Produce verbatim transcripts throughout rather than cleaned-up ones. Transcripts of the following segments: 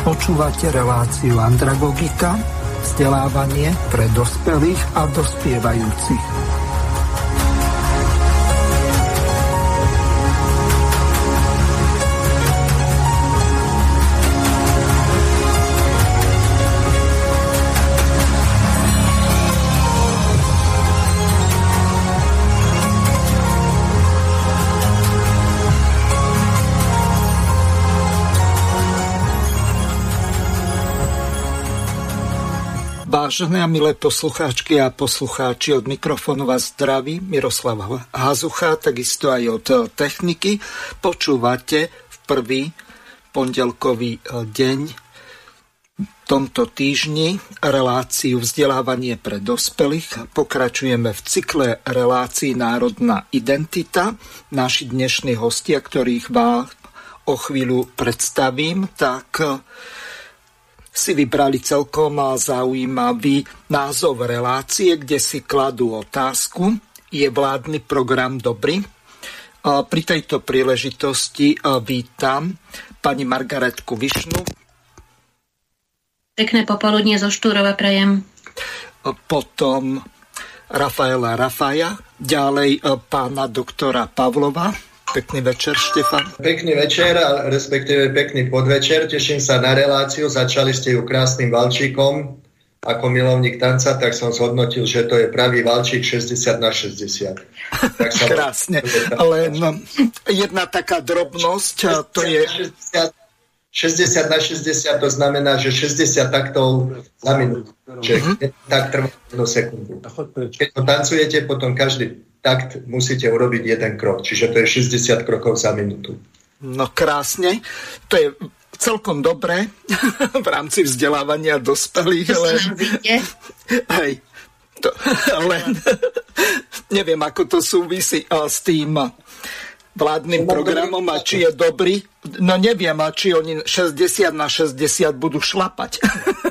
Počúvate reláciu Andragogika, vzdelávanie pre dospelých a dospievajúcich. Vážené a milé poslucháčky a poslucháči, od mikrofónu vás zdraví Miroslav Hazucha, takisto aj od techniky. Počúvate v prvý pondelkový deň v tomto týždni reláciu vzdelávanie pre dospelých. Pokračujeme v cykle relácií Národná identita. Naši dnešní hostia, ktorých vám o chvíľu predstavím, tak si vybrali celkom zaujímavý názov relácie, kde si kladú otázku: je vládny program dobrý? Pri tejto príležitosti vítam pani Margaretku Višnu. Pekné popoludnie zo Štúrova prajem. Potom Rafaela Rafaja, ďalej pána doktora Pavlova. Pekný večer, Štefan. Pekný večer, respektíve pekný podvečer. Teším sa na reláciu. Začali ste ju krásnym valčíkom. Ako milovník tanca, tak som zhodnotil, že to je pravý valčík šesťdesiat na šesťdesiat. Tak sa krásne. Len jedna taká drobnosť, to je šesťdesiat na šesťdesiat, to znamená, že šesťdesiat taktov za minútu. Čiže tak trvá jednu sekundu. Keď to tancujete, potom každý takt musíte urobiť jeden krok. Čiže to je šesťdesiat krokov za minútu. No krásne. To je celkom dobré v rámci vzdelávania dospelých. To len... Hej, to, len neviem, ako to súvisí s tým vládnym programom a či je dobrý. No neviem, a či oni šesťdesiat na šesťdesiat budú šlapať.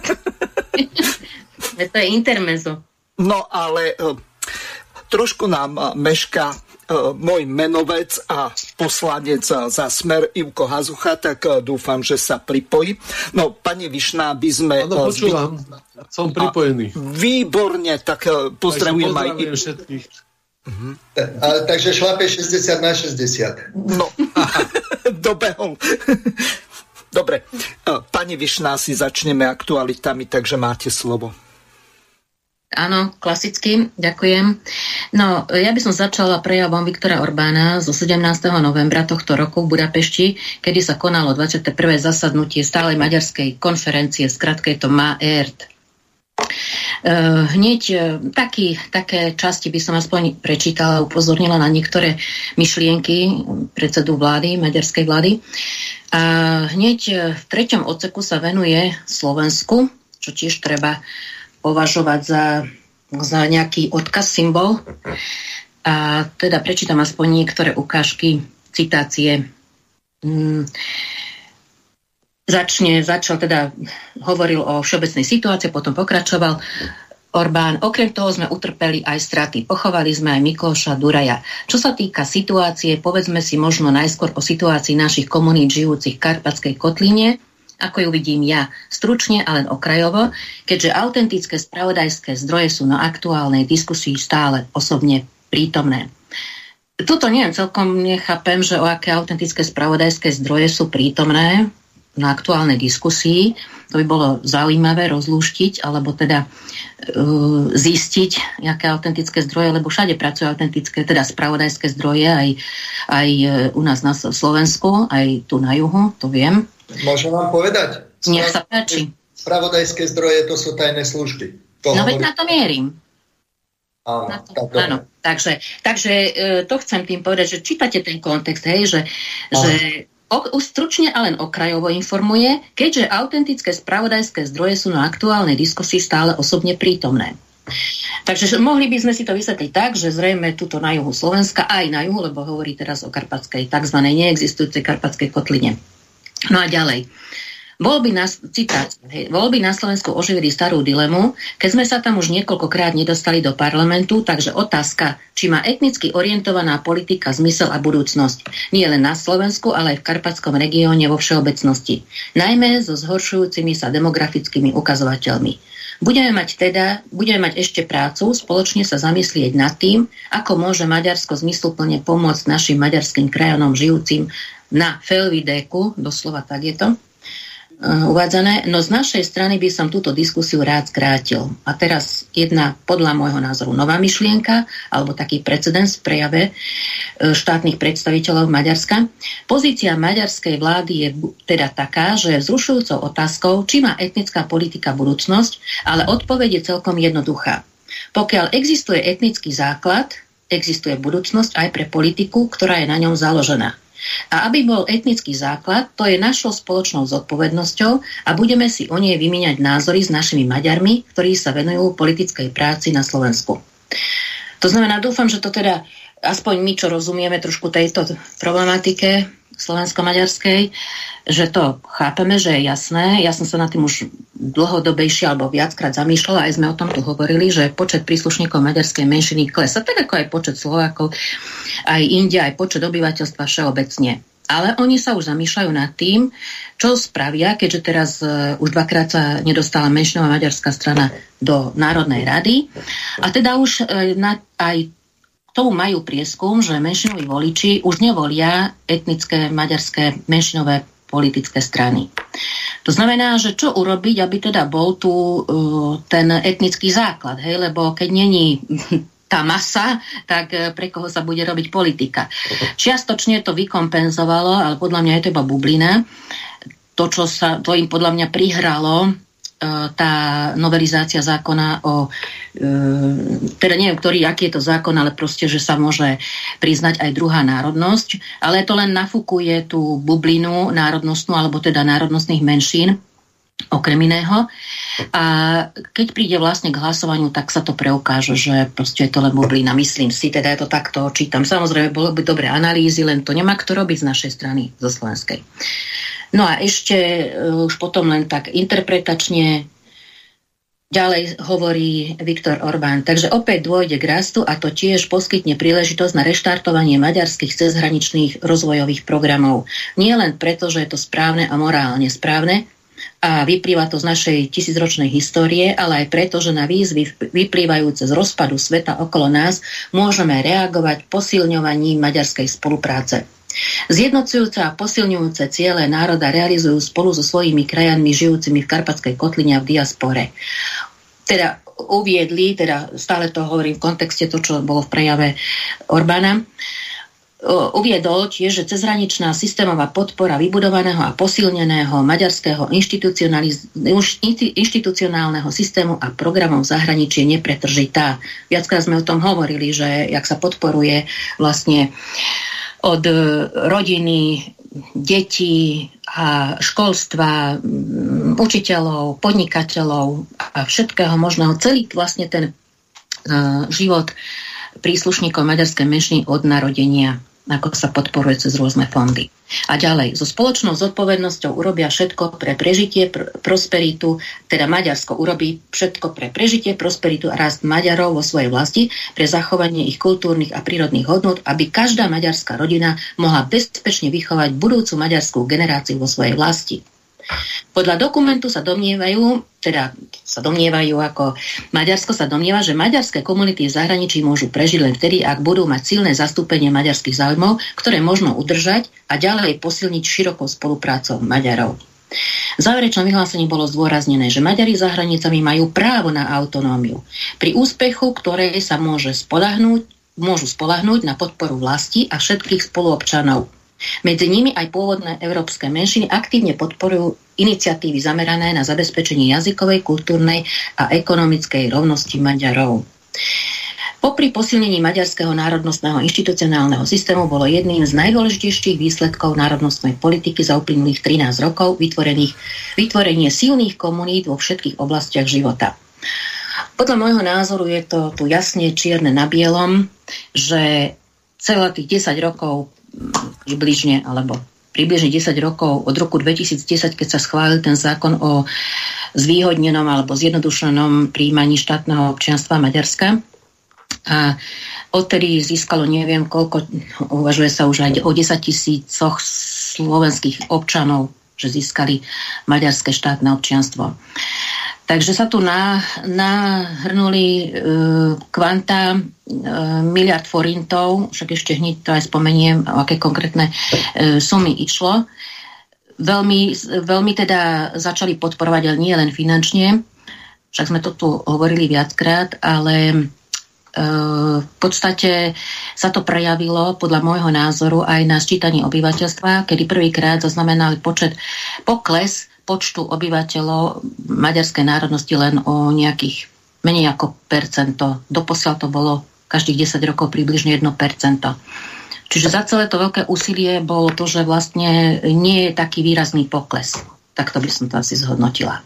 To je intermezzo. No ale trošku nám mešká môj menovec a poslanec za Smer Ivko Hazucha, tak dúfam, že sa pripojí. No, pani Višná, by sme... Áno, počúvam, som pripojený. Výborne, tak pozdravujem aj... všetkých. Uh-huh. A, takže šlape šesťdesiat na šesťdesiat. No, dobehol. Dobre, pani Višná, si začneme aktualitami, takže máte slovo. Áno, klasicky, ďakujem. No, ja by som začala prejavom Viktora Orbána zo sedemnásteho novembra tohto roku v Budapešti, kedy sa konalo dvadsiate prvé zasadnutie stálej maďarskej konferencie, skratke je to MAERT. Hneď taký, také časti by som aspoň prečítala, upozornila na niektoré myšlienky predsedu vlády, maďarskej vlády. A hneď v treťom odseku sa venuje Slovensku, čo tiež treba považovať za, za nejaký odkaz, symbol. A teda prečítam aspoň niektoré ukážky, citácie. Hmm. Začne, začal teda, hovoril o všeobecnej situácii, potom pokračoval Orbán. Okrem toho sme utrpeli aj straty. Pochovali sme aj Mikloša Duraja. Čo sa týka situácie, povedzme si možno najskôr o situácii našich komunít žijúcich v Karpatskej kotline, ako ju vidím ja, stručne a len okrajovo, keďže autentické spravodajské zdroje sú na aktuálnej diskusii stále osobne prítomné. Tuto neviem, celkom nechápem, že o aké autentické spravodajské zdroje sú prítomné na aktuálnej diskusii. To by bolo zaujímavé rozlúštiť, alebo teda uh, zistiť, aké autentické zdroje, lebo všade pracujú autentické, teda spravodajské zdroje, aj, aj u nás na Slovensku, aj tu na juhu, to viem. Môžem vám povedať? Nech sa páči. Spravodajské zdroje, to sú tajné služby. To no hovorí... veď na to mierim. Áno, na to, tak áno. Takže, takže to chcem tým povedať, že čítate ten kontext, hej, že, že o, stručne a len okrajovo informuje, keďže autentické spravodajské zdroje sú na aktuálnej diskusii stále osobne prítomné. Takže mohli by sme si to vysvetliť tak, že zrejme tuto na juhu Slovenska, aj na juhu, lebo hovorí teraz o karpatskej, takzvanej neexistujúcej Karpatskej kotline. No a ďalej. Voľby na, citát, hej, voľby na Slovensku oživili starú dilemu, keď sme sa tam už niekoľkokrát nedostali do parlamentu, takže otázka, či má etnicky orientovaná politika zmysel a budúcnosť. Nie len na Slovensku, ale aj v Karpatskom regióne vo všeobecnosti. Najmä so zhoršujúcimi sa demografickými ukazovateľmi. Budeme mať teda, budeme mať ešte prácu, spoločne sa zamyslieť nad tým, ako môže Maďarsko zmysluplne pomôcť našim maďarským krajanom žijúcim na Felvidéku, doslova tak je to, uvádzané, no z našej strany by som túto diskusiu rád skrátil. A teraz jedna podľa môjho názoru nová myšlienka, alebo taký precedens v prejave štátnych predstaviteľov Maďarska. Pozícia maďarskej vlády je teda taká, že vzrušujúcou otázkou, či má etnická politika budúcnosť, ale odpoveď je celkom jednoduchá. Pokiaľ existuje etnický základ, existuje budúcnosť aj pre politiku, ktorá je na ňom založená. A aby bol etnický základ, to je našou spoločnou zodpovednosťou a budeme si o nej vymieňať názory s našimi Maďarmi, ktorí sa venujú politickej práci na Slovensku. To znamená, dúfam, že to teda aspoň my, čo rozumieme trošku tejto problematike slovensko-maďarskej, že to chápeme, že je jasné. Ja som sa nad tým už dlhodobejšie alebo viackrát zamýšľala, aj sme o tom tu hovorili, že počet príslušníkov maďarskej menšiny klesá, tak ako aj počet Slovákov, aj inde, aj počet obyvateľstva všeobecne. Ale oni sa už zamýšľajú nad tým, čo spravia, keďže teraz uh, už dvakrát sa nedostala menšinová maďarská strana do Národnej rady. A teda už uh, na, aj k tomu majú prieskum, že menšinoví voliči už nevolia etnické maďarské menšinové politické strany. To znamená, že čo urobiť, aby teda bol tu uh, ten etnický základ, hej? Lebo keď není tá masa, tak uh, pre koho sa bude robiť politika. Čiastočne to vykompenzovalo, ale podľa mňa je to iba bublina. To, čo sa, to im podľa mňa prihralo tá novelizácia zákona o, e, teda neviem, ktorý, aký je to zákon, ale proste, že sa môže priznať aj druhá národnosť, ale to len nafúkuje tú bublinu národnostnú, alebo teda národnostných menšín, okrem iného. A keď príde vlastne k hlasovaniu, tak sa to preukáže, že proste je to len bublina. Myslím si, teda ja to takto čítam. Samozrejme, bolo by dobré analýzy, len to nemá kto robiť z našej strany, zo slovenskej. No a ešte už potom len tak interpretačne ďalej hovorí Viktor Orbán. Takže opäť dôjde k rastu a to tiež poskytne príležitosť na reštartovanie maďarských cezhraničných rozvojových programov. Nie len preto, že je to správne a morálne správne a vyplýva to z našej tisícročnej histórie, ale aj preto, že na výzvy vyplývajúce z rozpadu sveta okolo nás môžeme reagovať posilňovaním maďarskej spolupráce. Zjednocujúce a posilňujúce ciele národa realizujú spolu so svojimi krajanmi žijúcimi v Karpatskej kotline a v diaspore. Teda uviedli, teda stále to hovorím v kontexte to, čo bolo v prejave Orbána, uviedol tiež, že cezhraničná systémová podpora vybudovaného a posilneného maďarského inštitucionálneho systému a programov v zahraničí je nepretržitá. Viackrát sme o tom hovorili, že jak sa podporuje vlastne od rodiny, detí a školstva, učiteľov, podnikateľov a všetkého možného. Celý vlastne ten uh, život príslušníkov maďarskej menšiny od narodenia, ako sa podporuje cez rôzne fondy. A ďalej, so spoločnou zodpovednosťou urobia všetko pre prežitie, pr- prosperitu, teda Maďarsko urobí všetko pre prežitie, prosperitu a rast Maďarov vo svojej vlasti, pre zachovanie ich kultúrnych a prírodných hodnôt, aby každá maďarská rodina mohla bezpečne vychovať budúcu maďarskú generáciu vo svojej vlasti. Podľa dokumentu sa domnievajú, teda sa domnievajú ako Maďarsko sa domnieva, že maďarské komunity v zahraničí môžu prežiť len vtedy, ak budú mať silné zastúpenie maďarských záujmov, ktoré možno udržať a ďalej posilniť širokou spoluprácou Maďarov. V záverečnom vyhlásení bolo zdôraznené, že Maďari za hranicami majú právo na autonómiu, pri úspechu ktorej sa môže spoľahnúť, môžu spoľahnúť na podporu vlasti a všetkých spoluobčanov. Medzi nimi aj pôvodné európske menšiny aktívne podporujú iniciatívy zamerané na zabezpečenie jazykovej, kultúrnej a ekonomickej rovnosti Maďarov. Popri posilnení maďarského národnostného inštitucionálneho systému bolo jedným z najdôležitejších výsledkov národnostnej politiky za uplynulých trinásť rokov vytvorených, vytvorenie silných komunít vo všetkých oblastiach života. Podľa môjho názoru je to tu jasne čierne na bielom, že celé tých desať rokov približne, alebo približne desať rokov, od roku dvetisícdesať, keď sa schválil ten zákon o zvýhodnenom alebo zjednodušenom prijímaní štátneho občianstva Maďarska. A odtedy získalo neviem koľko, uvažuje sa už aj o desať tisícoch slovenských občanov, že získali maďarské štátne občianstvo. Takže sa tu nahrnuli e, kvanta e, miliard forintov, však ešte hneď to aj spomeniem, o aké konkrétne e, sumy išlo. Veľmi, veľmi teda začali podporovať, ale nie len finančne, však sme to tu hovorili viackrát, ale e, v podstate sa to prejavilo podľa môjho názoru aj na sčítaní obyvateľstva, kedy prvýkrát zaznamenali počet pokles počtu obyvateľov maďarskej národnosti len o nejakých menej ako percento. Doposiaľ to bolo každých desať rokov približne jedno percento. Čiže za celé to veľké úsilie bolo to, že vlastne nie je taký výrazný pokles. Takto by som to asi zhodnotila.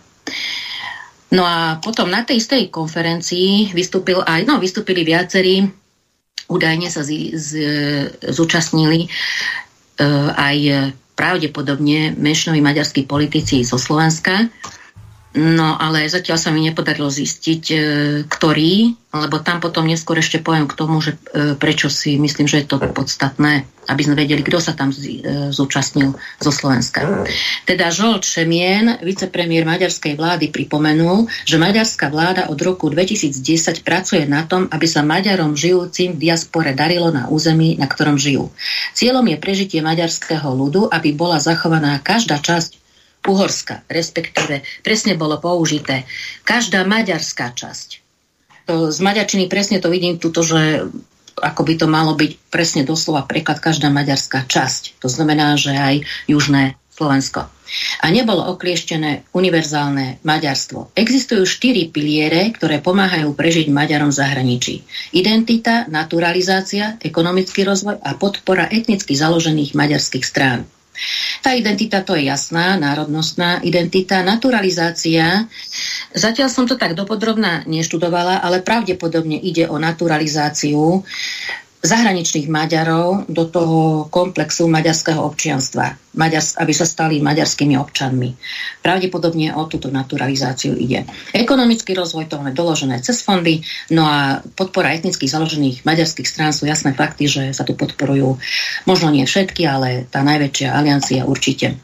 No a potom na tej istej konferencii vystúpil aj, no vystúpili viacerí, údajne sa z, z, zúčastnili uh, aj pravdepodobne menšinoví maďarskí politici zo Slovenska. No ale zatiaľ sa mi nepodarilo zistiť, e, ktorý, lebo tam potom neskôr ešte poviem k tomu, že e, prečo si myslím, že je to podstatné, aby sme vedeli, kto sa tam z, e, zúčastnil zo Slovenska. Teda Zsolt Semien, vicepremiér maďarskej vlády, pripomenul, že maďarská vláda od roku dvetisícdesať pracuje na tom, aby sa Maďarom žijúcim v diaspore darilo na území, na ktorom žijú. Cieľom je prežitie maďarského ľudu, aby bola zachovaná každá časť Uhorska, respektíve presne bolo použité každá maďarská časť. To z maďarčiny presne to vidím tuto, že ako by to malo byť presne doslova preklad každá maďarská časť. To znamená, že aj južné Slovensko. A nebolo oklieštené univerzálne maďarstvo. Existujú štyri piliere, ktoré pomáhajú prežiť Maďarom v zahraničí. Identita, naturalizácia, ekonomický rozvoj a podpora etnicky založených maďarských strán. Tá identita to je jasná, národnostná identita, naturalizácia. Zatiaľ som to tak dopodrobná neštudovala, ale pravdepodobne ide o naturalizáciu zahraničných Maďarov do toho komplexu maďarského občianstva, Maďars, aby sa stali maďarskými občanmi. Pravdepodobne o túto naturalizáciu ide. Ekonomický rozvoj to máme doložené cez fondy, no a podpora etnicky založených maďarských strán sú jasné fakty, že sa tu podporujú možno nie všetky, ale tá najväčšia aliancia určite.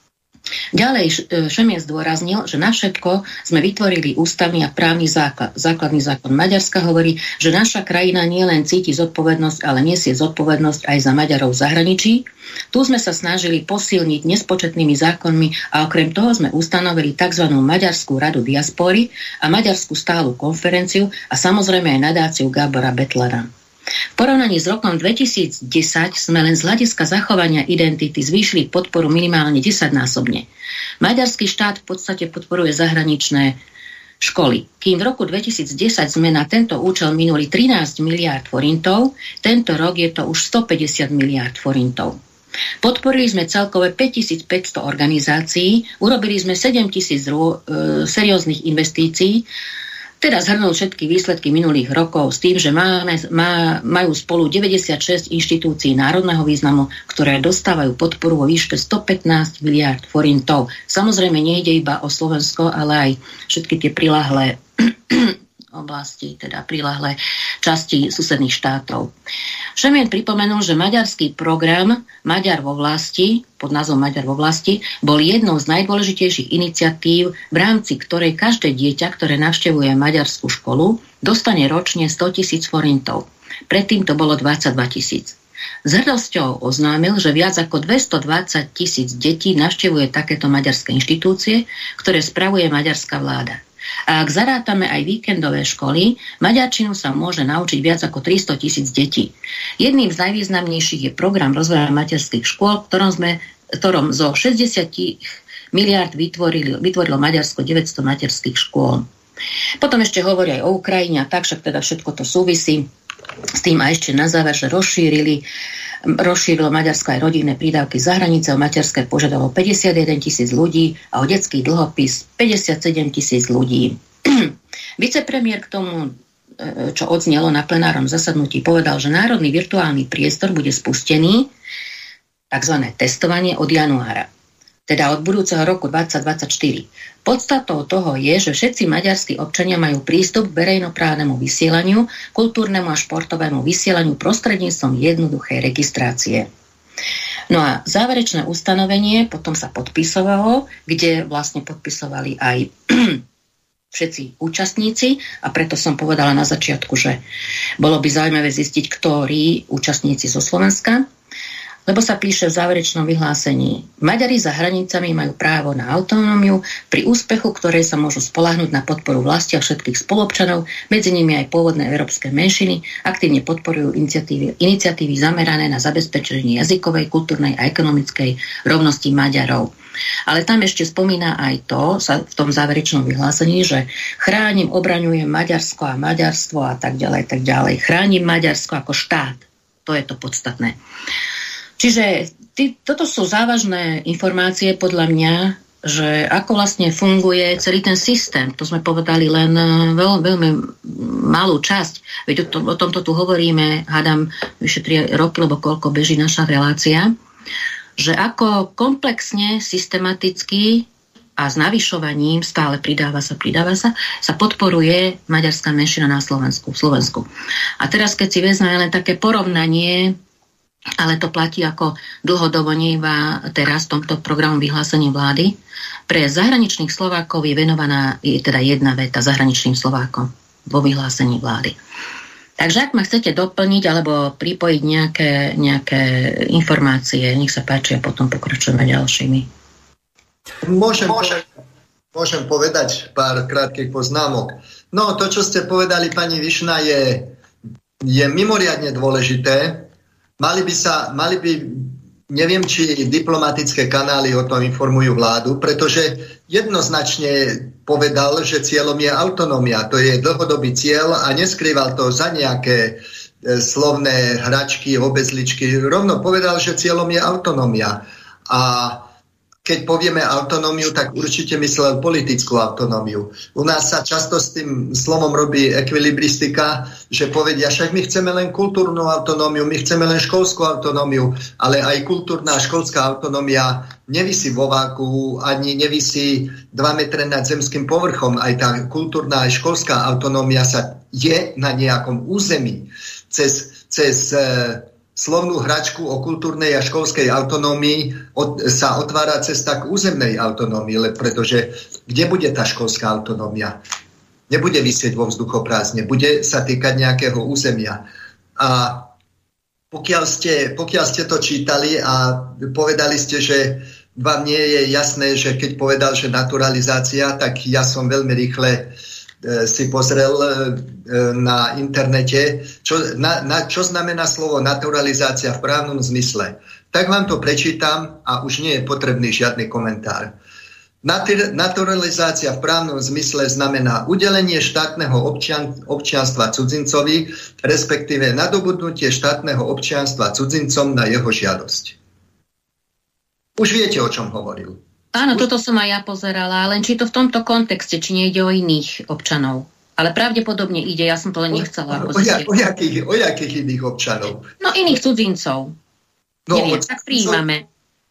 Ďalej Semien zdôraznil, že na všetko sme vytvorili ústavný a právny základ. Základný zákon Maďarska hovorí, že naša krajina nielen cíti zodpovednosť, ale nesie zodpovednosť aj za Maďarov v zahraničí. Tu sme sa snažili posilniť nespočetnými zákonmi a okrem toho sme ustanovili tzv. Maďarskú radu diaspory a Maďarskú stálu konferenciu a samozrejme aj nadáciu Gábora Bettlera. V porovnaní s rokom dvetisícdesať sme len z hľadiska zachovania identity zvýšili podporu minimálne desaťnásobne. Maďarský štát v podstate podporuje zahraničné školy. Kým v roku dvetisícdesať sme na tento účel minuli trinásť miliárd forintov, tento rok je to už stopäťdesiat miliárd forintov. Podporili sme celkové päťtisícpäťsto organizácií, urobili sme sedemtisíc rô, e, serióznych investícií. Teda zhrnul všetky výsledky minulých rokov s tým, že máme, má, majú spolu deväťdesiatšesť inštitúcií národného významu, ktoré dostávajú podporu vo výške stopätnásť miliárd forintov. Samozrejme nejde iba o Slovensko, ale aj všetky tie prilahlé oblasti, teda prilahlé časti susedných štátov. Semien pripomenul, že maďarský program Maďar vo vlasti, pod názvom Maďar vo vlasti, bol jednou z najdôležitejších iniciatív, v rámci ktorej každé dieťa, ktoré navštevuje maďarskú školu, dostane ročne stotisíc forintov. Predtým to bolo dvadsaťdva tisíc. S hrdosťou oznámil, že viac ako dvestodvadsať tisíc detí navštevuje takéto maďarské inštitúcie, ktoré spravuje maďarská vláda. A ak zarátame aj víkendové školy, maďarčinu sa môže naučiť viac ako tristo tisíc detí. Jedným z najvýznamnejších je program rozvoja materských škôl, v ktorom, sme, v ktorom zo šesťdesiat miliárd vytvorilo, vytvorilo Maďarsko deväťsto materských škôl. Potom ešte hovorí aj o Ukrajine, a tak však teda všetko to súvisí s tým a ešte na záver, že rozšírili Rozšírilo Maďarsko aj rodinné prídavky za hranicou. Maďarské požiadalo päťdesiatjeden tisíc ľudí a o detský dlhopis päťdesiatsedem tisíc ľudí. Vicepremiér k tomu, čo odznelo na plenárnom zasadnutí, povedal, že národný virtuálny priestor bude spustený takzvané testovanie od januára, teda od budúceho roku dvetisícdvadsaťštyri. Podstatou toho je, že všetci maďarskí občania majú prístup k verejnoprávnemu vysielaniu, kultúrnemu a športovému vysielaniu prostredníctvom jednoduchej registrácie. No a záverečné ustanovenie potom sa podpisovalo, kde vlastne podpisovali aj všetci účastníci, a preto som povedala na začiatku, že bolo by zaujímavé zistiť, ktorí účastníci zo Slovenska, lebo sa píše v záverečnom vyhlásení: Maďari za hranicami majú právo na autonómiu, pri úspechu ktorej sa môžu spoľahnúť na podporu vlasti a všetkých spoluobčanov, medzi nimi aj pôvodné európske menšiny, aktívne podporujú iniciatívy, iniciatívy zamerané na zabezpečenie jazykovej, kultúrnej a ekonomickej rovnosti Maďarov. Ale tam ešte spomína aj to, sa v tom záverečnom vyhlásení, že chránim, obraňujem Maďarsko a maďarstvo a tak ďalej, tak ďalej. Chránim Maďarsko ako štát. To je to podstatné. Čiže ty, toto sú závažné informácie podľa mňa, že ako vlastne funguje celý ten systém. To sme povedali len veľ, veľmi malú časť. Veď o, o tomto tu hovoríme, hádam, vyše tri roky, lebo koľko beží naša relácia, že ako komplexne, systematicky a s navyšovaním, stále pridáva sa, pridáva sa, sa podporuje maďarská menšina na Slovensku. Slovensku. A teraz, keď si vezme len také porovnanie, ale to platí ako dlhodobo, nie iba teraz v tomto programu vyhlásení vlády. Pre zahraničných Slovákov je venovaná je teda jedna veta zahraničným Slovákom vo vyhlásení vlády. Takže ak ma chcete doplniť alebo pripojiť nejaké, nejaké informácie, nech sa páči a potom pokračujeme ďalšími. Môžem, môžem, môžem povedať pár krátkych poznámok. No, to, čo ste povedali, pani Višna, je, je mimoriadne dôležité. Mali by sa, mali by, neviem, či diplomatické kanály o tom informujú vládu, pretože jednoznačne povedal, že cieľom je autonómia. To je dlhodobý cieľ a neskrýval to za nejaké e, slovné hračky, obezličky. Rovno povedal, že cieľom je autonómia. A keď povieme autonómiu, tak určite myslel politickú autonómiu. U nás sa často s tým slovom robí ekvilibristika, že povedia, však my chceme len kultúrnu autonómiu, my chceme len školskú autonómiu, ale aj kultúrna a školská autonómia nevisí vo váku, ani nevisí dva metre nad zemským povrchom. Aj tá kultúrna a školská autonómia sa je na nejakom území. Cez, cez e, slovnú hračku o kultúrnej a školskej autonómii od, sa otvára cesta k územnej autonómii, pretože kde bude tá školská autonómia? Nebude visieť vo vzduchoprázdne, bude sa týkať nejakého územia. A pokiaľ ste, pokiaľ ste to čítali a povedali ste, že vám nie je jasné, že keď povedal, že naturalizácia, tak ja som veľmi rýchle si pozrel na internete, čo, na, na, čo znamená slovo naturalizácia v právnom zmysle. Tak vám to prečítam a už nie je potrebný žiadny komentár. Natur, naturalizácia v právnom zmysle znamená udelenie štátneho občian, občianstva cudzincovi, respektíve nadobudnutie štátneho občianstva cudzincom na jeho žiadosť. Už viete, o čom hovoril. Áno, toto som aj ja pozerala, len či to v tomto kontexte, či nejde o iných občanov. Ale pravdepodobne ide, ja som to len nechcela. O, o, o, jakých, o jakých iných občanov? No iných cudzincov. No, neviem, tak prijímame.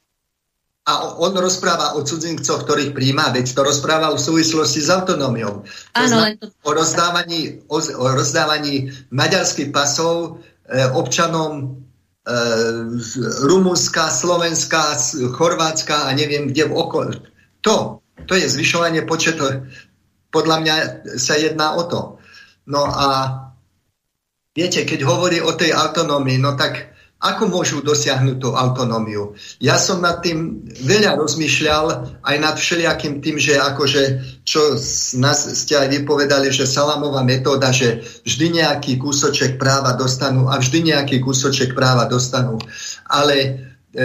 A on rozpráva o cudzincoch, ktorých prijíma, veď to rozprával v súvislosti s autonómiou. Áno, len to... o, rozdávaní, o, o rozdávaní maďarských pasov e, občanom Rumunska, Slovenska, Chorvátska a neviem kde v okolí. To, to je zvyšovanie počtu. Podľa mňa sa jedná o to. No a viete, keď hovorí o tej autonómii, no tak ako môžu dosiahnuť tú autonómiu? Ja som nad tým veľa rozmýšľal, aj nad všelijakým tým, že akože, čo nás ste aj vypovedali, že salámová metóda, že vždy nejaký kúsoček práva dostanú a vždy nejaký kúsoček práva dostanú. Ale e,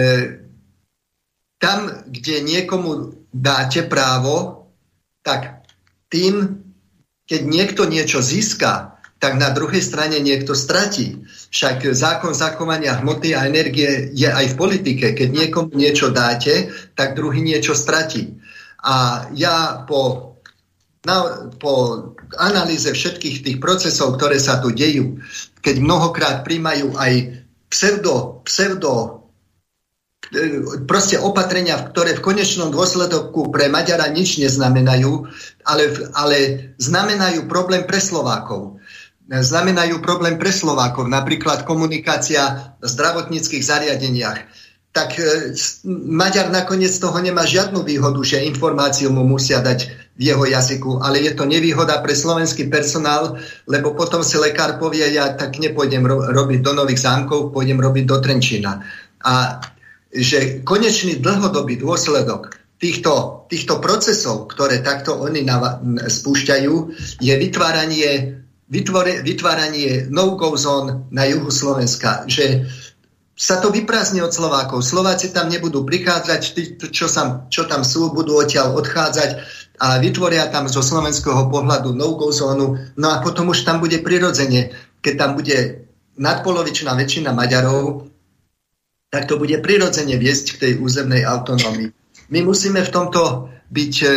tam, kde niekomu dáte právo, tak tým, keď niekto niečo získa, tak na druhej strane niekto stratí. Však zákon zachovania hmoty a energie je aj v politike. Keď niekomu niečo dáte, tak druhý niečo stratí. A ja po, na, po analýze všetkých tých procesov, ktoré sa tu dejú, keď mnohokrát príjmajú aj pseudo, pseudo proste opatrenia, ktoré v konečnom dôsledku pre Maďara nič neznamenajú, ale, ale znamenajú problém pre Slovákov. Znamenajú problém pre Slovákov, napríklad komunikácia v zdravotníckych zariadeniach. Tak Maďar nakoniec toho nemá žiadnu výhodu, že informáciu mu musia dať v jeho jazyku, ale je to nevýhoda pre slovenský personál, lebo potom si lekár povie, ja tak nepôjdem ro- robiť do Nových Zámkov, pôjdem robiť do Trenčína. A že konečný dlhodobý dôsledok týchto, týchto procesov, ktoré takto oni nava- spúšťajú, je vytváranie, vytvore, vytváranie no-go zón na juhu Slovenska, že sa to vyprázdni od Slovákov. Slováci tam nebudú prichádzať, tí, čo, sam, čo tam sú, budú odtiaľ odchádzať a vytvoria tam zo slovenského pohľadu no-go zónu. No a potom už tam bude prirodzene, keď tam bude nadpolovičná väčšina Maďarov, tak to bude prirodzene viesť k tej územnej autonómii. My musíme v tomto byť e,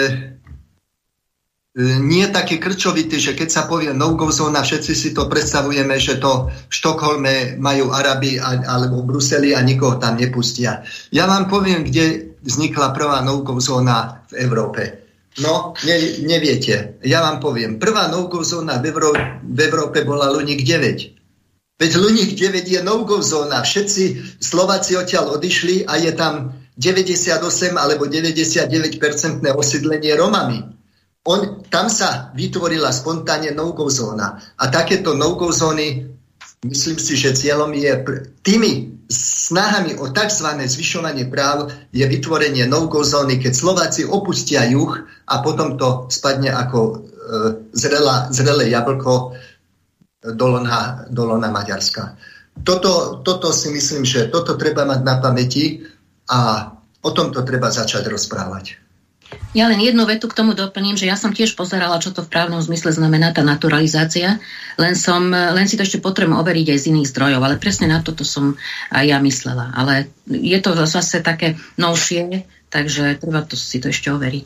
nie taký krčovitý, že keď sa povie no-go zóna, všetci si to predstavujeme, že to v Štokholme majú Arabi a, alebo v Bruseli a nikoho tam nepustia. Ja vám poviem, kde vznikla prvá no-go zóna v Európe. No, ne, neviete. Ja vám poviem. Prvá no-go zóna v, Euró- v Európe bola Luník deväť. Veď Luník deväť je no-go zóna. Všetci Slováci odtiaľ odišli a je tam deväťdesiatosem alebo deväťdesiatdeväť percent osídlenie Romami. On, tam sa vytvorila spontánne no-go zóna. A takéto no-go zóny, myslím si, že cieľom je tými snahami o tzv. Zvyšovanie práv je vytvorenie no-go zóny, keď Slováci opustia juh a potom to spadne ako e, zrela, zrelé jablko do lona, do lona Maďarska. Toto, toto si myslím, že toto treba mať na pamäti a o tomto treba začať rozprávať. Ja len jednu vetu k tomu doplním, že ja som tiež pozerala, čo to v právnom zmysle znamená tá naturalizácia, len, som, len si to ešte potrebujem overiť aj z iných zdrojov, ale presne na toto som aj ja myslela. Ale je to zase také novšie, takže treba to, si to ešte overiť.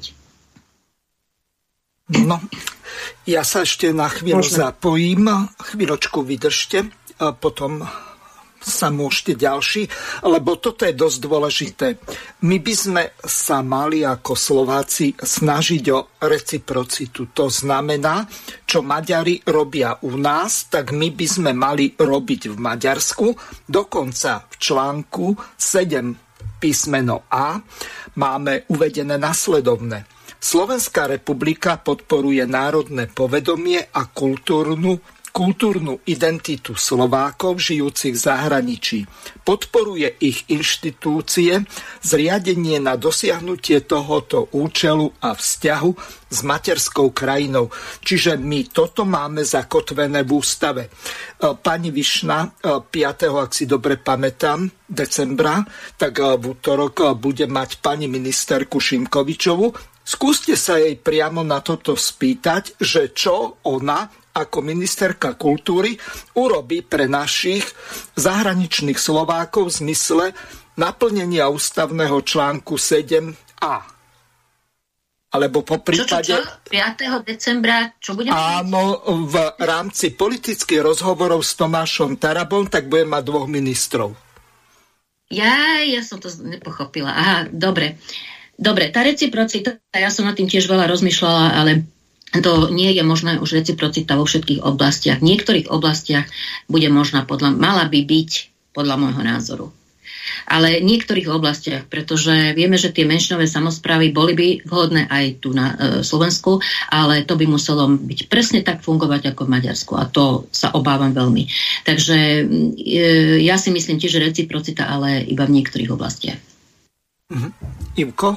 No, ja sa ešte na chvíľu Možno. zapojím, chvíľočku vydržte, a potom sa môžete ďalší, lebo toto je dosť dôležité. My by sme sa mali ako Slováci snažiť o reciprocitu. To znamená, čo Maďari robia u nás, tak my by sme mali robiť v Maďarsku. Dokonca v článku sedem písmeno A máme uvedené nasledovné. Slovenská republika podporuje národné povedomie a kultúrnu kultúrnu identitu Slovákov žijúcich v zahraničí. Podporuje ich inštitúcie, zriadenie na dosiahnutie tohoto účelu a vzťahu s materskou krajinou. Čiže my toto máme zakotvené v ústave. Pani Višna, piateho ak si dobre pamätám, decembra, tak v útorok bude mať pani ministerku Šimkovičovu. Skúste sa jej priamo na toto spýtať, že čo ona ako ministerka kultúry urobí pre našich zahraničných Slovákov v zmysle naplnenia ústavného článku sedem a. Alebo po prípade... Čo, čo, čo? piateho decembra, čo bude? Áno, v rámci politických rozhovorov s Tomášom Tarabom, tak bude mať dvoch ministrov. Ja, ja som to nepochopila. Aha, dobre. Dobre, tá reciprocita, ja som nad tým tiež veľa rozmýšľala, ale to nie je možné už reciprocita vo všetkých oblastiach. V niektorých oblastiach bude možná, podľa, mala by byť, podľa môjho názoru. Ale v niektorých oblastiach, pretože vieme, že tie menšinové samosprávy boli by vhodné aj tu na e, Slovensku, ale to by muselo byť presne tak fungovať ako v Maďarsku a to sa obávam veľmi. Takže e, ja si myslím tiež, že reciprocita, ale iba v niektorých oblastiach. Mhm. Ivko?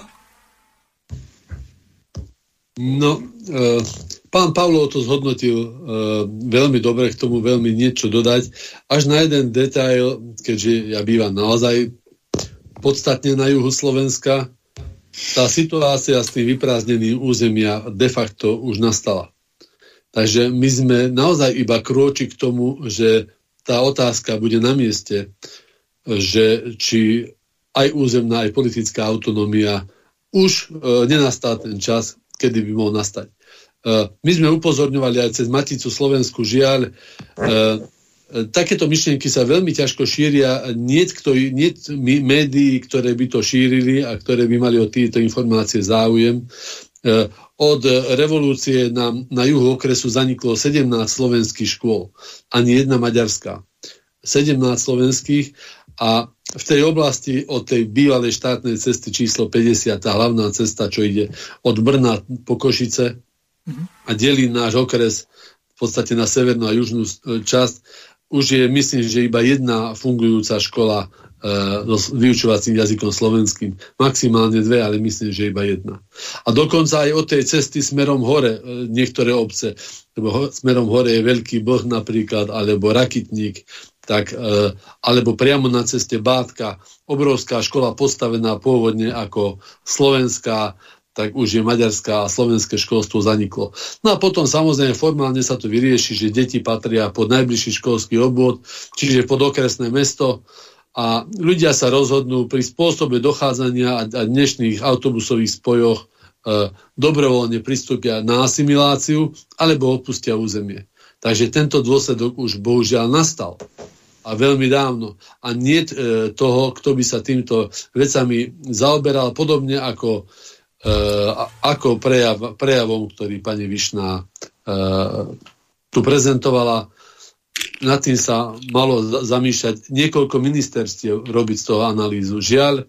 No, e, pán Pavlo to zhodnotil e, veľmi dobre, k tomu veľmi niečo dodať. Až na jeden detail, keďže ja bývam naozaj podstatne na juhu Slovenska, tá situácia s tým vyprázdnením územia de facto už nastala. Takže my sme naozaj iba krôči k tomu, že tá otázka bude na mieste, že či aj územná, aj politická autonómia už e, nenastal ten čas, kedy by mohol nastať. My sme upozorňovali aj cez Maticu Slovensku, žiaľ, takéto myšlienky sa veľmi ťažko šíria. Niet, kto, niet médií, ktoré by to šírili a ktoré by mali o tieto informácie záujem. Od revolúcie na, na juhu okresu zaniklo sedemnásť slovenských škôl. Ani jedna maďarská. sedemnásť slovenských a v tej oblasti od tej bývalej štátnej cesty číslo päťdesiat, tá hlavná cesta, čo ide od Brna po Košice a delí náš okres v podstate na severnú a južnú časť, už je, myslím, že iba jedna fungujúca škola e, s vyučovacím jazykom slovenským. Maximálne dve, ale myslím, že iba jedna. A dokonca aj od tej cesty smerom hore, e, niektoré obce, lebo ho, smerom hore je Veľký Boh napríklad, alebo Rakitník, tak, e, alebo priamo na ceste Bátka, obrovská škola postavená pôvodne ako slovenská, tak už je maďarská a slovenské školstvo zaniklo. No a potom samozrejme formálne sa to vyrieši, že deti patria pod najbližší školský obvod, čiže pod okresné mesto a ľudia sa rozhodnú pri spôsobe dochádzania a, a dnešných autobusových spojoch e, dobrovoľne pristúpia na asimiláciu alebo opustia územie. Takže tento dôsledok už bohužiaľ nastal. A veľmi dávno. A nie e, toho, kto by sa týmto vecami zaoberal, podobne ako Uh, ako prejav, prejavom, ktorý pani Višná uh, tu prezentovala. Nad tým sa malo zamýšľať niekoľko ministerstiev robiť z toho analýzu. Žiaľ,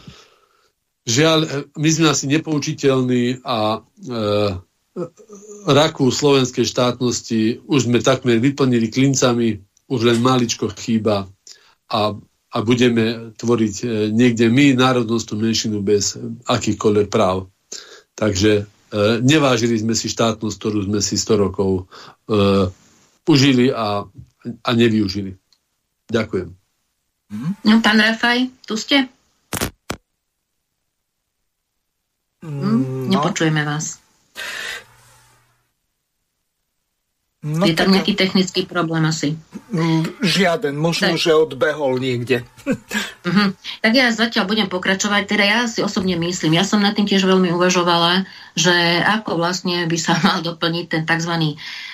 žiaľ, my sme asi nepoučiteľní a uh, raku slovenskej štátnosti už sme takmer vyplnili klincami, už len maličko chýba a a budeme tvoriť niekde my národnostnú menšinu bez akýchkoľvek práv. Takže e, nevážili sme si štátnosť, ktorú sme si sto rokov e, užili a, a nevyužili. Ďakujem. No, pán Rafaj, tu ste? Hm? Nepočujeme vás. No, je tam tak nejaký technický problém asi? Žiaden, možno, tak, že odbehol niekde. Uh-huh. Tak ja zatiaľ budem pokračovať. Teda ja si osobne myslím, ja som nad tým tiež veľmi uvažovala, že ako vlastne by sa mal doplniť ten tzv.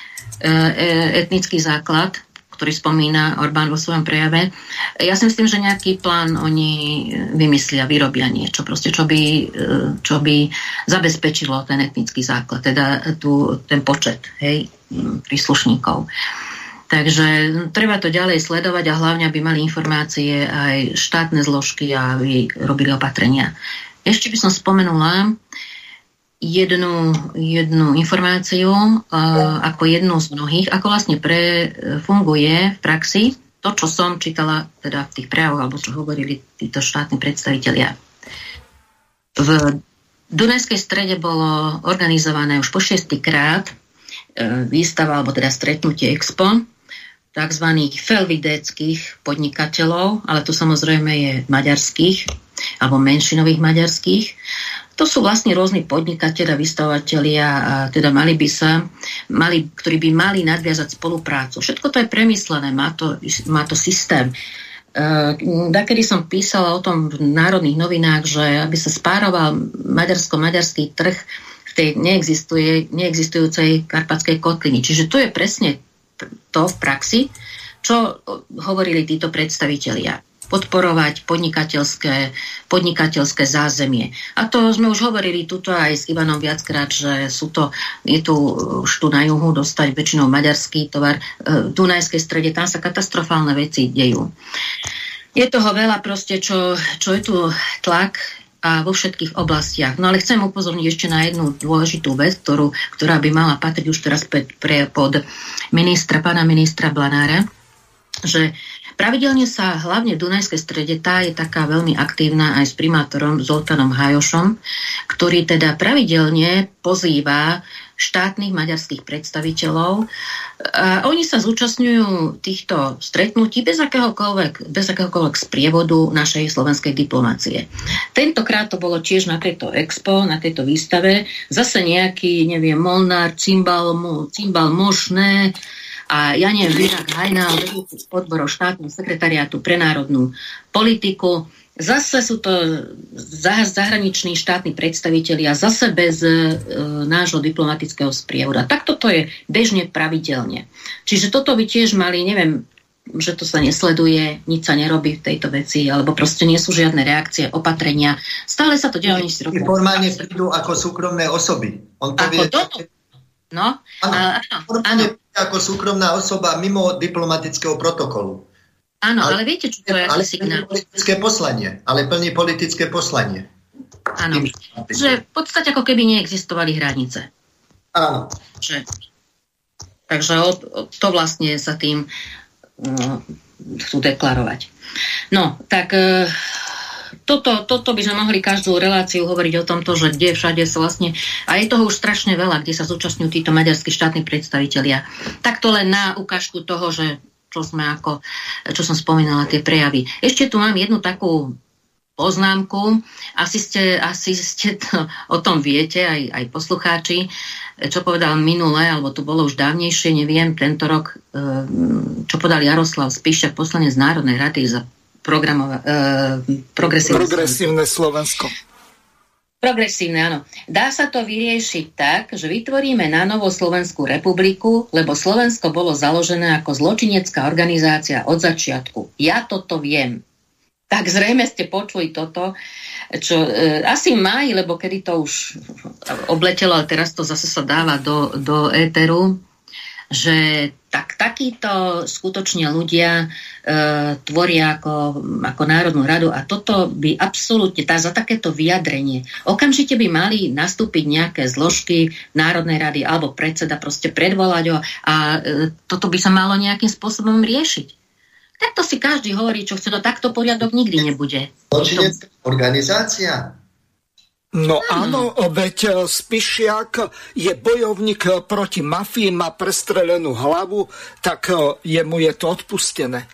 Etnický základ, ktorý spomína Orbán vo svojom prejave. Ja si myslím, že nejaký plán oni vymyslia, vyrobia niečo, proste, čo by, čo by zabezpečilo ten etnický základ, teda tu, ten počet, hej, príslušníkov. Takže treba to ďalej sledovať a hlavne, aby mali informácie aj štátne zložky a aby robili opatrenia. Ešte by som spomenula jednu, jednu informáciu uh, ako jednu z mnohých, ako vlastne pre, funguje v praxi to, čo som čítala teda v tých prejavoch, alebo čo hovorili títo štátni predstavitelia. V Dunajskej Strede bolo organizované už po šiestýkrát výstava, alebo teda stretnutie expo tzv. Felvidéckých podnikateľov, ale to samozrejme je maďarských alebo menšinových maďarských. To sú vlastne rôzni podnikatelia, vystavovateľia a teda mali by sa, mali, ktorí by mali nadviazať spoluprácu. Všetko to je premyslené, má to, má to systém. Dakedy som písala o tom v Národných novinách, že aby sa spároval maďarsko-maďarský trh v tej neexistuje, neexistujúcej karpatskej kotliny. Čiže to je presne to v praxi, čo hovorili títo predstavitelia. Podporovať podnikateľské, podnikateľské zázemie. A to sme už hovorili tuto aj s Ivanom viackrát, že sú to, je tu už tu na juhu dostať väčšinou maďarský tovar. V Dunajskej Strede, tam sa katastrofálne veci dejú. Je toho veľa proste, čo, čo je tu tlak a vo všetkých oblastiach. No ale chcem upozorniť ešte na jednu dôležitú vec, ktorú, ktorá by mala patriť už teraz pre, pre, pod ministra, pána ministra Blanára, že pravidelne sa hlavne v Dunajskej Strede, tá je taká veľmi aktívna aj s primátorom Zoltánom Hajošom, ktorý teda pravidelne pozýva štátnych maďarských predstaviteľov. A oni sa zúčastňujú týchto stretnutí bez akéhokoľvek, bez akéhokoľvek sprievodu našej slovenskej diplomácie. Tentokrát to bolo tiež na tejto expo, na tejto výstave. Zase nejaký, neviem, Molnár, Cimbal, Cimbal Možné a ja neviem, Virak Hajnal, vedúci podborov štátneho sekretariátu pre národnú politiku. Zase sú to zahraniční štátni predstavitelia, zase bez e, nášho diplomatického sprievodu. Takto to je bežne pravidelne. Čiže toto by tiež mali, neviem, že to sa nesleduje, nič sa nerobí v tejto veci, alebo proste nie sú žiadne reakcie, opatrenia. Stále sa to deje, oni si robia. Formálne prídu ako súkromné osoby. On povie, ako toto? No, áno, áno. Ako súkromná osoba mimo diplomatického protokolu. Áno, ale, ale viete, čo to je ale signál? Politické poslanie, ale plní politické poslanie. Áno, že v podstate ako keby neexistovali hranice. Áno. Že, takže o, o, to vlastne sa tým uh, chcú deklarovať. No, tak uh, toto, toto by sme mohli každú reláciu hovoriť o tomto, že kde všade sú vlastne, a je toho už strašne veľa, kde sa zúčastňujú títo maďarskí štátni predstavitelia. Tak to len na ukážku toho, že čo sme ako, čo som spomínala, tie prejavy. Ešte tu mám jednu takú poznámku. Asi ste, asi ste to, o tom viete, aj, aj poslucháči, čo povedal minule, alebo to bolo už dávnejšie, neviem, tento rok, čo povedal Jaroslav Spišiak, poslanec Národnej rady za programové, progresívne, progresívne Slovensko. Progresívne, áno. Dá sa to vyriešiť tak, že vytvoríme na novo Slovenskú republiku, lebo Slovensko bolo založené ako zločinecká organizácia od začiatku. Ja toto viem. Tak zrejme ste počuli toto, čo e, asi maj, lebo kedy to už obletelo, ale teraz to zase sa dáva do, do éteru, že tak, takíto skutočne ľudia e, tvoria ako, ako Národnú radu a toto by absolútne, tá, za takéto vyjadrenie, okamžite by mali nastúpiť nejaké zložky Národnej rady alebo predseda proste predvolať ho a e, toto by sa malo nejakým spôsobom riešiť. Takto si každý hovorí, čo chce, no takto poriadok nikdy nebude. Zločinecká organizácia? No áno, veď Spišiak je bojovník proti mafii, má prestrelenú hlavu, tak jemu je to odpustené.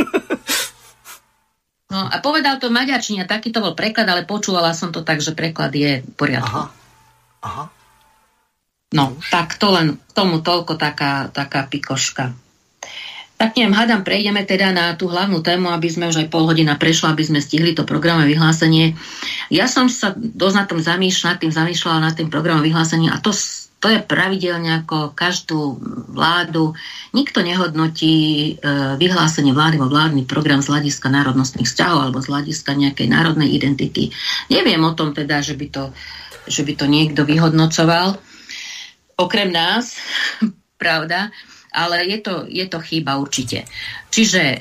No a povedal to v maďarčine, taký to bol preklad, ale počúvala som to tak, že preklad je v poriadku. Aha. Aha. No, tak to len k tomu toľko taká, taká pikoška. Tak neviem, hádam, prejdeme teda na tú hlavnú tému, aby sme už aj pol hodina prešla, aby sme stihli to programové vyhlásenie. Ja som sa dosť na tom zamýšľala, tým zamýšľala na tým programové vyhlásenie a to, to je pravidelne ako každú vládu. Nikto nehodnotí e, vyhlásenie vlády alebo vládny program z hľadiska národnostných vzťahov alebo z hľadiska nejakej národnej identity. Neviem o tom teda, že by to, že by to niekto vyhodnocoval. Okrem nás, pravda, ale je to, je to chyba určite. Čiže e,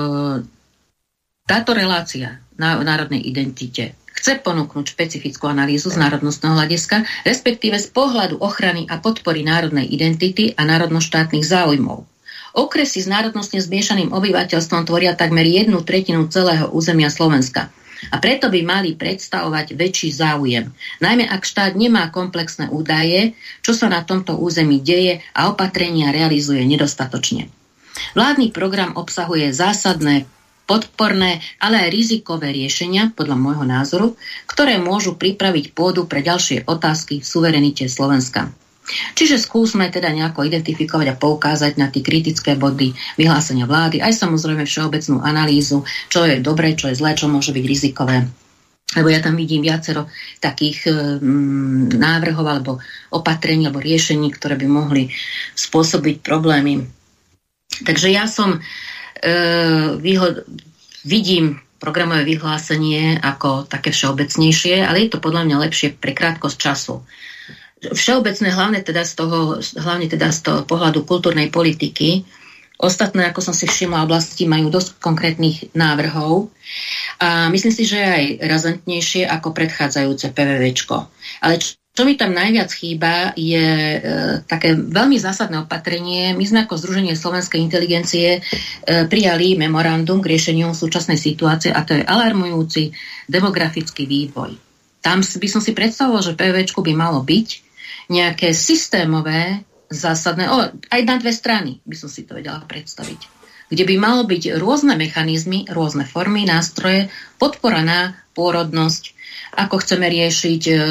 táto relácia na národnej identite chce ponúknuť špecifickú analýzu z národnostného hľadiska, respektíve z pohľadu ochrany a podpory národnej identity a národnoštátnych záujmov. Okresy s národnostne zmiešaným obyvateľstvom tvoria takmer jednu tretinu celého územia Slovenska. A preto by mali predstavovať väčší záujem. Najmä ak štát nemá komplexné údaje, čo sa na tomto území deje a opatrenia realizuje nedostatočne. Vládny program obsahuje zásadné, podporné, ale aj rizikové riešenia, podľa môjho názoru, ktoré môžu pripraviť pôdu pre ďalšie otázky v suverenite Slovenska. Čiže skúsme teda nejako identifikovať a poukázať na tie kritické body vyhlásenia vlády, aj samozrejme všeobecnú analýzu, čo je dobre, čo je zlé, čo môže byť rizikové. Lebo ja tam vidím viacero takých mm, návrhov alebo opatrení alebo riešení, ktoré by mohli spôsobiť problémy. Takže ja som e, výhod, vidím programové vyhlásenie ako také všeobecnejšie, ale je to podľa mňa lepšie pre krátkosť času. Všeobecné, hlavne teda z toho, hlavne teda z toho pohľadu kultúrnej politiky. Ostatné, ako som si všimla, oblasti majú dosť konkrétnych návrhov a myslím si, že je aj razantnejšie ako predchádzajúce PVVčko. Ale čo, čo mi tam najviac chýba, je e, také veľmi zásadné opatrenie. My sme ako Združenie slovenskej inteligencie e, prijali memorandum k riešeniu súčasnej situácie a to je alarmujúci demografický vývoj. Tam by som si predstavoval, že PVVčku by malo byť nejaké systémové, zásadné, o, aj na dve strany by som si to vedela predstaviť, kde by malo byť rôzne mechanizmy, rôzne formy, nástroje, podpora na pôrodnosť, ako chceme riešiť e,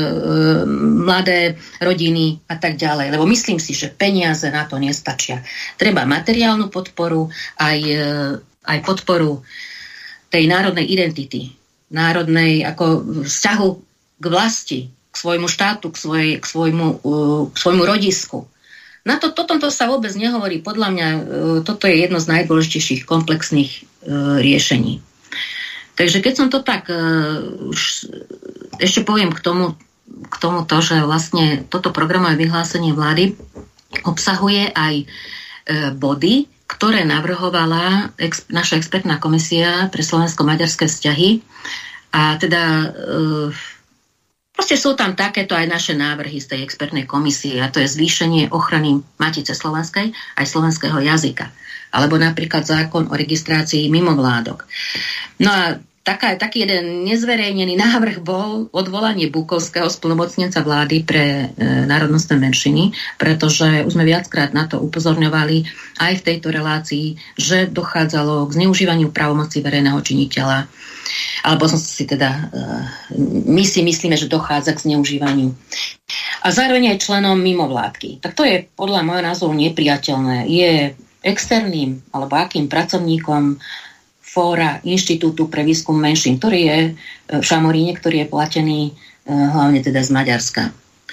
mladé rodiny a tak ďalej. Lebo myslím si, že peniaze na to nestačia. Treba materiálnu podporu, aj, e, aj podporu tej národnej identity, národnej ako vzťahu k vlasti, k svojmu štátu, k, svojej, k, svojmu, uh, k svojmu rodisku. Na to, toto to sa vôbec nehovorí. Podľa mňa e, toto je jedno z najdôležitejších komplexných e, riešení. Takže keď som to tak e, už ešte poviem k tomu, k tomu to, že vlastne toto programové vyhlásenie vlády obsahuje aj e, body, ktoré navrhovala ex, naša expertná komisia pre slovensko-maďarské vzťahy. A teda e, proste sú tam takéto aj naše návrhy z tej expertnej komisie, a to je zvýšenie ochrany Matice slovenskej aj slovenského jazyka. Alebo napríklad zákon o registrácii mimovládok. No a taká, taký jeden nezverejnený návrh bol odvolanie Bukovského splnomocnenca vlády pre e, národnostné menšiny, pretože už sme viackrát na to upozorňovali aj v tejto relácii, že dochádzalo k zneužívaniu právomoci verejného činiteľa. Alebo som si teda, my si myslíme, že dochádza k zneužívaniu. A zároveň aj členom mimovládky. Tak to je podľa môjho názoru nepriateľné. Je externým alebo akým pracovníkom Fóra Inštitútu pre výskum menšín, ktorý je v Šamoríne, ktorý je platený hlavne teda z Maďarska.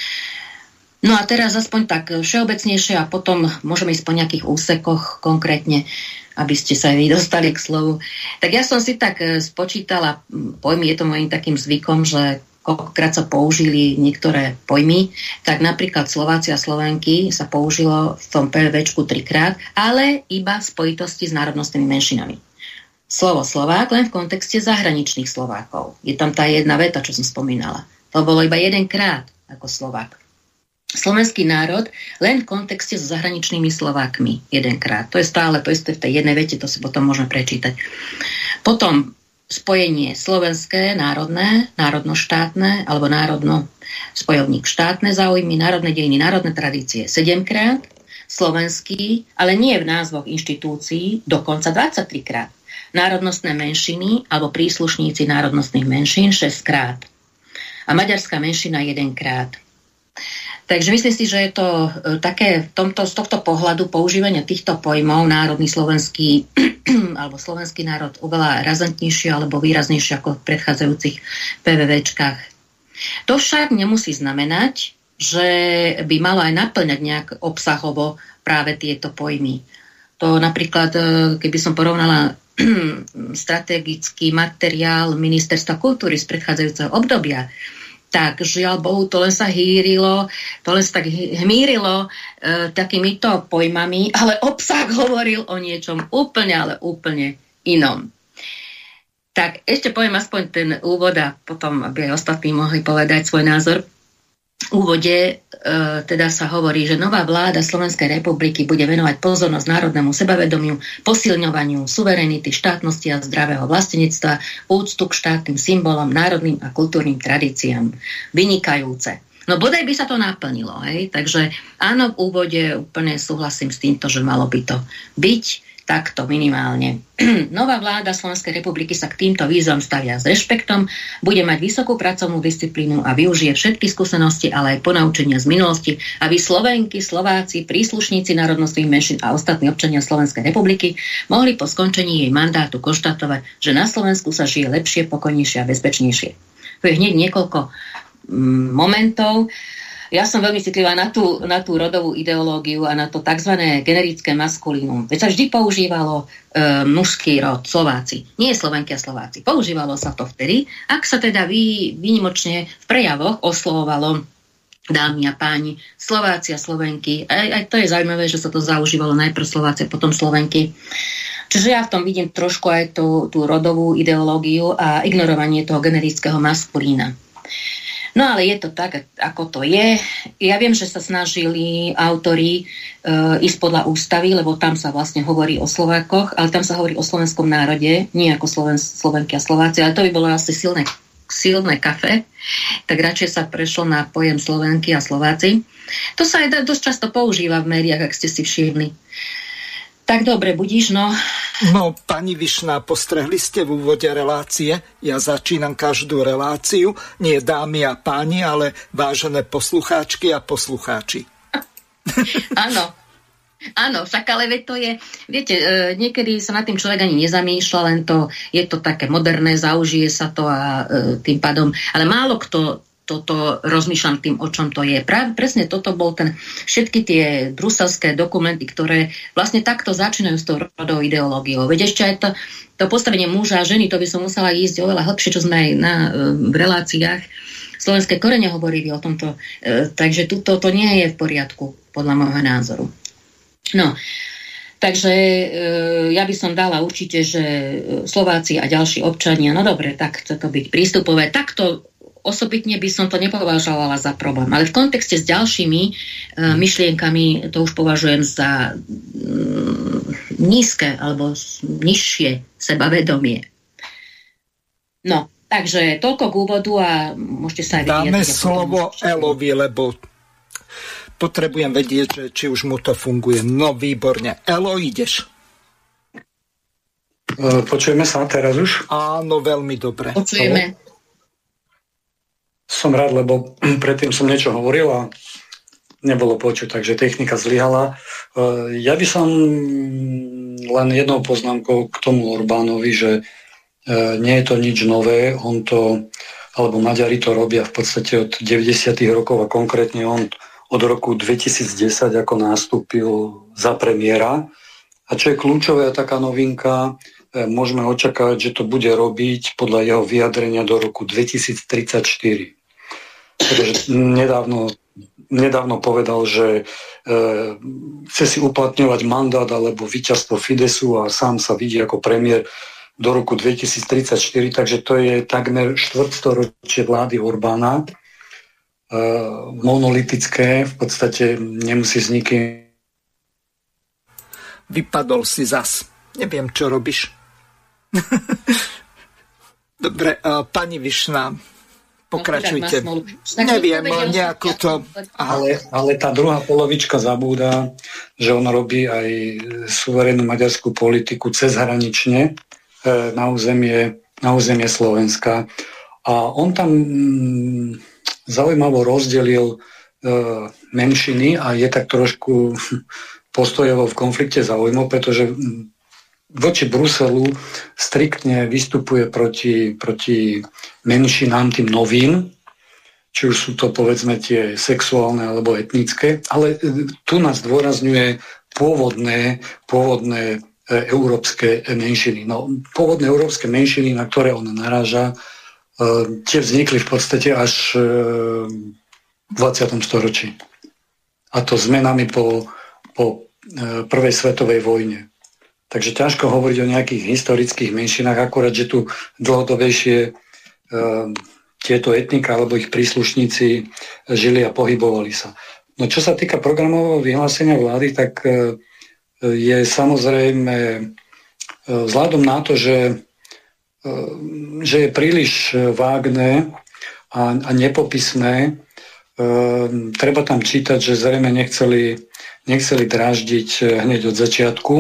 No a teraz aspoň tak všeobecnejšie a potom môžeme ísť po nejakých úsekoch konkrétne, aby ste sa aj vy dostali k slovu. Tak ja som si tak spočítala pojmy, je to mojím takým zvykom, že koľkokrát sa použili niektoré pojmy, tak napríklad Slováci a Slovenky sa použilo v tom PVčku trikrát, ale iba v spojitosti s národnostnými menšinami. Slovo Slovák len v kontexte zahraničných Slovákov. Je tam tá jedna veta, čo som spomínala. To bolo iba jedenkrát ako Slovák. Slovenský národ len v kontexte s zahraničnými Slovákmi jedenkrát. To je stále to isté v tej jednej vete, to si potom môžeme prečítať. Potom spojenie slovenské, národné, národnoštátne alebo národno spojovník štátne záujmy, národné dejiny, národné tradície sedemkrát, slovenský, ale nie v názvoch inštitúcií, dokonca dvadsaťtri krát. Národnostné menšiny alebo príslušníci národnostných menšín šesťkrát. A maďarská menšina jedenkrát. Takže myslím si, že je to také v tomto, z tohto pohľadu používania týchto pojmov národný slovenský alebo slovenský národ oveľa razantnejšie alebo výraznejšie ako v predchádzajúcich PVVčkách. To však nemusí znamenať, že by malo aj naplňať nejak obsahovo práve tieto pojmy. To napríklad, keby som porovnala strategický materiál Ministerstva kultúry z predchádzajúceho obdobia, tak žiaľ Bohu, to len sa hýrilo, to len sa tak hmírilo e, takýmito pojmami, ale obsah hovoril o niečom úplne, ale úplne inom. Tak ešte poviem aspoň ten úvod a potom, aby aj ostatní mohli povedať svoj názor. V úvode e, teda sa hovorí, že nová vláda Slovenskej republiky bude venovať pozornosť národnému sebavedomiu, posilňovaniu suverenity, štátnosti a zdravého vlastenectva, úctu k štátnym symbolom, národným a kultúrnym tradíciám. Vynikajúce. No bodaj by sa to naplnilo, hej? Takže áno, v úvode úplne súhlasím s týmto, že malo by to byť takto minimálne. Nová vláda Slovenskej republiky sa k týmto výzvam stavia s rešpektom, bude mať vysokú pracovnú disciplínu a využije všetky skúsenosti, ale aj ponaučenia z minulosti, aby Slovenky, Slováci, príslušníci národnostných menšín a ostatní občania Slovenskej republiky mohli po skončení jej mandátu konštatovať, že na Slovensku sa žije lepšie, pokojnejšie a bezpečnejšie. To je hneď niekoľko mm, momentov. Ja som veľmi citlivá na tú, na tú rodovú ideológiu a na to tzv. Generické maskulínum. Veď sa vždy používalo e, mužský rod, Slováci. Nie Slovenky a Slováci. Používalo sa to vtedy, ak sa teda vý, výnimočne v prejavoch oslovovalo dámy a páni, Slováci a Slovenky. Aj, aj to je zaujímavé, že sa to zaužívalo najprv Slováci a potom Slovenky. Čiže ja v tom vidím trošku aj tú, tú rodovú ideológiu a ignorovanie toho generického maskulína. No ale je to tak, ako to je. Ja viem, že sa snažili autori e, ísť podľa ústavy, lebo tam sa vlastne hovorí o Slovákoch, ale tam sa hovorí o slovenskom národe, nie ako Sloven, Slovenky a Slováci, ale to by bolo asi silné, silné kafe, tak radšej sa prešlo na pojem Slovenky a Slováci. To sa aj dosť často používa v médiách, ak ste si všimli. Tak dobre, budíš, no. No, pani Vyšná, postrehli ste v úvode relácie. Ja začínam každú reláciu, nie dámy a páni, ale vážené poslucháčky a poslucháči. Áno, áno, však ale veď to je, viete, niekedy sa nad tým človek ani nezamýšľa, len to, je to také moderné, zaužije sa to a tým pádom, ale málo kto toto rozmýšľam tým, o čom to je. Práve presne toto bol ten, všetky tie bruselské dokumenty, ktoré vlastne takto začínajú s tou rodovou ideológiou. Veď ešte aj to, to postavenie muža a ženy, to by som musela ísť oveľa hlbšie, čo sme aj na, v reláciách Slovenské korene hovorili o tomto. E, takže tuto to nie je v poriadku, podľa môjho názoru. No, takže e, ja by som dala určite, že Slováci a ďalší občania, no dobre, tak chce to byť prístupové, takto osobitne by som to nepovažovala za problém. Ale v kontexte s ďalšími e, myšlienkami to už považujem za mm, nízke alebo nižšie sebavedomie. No, takže toľko k úvodu a môžete sa aj vyjadriť. Dáme slovo Elovi, lebo potrebujem vedieť, že či už mu to funguje. No, výborne. Elo, ideš. Počujeme sa teraz už? Áno, veľmi dobre. Počujeme. Halo? Som rád, lebo predtým som niečo hovoril a nebolo počuť, takže technika zlyhala. Ja by som len jednou poznámkou k tomu Orbánovi, že nie je to nič nové, on to, alebo Maďari to robia v podstate od deväťdesiatych rokov a konkrétne on od roku dvetisícdesať, ako nastúpil za premiéra. A čo je kľúčové, taká novinka, môžeme očakávať, že to bude robiť podľa jeho vyjadrenia do roku dvetisíctridsaťštyri. Pretože nedávno, nedávno povedal, že e, chce si uplatňovať mandát alebo víťazstvo Fidesu a sám sa vidí ako premiér do roku dvetisíctridsaťštyri, takže to je takmer štvrtstoročie vlády Orbána. E, monolitické, v podstate nemusí s nikým. Vypadol si zas. Neviem, čo robíš. Dobre, uh, pani Višná, pokračujte. No, neviem, nejako to... Ale, ale tá druhá polovička zabúda, že on robí aj suverénnu maďarskú politiku cezhranične na územie, na územie Slovenska. A on tam mm, zaujímavo rozdelil uh, menšiny a je tak trošku postojovo v konflikte záujmov, pretože voči Bruselu striktne vystupuje proti, proti menšinám, tým novým, či už sú to povedzme tie sexuálne alebo etnické, ale tu nás zdôrazňuje pôvodné, pôvodné európske menšiny. No, pôvodné európske menšiny, na ktoré on naráža, tie vznikli v podstate až v dvadsiatom storočí. A to zmenami po, po prvej svetovej vojne. Takže ťažko hovoriť o nejakých historických menšinách, akurát, že tu dlhodobejšie e, tieto etnika alebo ich príslušníci žili a pohybovali sa. No čo sa týka programového vyhlásenia vlády, tak e, je samozrejme e, vzhľadom na to, že, e, že je príliš vágne a, a nepopisné, e, treba tam čítať, že zrejme nechceli, nechceli dráždiť hneď od začiatku.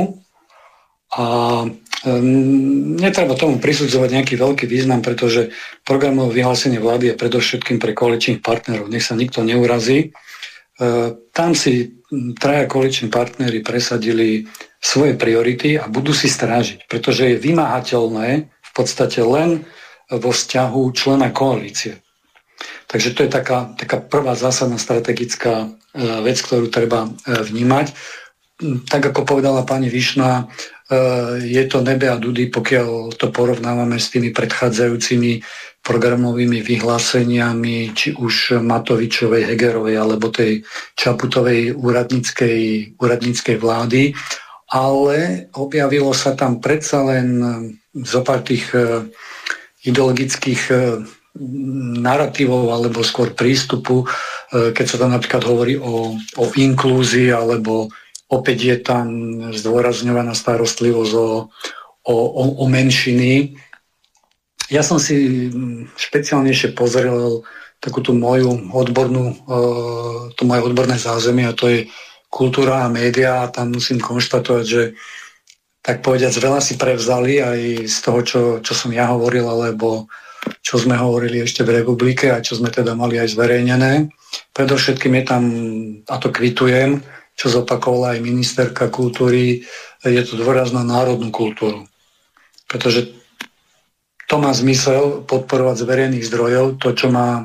A um, netreba tomu prisudzovať nejaký veľký význam, pretože programové vyhlásenie vlády je predovšetkým pre koaličných partnerov. Nech sa nikto neurazí. E, tam si traja koaliční partneri presadili svoje priority a budú si strážiť, pretože je vymáhateľné v podstate len vo vzťahu člena koalície. Takže to je taká, taká prvá zásadná strategická e, vec, ktorú treba e, vnímať. Tak ako povedala pani Višná, je to nebe a dudy, pokiaľ to porovnávame s tými predchádzajúcimi programovými vyhláseniami, či už Matovičovej, Hegerovej alebo tej Čaputovej úradníckej, úradníckej vlády. Ale objavilo sa tam predsa len zopár tých ideologických naratívov alebo skôr prístupu, keď sa tam napríklad hovorí o, o inklúzii alebo opäť je tam zdôrazňovaná starostlivosť o, o, o menšiny. Ja som si špeciálnejšie pozrel takú tú moju odbornú, to moje odborné zázemie, a to je kultúra a média, a tam musím konštatovať, že tak povediac veľa si prevzali aj z toho, čo, čo som ja hovoril, alebo čo sme hovorili ešte v republike a čo sme teda mali aj zverejnené. Predovšetkým je tam, a to kvitujem, čo zopakovala aj ministerka kultúry, je to dôraz na národnú kultúru. Pretože to má zmysel podporovať z verejných zdrojov, to, čo má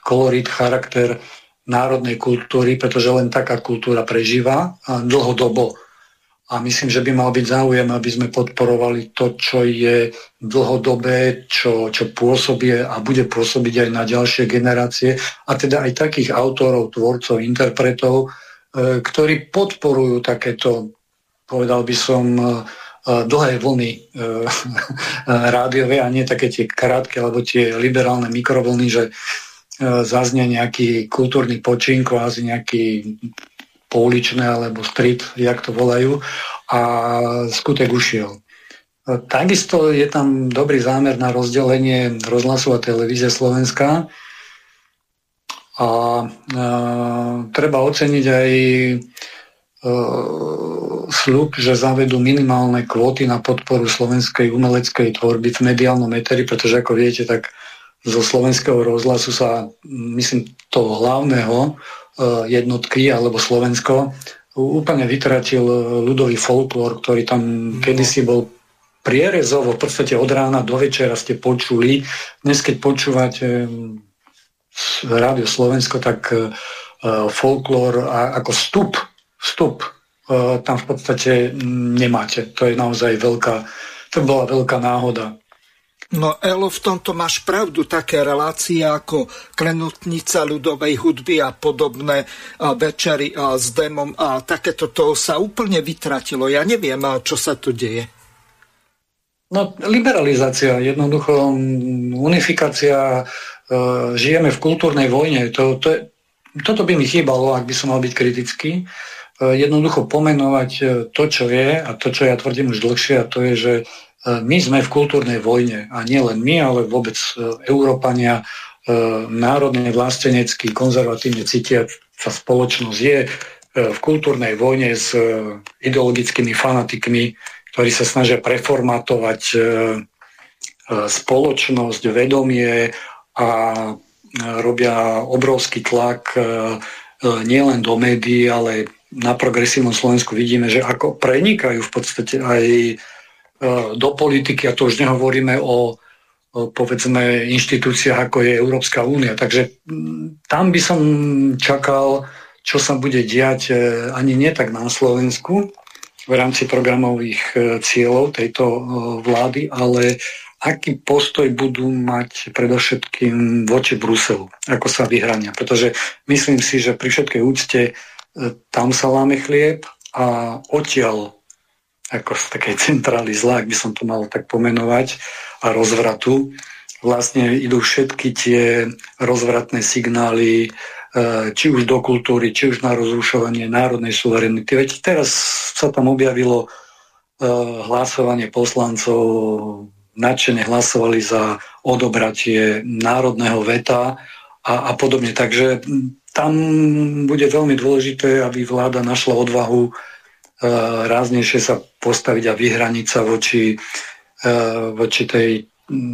kolorit, charakter národnej kultúry, pretože len taká kultúra prežíva dlhodobo. A myslím, že by mal byť záujem, aby sme podporovali to, čo je dlhodobé, čo, čo pôsobí a bude pôsobiť aj na ďalšie generácie. A teda aj takých autorov, tvorcov, interpretov, e, ktorí podporujú takéto, povedal by som, e, dlhé vlny e, rádiové a nie také tie krátke alebo tie liberálne mikrovlny, že e, zaznie nejaký kultúrny počin, kvázi nejaký pouličné alebo street, jak to volajú, a skutek ušiel. Takisto je tam dobrý zámer na rozdelenie rozhlasu a televízie Slovenska a e, treba oceniť aj e, sľub, že zavedú minimálne kvóty na podporu slovenskej umeleckej tvorby v mediálnom éteri, pretože ako viete, tak zo slovenského rozhlasu sa, myslím, toho hlavného jednotky alebo Slovensko úplne vytratil ľudový folklór, ktorý tam kedysi bol prierezovo, v podstate od rána do večera ste počuli. Dnes, keď počúvate Rádio Slovensko, tak folklór ako vstup, vstup tam v podstate nemáte. To je naozaj veľká, to bola veľká náhoda. No Elo, v tomto máš pravdu, také relácie ako Klenotnica ľudovej hudby a podobné a večery a s Démom a takéto, to sa úplne vytratilo. Ja neviem, čo sa tu deje. No, liberalizácia, jednoducho unifikácia, žijeme v kultúrnej vojne. To, to je, toto by mi chýbalo, ak by som mal byť kritický. Jednoducho pomenovať to, čo je, a to, čo ja tvrdím už dlhšie, a to je, že my sme v kultúrnej vojne a nie len my, ale vôbec Európania, národne, vlastenecký, konzervatívne cítiaca spoločnosť je v kultúrnej vojne s ideologickými fanatikmi, ktorí sa snažia preformátovať spoločnosť, vedomie a robia obrovský tlak nielen do médií, ale na progresívnom Slovensku vidíme, že ako prenikajú v podstate aj do politiky, a to už nehovoríme o, o povedzme inštitúciách ako je Európska únia. Takže tam by som čakal, čo sa bude diať ani nie tak na Slovensku v rámci programových cieľov tejto vlády, ale aký postoj budú mať predovšetkým voči Bruselu, ako sa vyhrania. Pretože myslím si, že pri všetkej úcte tam sa láme chlieb a odtiaľ ako z takej centrály zla, ak by som to mal tak pomenovať, a rozvratu, vlastne idú všetky tie rozvratné signály, či už do kultúry, či už na rozrušovanie národnej suverenity. Veď teraz sa tam objavilo hlasovanie poslancov, nadšene hlasovali za odobratie národného veta a, a podobne. Takže tam bude veľmi dôležité, aby vláda našla odvahu ráznejšie sa postaviť a vyhraniť sa voči, voči tej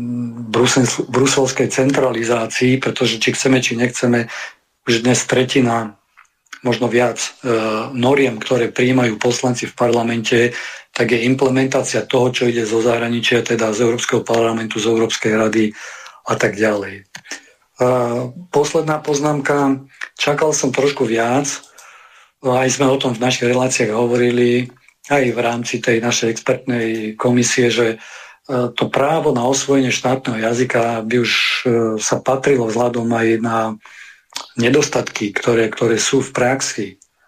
bruselskej centralizácii, pretože či chceme, či nechceme, už dnes tretina, možno viac noriem, ktoré prijímajú poslanci v parlamente, tak je implementácia toho, čo ide zo zahraničia, teda z Európskeho parlamentu, z Európskej rady a tak ďalej. Posledná poznámka, čakal som trošku viac. Aj sme o tom v našich reláciách hovorili, aj v rámci tej našej expertnej komisie, že to právo na osvojenie štátneho jazyka by už sa patrilo vzhľadom aj na nedostatky, ktoré, ktoré sú v praxi,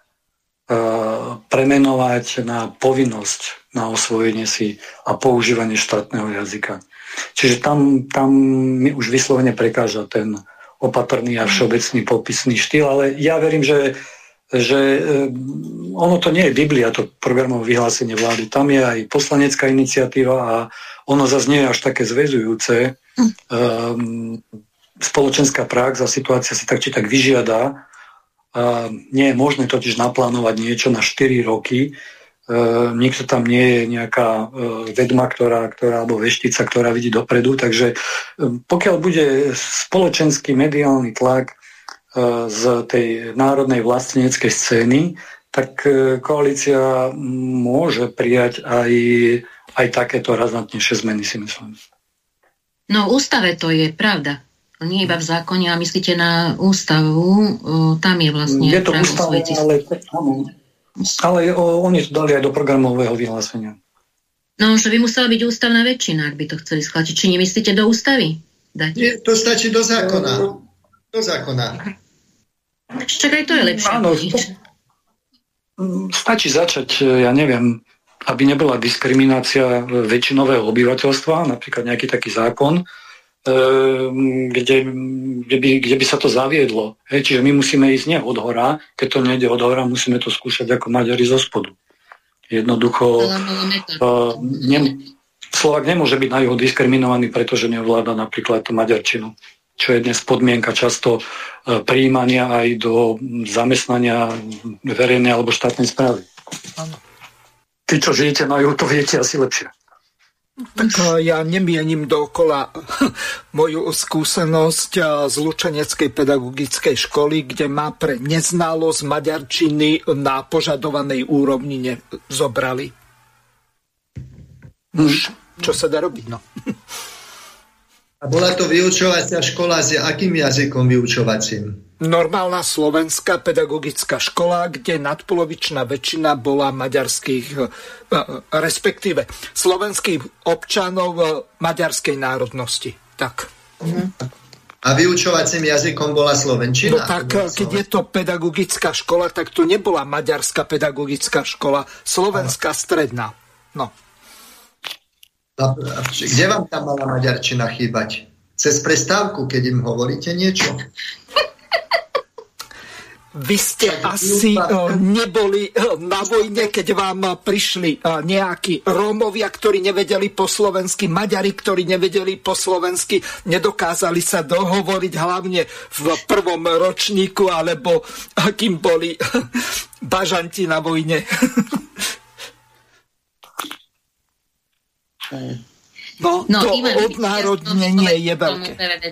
premenovať na povinnosť na osvojenie si a používanie štátneho jazyka. Čiže tam, tam mi už vyslovene prekáža ten opatrný a všeobecný popisný štýl, ale ja verím, že že ono to nie je Biblia, to programové vyhlásenie vlády. Tam je aj poslanecká iniciatíva a ono zase nie je až také zväzujúce. Um, spoločenská prax a situácia si tak či tak vyžiada. Um, nie je možné totiž naplánovať niečo na štyri roky. Um, nikto tam nie je nejaká um, vedma, ktorá, ktorá, alebo veštica, ktorá vidí dopredu. Takže um, pokiaľ bude spoločenský mediálny tlak z tej národnej vlasteneckej scény, tak koalícia môže prijať aj, aj takéto razantnejšie zmeny, si myslím. No v ústave to je pravda. Nie iba v zákone, a myslíte na ústavu, tam je vlastne... Je to ústava, ale, ale o, oni to dali aj do programového vyhlásenia. No, že by musela byť ústavná väčšina, ak by to chceli schváliť. Či nemyslíte do ústavy dať? Nie, to stačí do zákona. Do zákona. Čak aj to je lepšie. Áno, stačí začať, ja neviem, aby nebola diskriminácia väčšinového obyvateľstva, napríklad nejaký taký zákon, Kde, kde, by, kde by sa to zaviedlo. Hej, čiže my musíme ísť nie od hora, keď to nejde od hora, musíme to skúšať ako Maďari zo spodu. Jednoducho uh, ne, Slovák nemôže byť na juhu diskriminovaný, pretože neovláda napríklad maďarčinu, čo je dnes podmienka často uh, prijímania aj do zamestnania verejnej alebo štátnej správy. Tí, čo žijete na juhu, to viete asi lepšie. Tak ja nemienim dookola moju skúsenosť z Lučeneckej pedagogickej školy, kde ma pre neznalosť maďarčiny na požadovanej úrovni nezobrali. Už, čo sa dá robiť, no. A bola to vyučovacia škola s akým jazykom vyučovacím? Normálna slovenská pedagogická škola, kde nadpolovičná väčšina bola maďarských, respektíve slovenských občanov maďarskej národnosti. Tak. A vyučovacím jazykom bola slovenčina? No tak, keď je to pedagogická škola, tak to nebola maďarská pedagogická škola, slovenská stredná. No. Kde vám tam mala maďarčina chýbať? Cez prestávku, keď im hovoríte niečo? Vy ste asi neboli na vojne, keď vám prišli nejakí Rómovia, ktorí nevedeli po slovensky, Maďari, ktorí nevedeli po slovensky, nedokázali sa dohovoriť hlavne v prvom ročníku, alebo akým boli bažanti na vojne. No, no to odnárodnenie je veľké.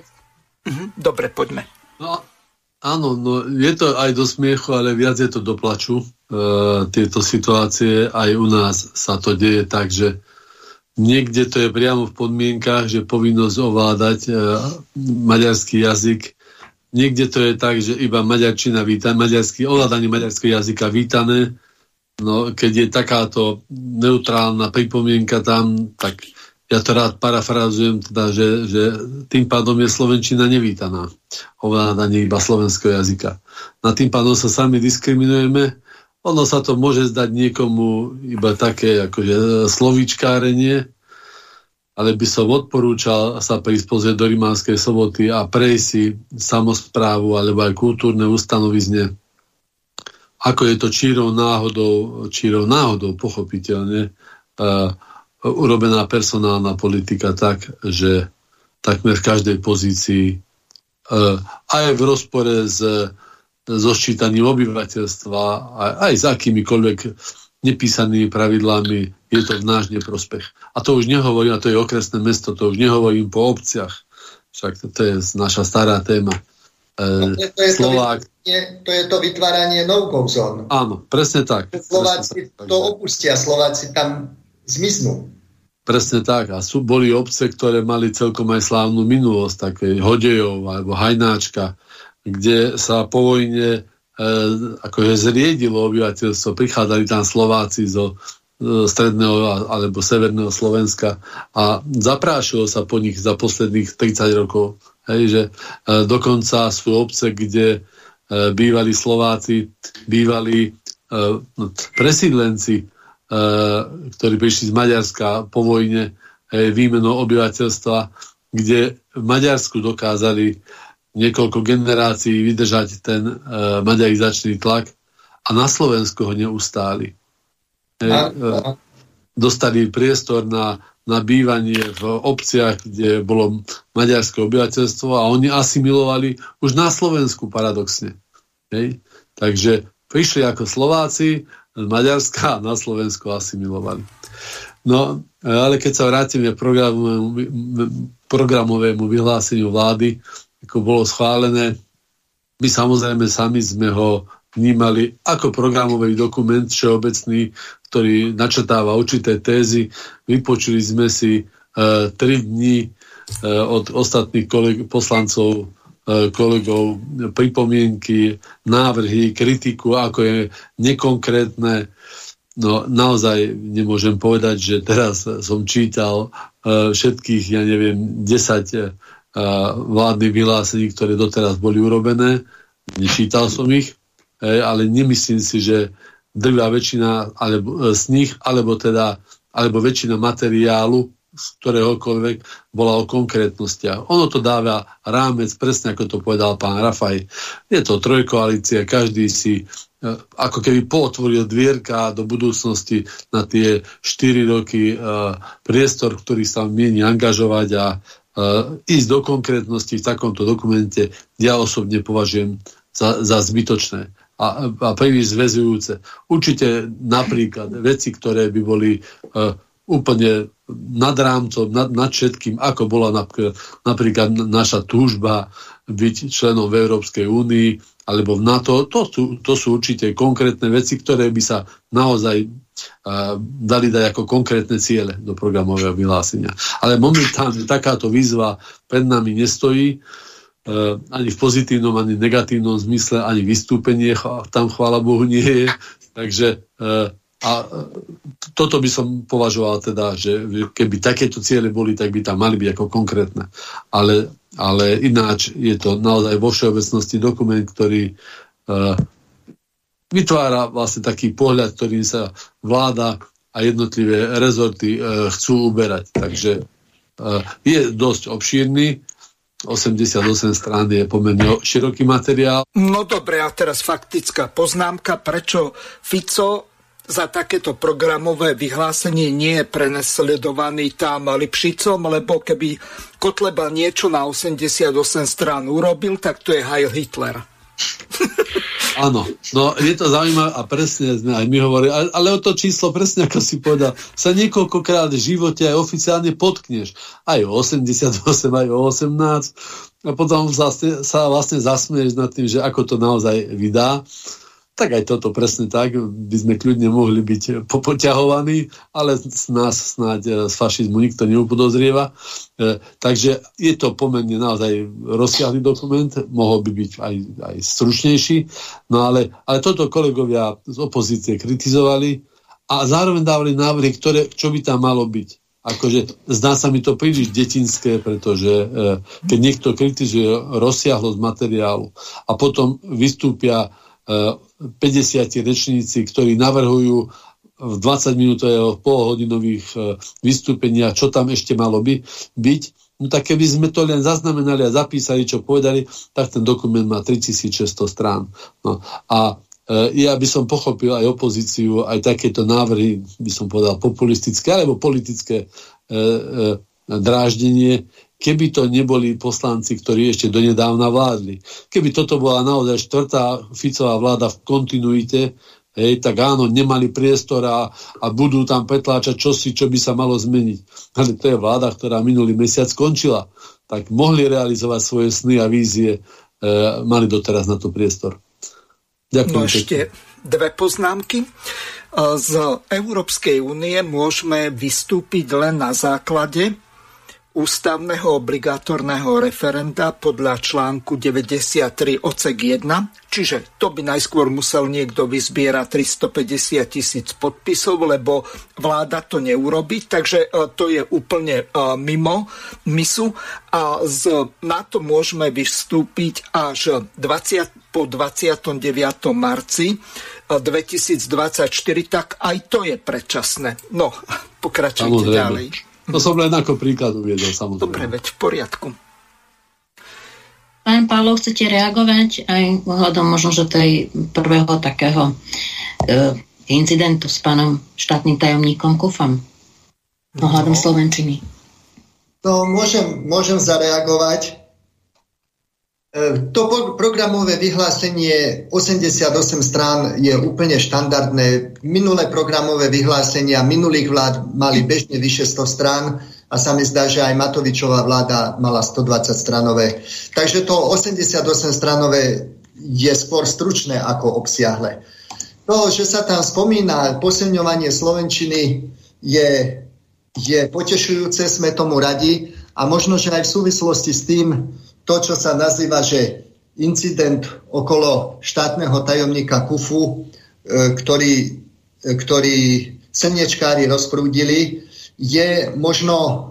Dobre, poďme. No, áno, no, je to aj do smiechu, ale viac je to do plaču. E, tieto situácie, aj u nás sa to deje tak, že niekde to je priamo v podmienkach, že povinnosť ovládať e, maďarský jazyk. Niekde to je tak, že iba maďarčina víta, maďarský, ovládanie maďarského jazyka vítané. No, keď je takáto neutrálna pripomienka tam, tak ja to rád parafrázujem, teda, že, že tým pádom je slovenčina nevítaná. Ovládanie iba slovenského jazyka. Na tým pádom sa sami diskriminujeme. Ono sa to môže zdať niekomu iba také akože slovíčkárenie, ale by som odporúčal sa prísť pozrieť do Rimavskej Soboty a prejsť si samosprávu alebo aj kultúrne ustanovizne. Ako je to čírou náhodou, čírou náhodou, pochopiteľne, uh, urobená personálna politika tak, že takmer v každej pozícii uh, aj v rozpore s, so ščítaním obyvateľstva, aj, aj s akýmikoľvek nepísanými pravidlami, je to v náš neprospech. A to už nehovorím, a to je okresné mesto, to už nehovorím po obciach. Však to, to je naša stará téma. No, to, je Slovák... to, to je to vytváranie no-go zón. Áno, presne tak. Slováci presne tak. to opustia, Slováci tam zmiznú. Presne tak. A sú, boli obce, ktoré mali celkom aj slávnu minulosť, také Hodejov alebo Hajnáčka, kde sa po vojne e, akože zriedilo obyvateľstvo. Prichádzali tam Slováci zo e, stredného alebo severného Slovenska a zaprášilo sa po nich za posledných tridsať rokov. Hej, že e, dokonca sú obce, kde e, bývali Slováci, bývali e, presídlenci, e, ktorí prišli z Maďarska po vojne, e, výmenou obyvateľstva, kde v Maďarsku dokázali niekoľko generácií vydržať ten e, maďarizačný tlak a na Slovensku ho neustáli. E, e, dostali priestor na na bývanie v obciach, kde bolo maďarské obyvateľstvo a oni asimilovali už na Slovensku paradoxne. Hej? Takže prišli ako Slováci z Maďarska a na Slovensku asimilovali. No, ale keď sa vrátime k programovému, programovému vyhláseniu vlády, ako bolo schválené, my samozrejme sami sme ho vnímali ako programový dokument všeobecný, ktorý načrtáva určité tézy. Vypočuli sme si e, tri dni od ostatných koleg- poslancov, kolegov pripomienky, návrhy, kritiku, ako je nekonkrétne. No naozaj nemôžem povedať, že teraz som čítal všetkých, ja neviem, desať vládnych vyhlásení, ktoré doteraz boli urobené. Nečítal som ich, ale nemyslím si, že drvá väčšina alebo, z nich, alebo teda alebo väčšina materiálu z ktoréhokoľvek bola o konkrétnostiach. Ono to dáva rámec, presne ako to povedal pán Rafaj. Je to trojkoalícia, každý si ako keby pootvoril dvierka do budúcnosti na tie štyri roky priestor, ktorý sa mieni angažovať a ísť do konkrétnosti v takomto dokumente ja osobne považujem za, za zbytočné a, a príliš zväzujúce. Určite napríklad veci, ktoré by boli uh, úplne nad rámcom, nad, nad všetkým, ako bola napríklad, napríklad naša túžba byť členom v Európskej únii alebo v NATO, to sú, to sú určite konkrétne veci, ktoré by sa naozaj uh, dali dať ako konkrétne ciele do programového vyhlásenia. Ale momentálne takáto výzva pred nami nestojí, uh, ani v pozitívnom, ani v negatívnom zmysle, ani vystúpenie tam, chvála Bohu, nie je. Takže uh, a toto by som považoval teda, že keby takéto ciele boli, tak by tam mali byť ako konkrétne. Ale, ale ináč je to naozaj vo všeobecnosti dokument, ktorý uh, vytvára vlastne taký pohľad, ktorým sa vláda a jednotlivé rezorty uh, chcú uberať. Takže uh, je dosť obšírny. osemdesiatosem strán je pomerne široký materiál. No dobre, a teraz faktická poznámka. Prečo Fico za takéto programové vyhlásenie nie je prenasledovaný tam Lipšicom, lebo keby Kotleba niečo na osemdesiatosem strán urobil, tak to je Heil Hitler. Áno, no je to zaujímavé a presne sme aj my hovorili, ale o to číslo, presne ako si povedal, sa niekoľkokrát v živote aj oficiálne potkneš. Aj o osemdesiatosem, aj o osemnásť a potom vlastne, sa vlastne zasmieš nad tým, že ako to naozaj vydá. Tak aj toto presne tak, by sme kľudne mohli byť popoťahovaní, ale z nás snáď z fašizmu nikto neupodozrieva. E, takže je to pomerne naozaj rozsiahly dokument, mohol by byť aj, aj stručnejší, no ale, ale toto kolegovia z opozície kritizovali a zároveň dávali návrhy, ktoré, čo by tam malo byť. Akože zdá sa mi to príliš detinské, pretože e, keď niekto kritizuje rozsiahlosť materiálu a potom vystúpia päťdesiat rečníci, ktorí navrhujú v dvadsaťminútových, polhodinových vystúpeniach, čo tam ešte malo by, byť. No tak keby sme to len zaznamenali a zapísali, čo povedali, tak ten dokument má tritisícšesťsto strán. No. A e, ja by som pochopil aj opozíciu, aj takéto návrhy, by som povedal populistické alebo politické e, e, dráždenie, keby to neboli poslanci, ktorí ešte donedávna vládli. Keby toto bola naozaj štvrtá Ficová vláda v kontinuite, hej, tak áno, nemali priestor a, a budú tam pretláčať čosi, čo by sa malo zmeniť. Ale to je vláda, ktorá minulý mesiac skončila. Tak mohli realizovať svoje sny a vízie, e, mali doteraz na to priestor. Ďakujem. No ešte dve poznámky. Z Európskej únie môžeme vystúpiť len na základe ústavného obligatórneho referenda podľa článku deväťdesiattri odsek jeden, čiže to by najskôr musel niekto vyzbierať tristopäťdesiat tisíc podpisov, lebo vláda to neurobí, takže to je úplne mimo misu a z, na to môžeme vystúpiť až dvadsať po dvadsiatom deviatom marci dvetisícdvadsaťštyri, tak aj to je predčasné. No, pokračujte ďalej. To som len ako príklad uviedol, samozrejme. Dobre, veď v poriadku. Pán Pavlov, chcete reagovať aj ohľadom možno, že tej prvého takého e, incidentu s pánom štátnym tajomníkom Kufom ohľadom no. slovenčiny? No, môžem, môžem zareagovať. To programové vyhlásenie osemdesiatosem strán je úplne štandardné. Minulé programové vyhlásenia minulých vlád mali bežne vyše sto strán a sa mi zdá, že aj Matovičová vláda mala stodvadsať stranové. Takže to osemdesiatosem stranové je skôr stručné ako obsiahle. To, že sa tam spomína posilňovanie slovenčiny, je, je potešujúce, sme tomu radi. A možno, že aj v súvislosti s tým, to, čo sa nazýva, že incident okolo štátneho tajomníka Kufu, ktorý, ktorý slniečkári rozprúdili, je možno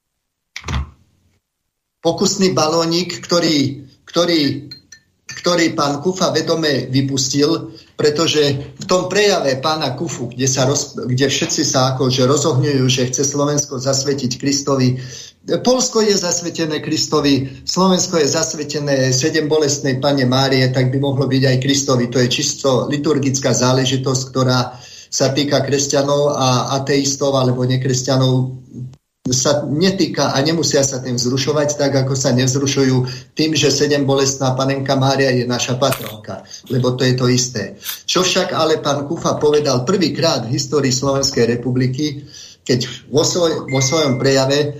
pokusný balónik, ktorý, ktorý, ktorý pán Kufa vedome vypustil, pretože v tom prejave pána Kufu, kde, sa roz, kde všetci sa akože rozohňujú, že chce Slovensko zasvetiť Kristovi, Poľsko je zasvetené Kristovi, Slovensko je zasvetené sedem bolestnej Panne Márie, tak by mohlo byť aj Kristovi. To je čisto liturgická záležitosť, ktorá sa týka kresťanov a ateistov alebo nekresťanov sa netýka a nemusia sa tým vzrušovať, tak ako sa nevzrušujú tým, že sedem bolestná Panenka Mária je naša patronka, lebo to je to isté. Čo však ale pán Kufa povedal prvýkrát v histórii Slovenskej republiky, keď vo, svoj, vo svojom prejave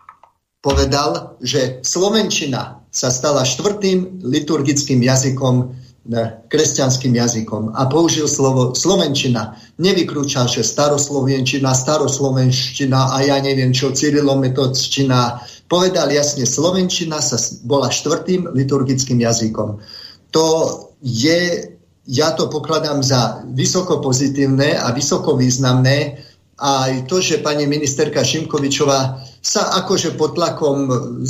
povedal, že slovenčina sa stala štvrtým liturgickým jazykom, kresťanským jazykom a použil slovo slovenčina. Nevykrúčal, že staroslovenčina, staroslovenština a ja neviem čo, cyrilometodština. Povedal jasne, slovenčina sa bola štvrtým liturgickým jazykom. To je, ja to pokladám za vysoko pozitívne a vysoko významné. A aj to, že pani ministerka Šimkovičová sa akože pod tlakom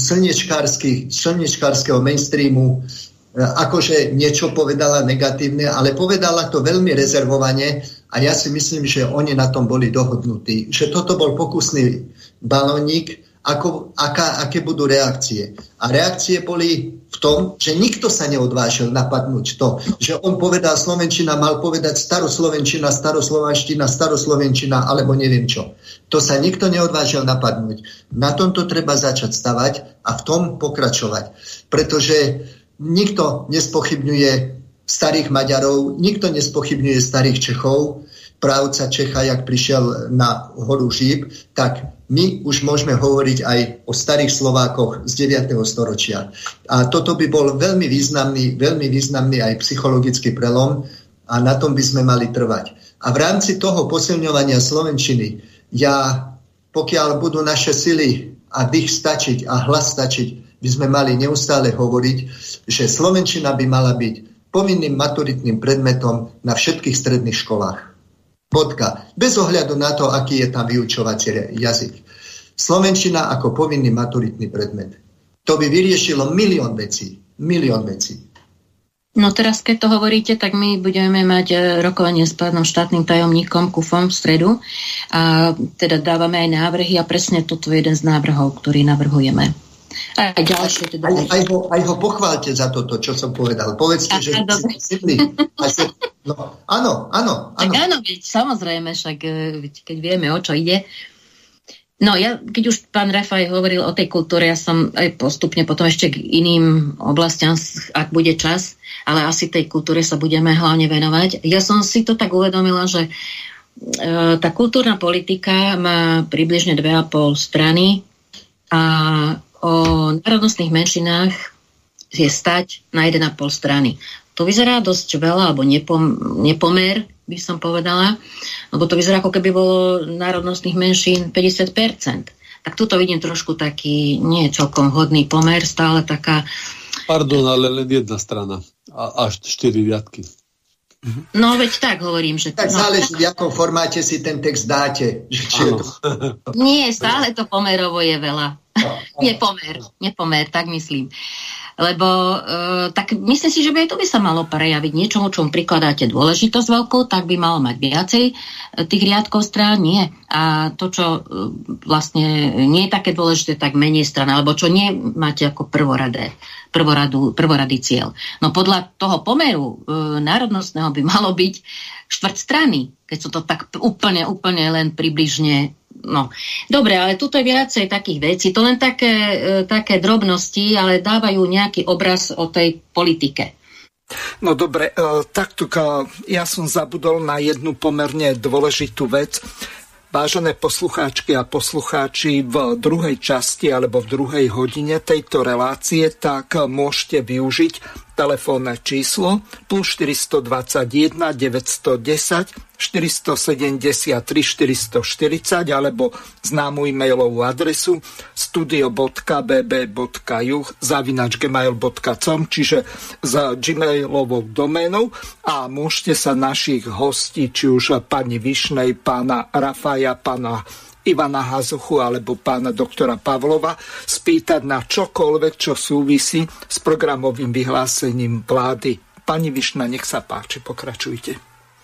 slniečkárskeho mainstreamu akože niečo povedala negatívne, ale povedala to veľmi rezervovane a ja si myslím, že oni na tom boli dohodnutí. Že toto bol pokusný balónik, ako, aká, aké budú reakcie. A reakcie boli v tom, že nikto sa neodvážil napadnúť to, že on povedal slovenčina, mal povedať staroslovenčina, staroslovenština, staroslovenčina, alebo neviem čo. To sa nikto neodvážil napadnúť. Na tomto treba začať stavať a v tom pokračovať. Pretože nikto nespochybňuje starých Maďarov, nikto nespochybňuje starých Čechov, právca Čecha, jak prišiel na horu Žíp, tak my už môžeme hovoriť aj o starých Slovákoch z deviateho storočia. A toto by bol veľmi významný, veľmi významný aj psychologický prelom a na tom by sme mali trvať. A v rámci toho posilňovania slovenčiny, ja, pokiaľ budú naše sily a dých stačiť a hlas stačiť, by sme mali neustále hovoriť, že slovenčina by mala byť povinným maturitným predmetom na všetkých stredných školách. Bodka. Bez ohľadu na to, aký je tam vyučovací jazyk. Slovenčina ako povinný maturitný predmet. To by vyriešilo milión vecí. Milión vecí. No teraz, keď to hovoríte, tak my budeme mať rokovanie s pánom štátnym tajomníkom Kufom v stredu a teda dávame aj návrhy a presne toto je jeden z návrhov, ktorý navrhujeme. Aj, ďalšie, teda... aj, aj, ho, aj ho pochválte za toto, čo som povedal. Povedzte, že... No, áno, áno, áno. Tak áno, veď, samozrejme, však keď vieme, o čo ide. No ja, keď už pán Rafaj hovoril o tej kultúre, ja som aj postupne potom ešte k iným oblastiam, ak bude čas, ale asi tej kultúre sa budeme hlavne venovať. Ja som si to tak uvedomila, že e, tá kultúrna politika má približne dve a pol strany a o národnostných menšinách je stať na jeden a pol strany. To vyzerá dosť veľa, alebo nepom- nepomer, by som povedala, lebo to vyzerá, ako keby bolo národnostných menšín päťdesiat percent. Tak tuto vidím trošku taký, nie celkom hodný pomer, stále taká... Pardon, ale len jedna strana. A až štyri riadky. No veď tak hovorím, že... Tak no, záleží, v jakom formáte si ten text dáte. Či to... Nie, stále to pomerovo je veľa. Nepomer, nepomer, tak myslím. Lebo e, tak myslím si, že by aj to by sa malo prejaviť niečomu, čomu prikladáte dôležitosť veľkú, tak by malo mať viacej tých riadkov strán, nie. A to, čo e, vlastne nie je také dôležité, tak menej strán, alebo čo nie máte ako prvoradé, prvoradu, prvoradý cieľ. No podľa toho pomeru e, národnostného by malo byť štvrť strany, keď sú to tak úplne, úplne len približne. No, dobre, ale tuto je viacej takých vecí. To len také, e, také drobnosti, ale dávajú nejaký obraz o tej politike. No dobre, e, takto ja som zabudol na jednu pomerne dôležitú vec. Vážené poslucháčky a poslucháči, v druhej časti alebo v druhej hodine tejto relácie tak môžete využiť telefónne číslo plus štyri dva jeden, deväť jedna nula, štyri sedem tri, štyri štyri nula alebo známu e-mailovú adresu studio bodka b b bodka juh zavináč gmail bodka com, čiže za gmailovou doménou, a môžete sa našich hostí, či už pani Višnej, pána Rafaja, pána Ivana Hazuchu alebo pána doktora Pavlova spýtať na čokoľvek, čo súvisí s programovým vyhlásením vlády. Pani Višna, nech sa páči, pokračujte.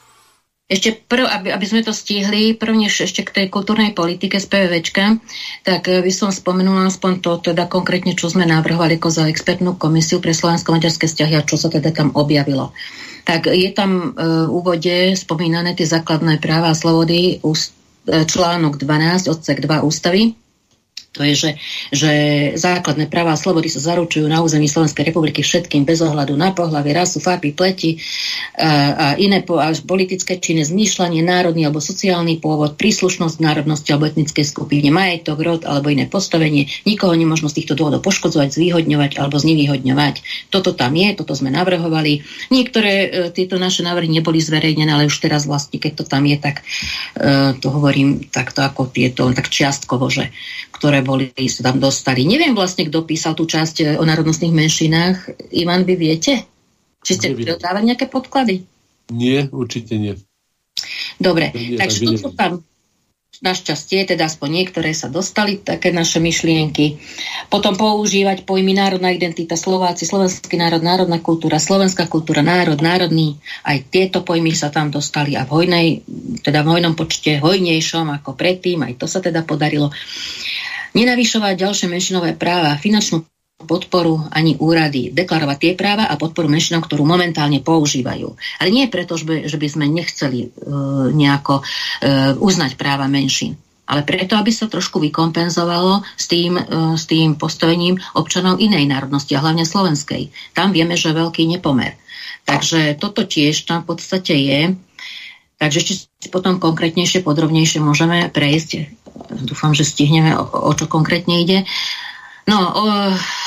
Ešte prv, aby, aby sme to stihli, prvnež ešte k tej kultúrnej politike z PVVčka, tak by som spomenula aspoň to, teda konkrétne, čo sme navrhovali ako za expertnú komisiu pre slovensko-maďarské vzťahy a čo sa teda tam objavilo. Tak je tam v úvode spomínané tie základné práva a slobody, článok dvanásť, odsek dva ústavy. To je, že, že základné práva a slobody sa zaručujú na území Slovenskej republiky všetkým bez ohľadu na pohlavie, rasu, farby, pleti a, a iné po, a politické činné zmýšľanie, národný alebo sociálny pôvod, príslušnosť národnosti alebo etnickej skupine, majetok, rod alebo iné postavenie. Nikoho nemožno z týchto dôvodov poškodzovať, zvýhodňovať alebo znevýhodňovať. Toto tam je, toto sme navrhovali. Niektoré e, tieto naše návrhy neboli zverejnené, ale už teraz vlastne, keď to tam je, tak e, to hovorím takto ako tieto, tak čiastkovo, že ktoré boli, sa tam dostali. Neviem vlastne, kto písal tú časť o národnostných menšinách. Ivan, vy viete? Či ste dodávali nejaké podklady? Nie, určite nie. Dobre, nie, takže to sú tam našťastie, teda aspoň niektoré sa dostali, také naše myšlienky. Potom používať pojmy národná identita, Slováci, slovenský národ, národná kultúra, slovenská kultúra, národ, národný. Aj tieto pojmy sa tam dostali a v hojnej, teda v hojnom počte, hojnejšom ako predtým, aj to sa teda podarilo. Nenavyšovať ďalšie menšinové práva, finančnú podporu ani úrady, deklarovať tie práva a podporu menšinov, ktorú momentálne používajú. Ale nie preto, že by, že by sme nechceli uh, nejako uh, uznať práva menšín, ale preto, aby sa trošku vykompenzovalo s tým, uh, s tým postavením občanov inej národnosti, a hlavne slovenskej. Tam vieme, že veľký nepomer. Takže toto tiež tam v podstate je. Takže ešte potom konkrétnejšie, podrobnejšie môžeme prejsť. Dúfam, že stihneme, o, o čo konkrétne ide. No, o, e,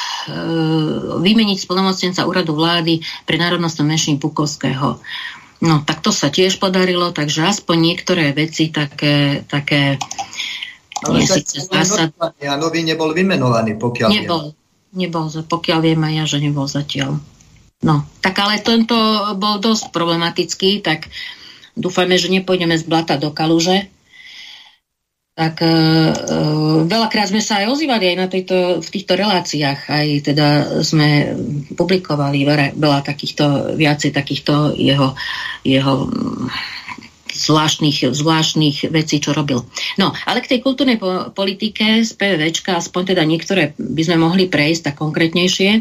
vymeniť splnomocnenca úradu vlády pre národnostnú menšinu Pukovského. No, tak to sa tiež podarilo, takže aspoň niektoré veci také, také ale síce zásad... Janovi nebol vymenovaný, pokiaľ nebol, viem. Nebol, pokiaľ viem aj ja, že nebol zatiaľ. No, tak ale tento bol dosť problematický, tak dúfajme, že nepôjdeme z blata do kaluže. Tak e, e, veľakrát sme sa aj ozývali aj na tejto, v týchto reláciách. Aj teda sme publikovali veľa takýchto, viacej takýchto jeho, jeho zvláštnych, zvláštnych vecí, čo robil. No, ale k tej kultúrnej po, politike z PVVčka, aspoň teda niektoré by sme mohli prejsť tak konkrétnejšie.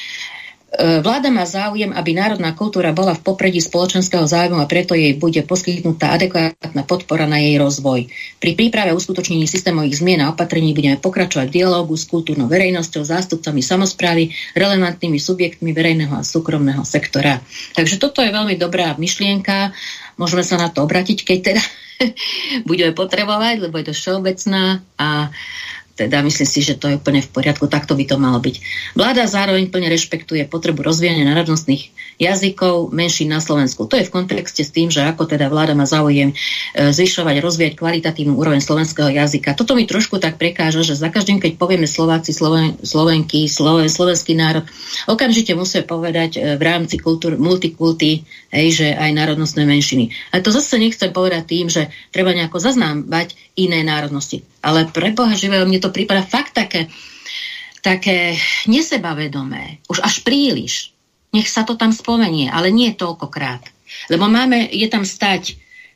Vláda má záujem, aby národná kultúra bola v popredí spoločenského záujmu a preto jej bude poskytnutá adekvátna podpora na jej rozvoj. Pri príprave a uskutočnení systémových zmien a opatrení budeme pokračovať v dialógu s kultúrnou verejnosťou, zástupcami samosprávy, relevantnými subjektmi verejného a súkromného sektora. Takže toto je veľmi dobrá myšlienka. Môžeme sa na to obrátiť, keď teda budeme potrebovať, lebo je to všeobecná a teda myslím si, že to je úplne v poriadku, takto by to malo byť. Vláda zároveň plne rešpektuje potrebu rozvíjania národnostných jazykov menšín na Slovensku. To je v kontexte s tým, že ako teda vláda má záujem e, zvyšovať, rozvíjať kvalitatívnu úroveň slovenského jazyka. Toto mi trošku tak prekáža, že za každým, keď povieme Slováci, Sloven, Slovenky, Sloven, slovenský národ, okamžite musíme povedať e, v rámci kultúr, multikulty, hej, že aj národnostné menšiny. A to zase nechcem povedať tým, že treba nejako zaznámať iné národnosti. Ale pre Boha živého, mne to prípada fakt také, také nesebavedomé, už až príliš. Nech sa to tam spomenie, ale nie toľkokrát. Lebo máme, je tam stať e,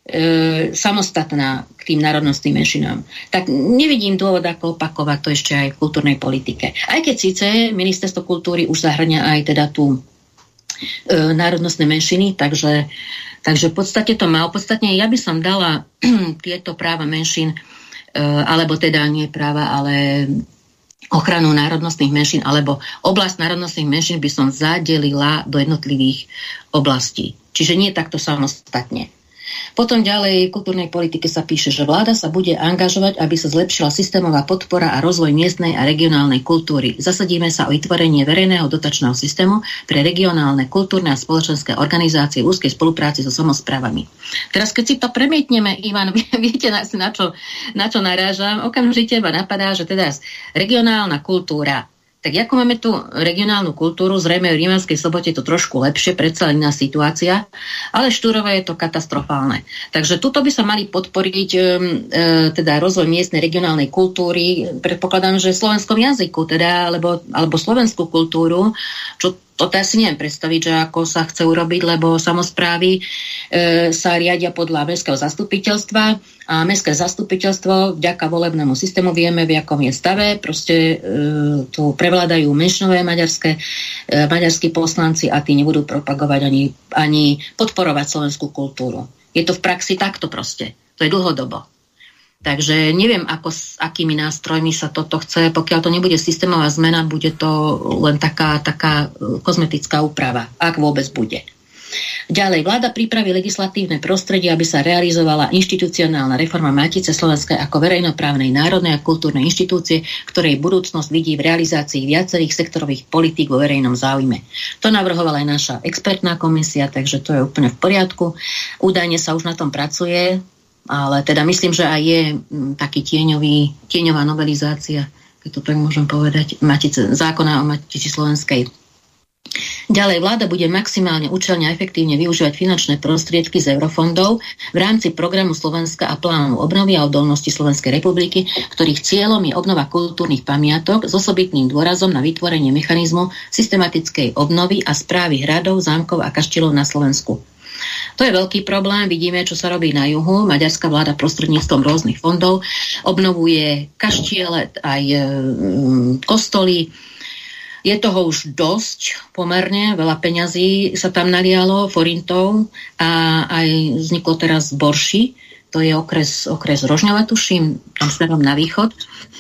samostatná k tým národnostným menšinám. Tak nevidím dôvod, ako opakovať to ešte aj v kultúrnej politike. Aj keď síce ministerstvo kultúry už zahrňa aj teda tú e, národnostné menšiny, takže, takže v podstate to má. Podstatne ja by som dala tieto práva menšín alebo teda nie práva, ale ochranu národnostných menšín, alebo oblasť národnostných menšín by som zadelila do jednotlivých oblastí. Čiže nie takto samostatne. Potom ďalej v kultúrnej politike sa píše, že vláda sa bude angažovať, aby sa zlepšila systémová podpora a rozvoj miestnej a regionálnej kultúry. Zasadíme sa o vytvorenie verejného dotačného systému pre regionálne, kultúrne a spoločenské organizácie v úzkej spolupráci so samosprávami. Teraz keď si to premietneme, Ivan, viete na, na, čo, na čo narážam, okamžite ma napadá, že teda regionálna kultúra. Tak ako máme tu regionálnu kultúru, zrejme v Rímavskej Sobote je to trošku lepšie, predsa iná situácia, ale Štúrove je to katastrofálne. Takže tuto by sa mali podporiť e, teda rozvoj miestnej regionálnej kultúry, predpokladám, že v slovenskom jazyku, teda, alebo, alebo slovenskú kultúru, čo to asi neviem predstaviť, že ako sa chce urobiť, lebo samosprávy e, sa riadia podľa mestského zastupiteľstva a mestské zastupiteľstvo vďaka volebnému systému vieme, v akom je stave. Proste e, tu prevládajú menšinové maďarské, e, maďarskí poslanci a tí nebudú propagovať ani, ani podporovať slovenskú kultúru. Je to v praxi takto proste. To je dlhodobo. Takže neviem, ako, s akými nástrojmi sa toto chce. Pokiaľ to nebude systémová zmena, bude to len taká, taká kozmetická úprava, ak vôbec bude. Ďalej, vláda pripraví legislatívne prostredie, aby sa realizovala inštitucionálna reforma Matice slovenskej ako verejnoprávnej národnej a kultúrnej inštitúcie, ktorej budúcnosť vidí v realizácii viacerých sektorových politík vo verejnom záujme. To navrhovala aj naša expertná komisia, takže to je úplne v poriadku. Údajne sa už na tom pracuje, ale teda myslím, že aj je m, taký tieňový, tieňová novelizácia, keď to tak môžem povedať, Matice, zákona o Matici slovenskej. Ďalej, vláda bude maximálne účelne a efektívne využívať finančné prostriedky z eurofondov v rámci programu Slovenska a plánu obnovy a odolnosti Slovenskej republiky, ktorých cieľom je obnova kultúrnych pamiatok s osobitným dôrazom na vytvorenie mechanizmu systematickej obnovy a správy hradov, zámkov a kaštieľov na Slovensku. To je veľký problém, vidíme, čo sa robí na juhu. Maďarská vláda prostredníctvom rôznych fondov obnovuje kaštiele, aj e, kostoly. Je toho už dosť pomerne, veľa peňazí sa tam nalialo, forintov, a aj vzniklo teraz Borši, to je okres, okres Rožňova, tuším, tam smerom na východ,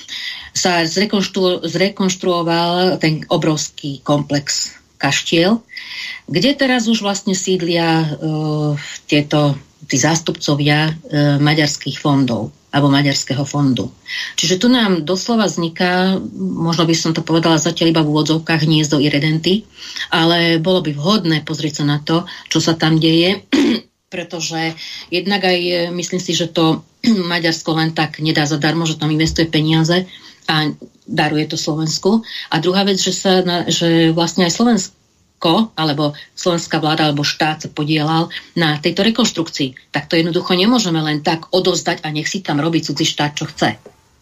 sa zrekonštru, zrekonštruoval ten obrovský komplex kaštiel, kde teraz už vlastne sídlia uh, tieto tí zástupcovia uh, maďarských fondov alebo maďarského fondu. Čiže tu nám doslova vzniká, možno by som to povedala zatiaľ iba v úvodzovkách, hniezdo irredenty, ale bolo by vhodné pozrieť sa na to, čo sa tam deje, pretože jednak aj myslím si, že to Maďarsko len tak nedá zadarmo, že tam investuje peniaze a daruje to Slovensku. A druhá vec, že, sa, že vlastne aj Slovensko, alebo slovenská vláda, alebo štát sa podielal na tejto rekonštrukcii. Tak to jednoducho nemôžeme len tak odozdať a nech si tam robí cudzí štát, čo chce.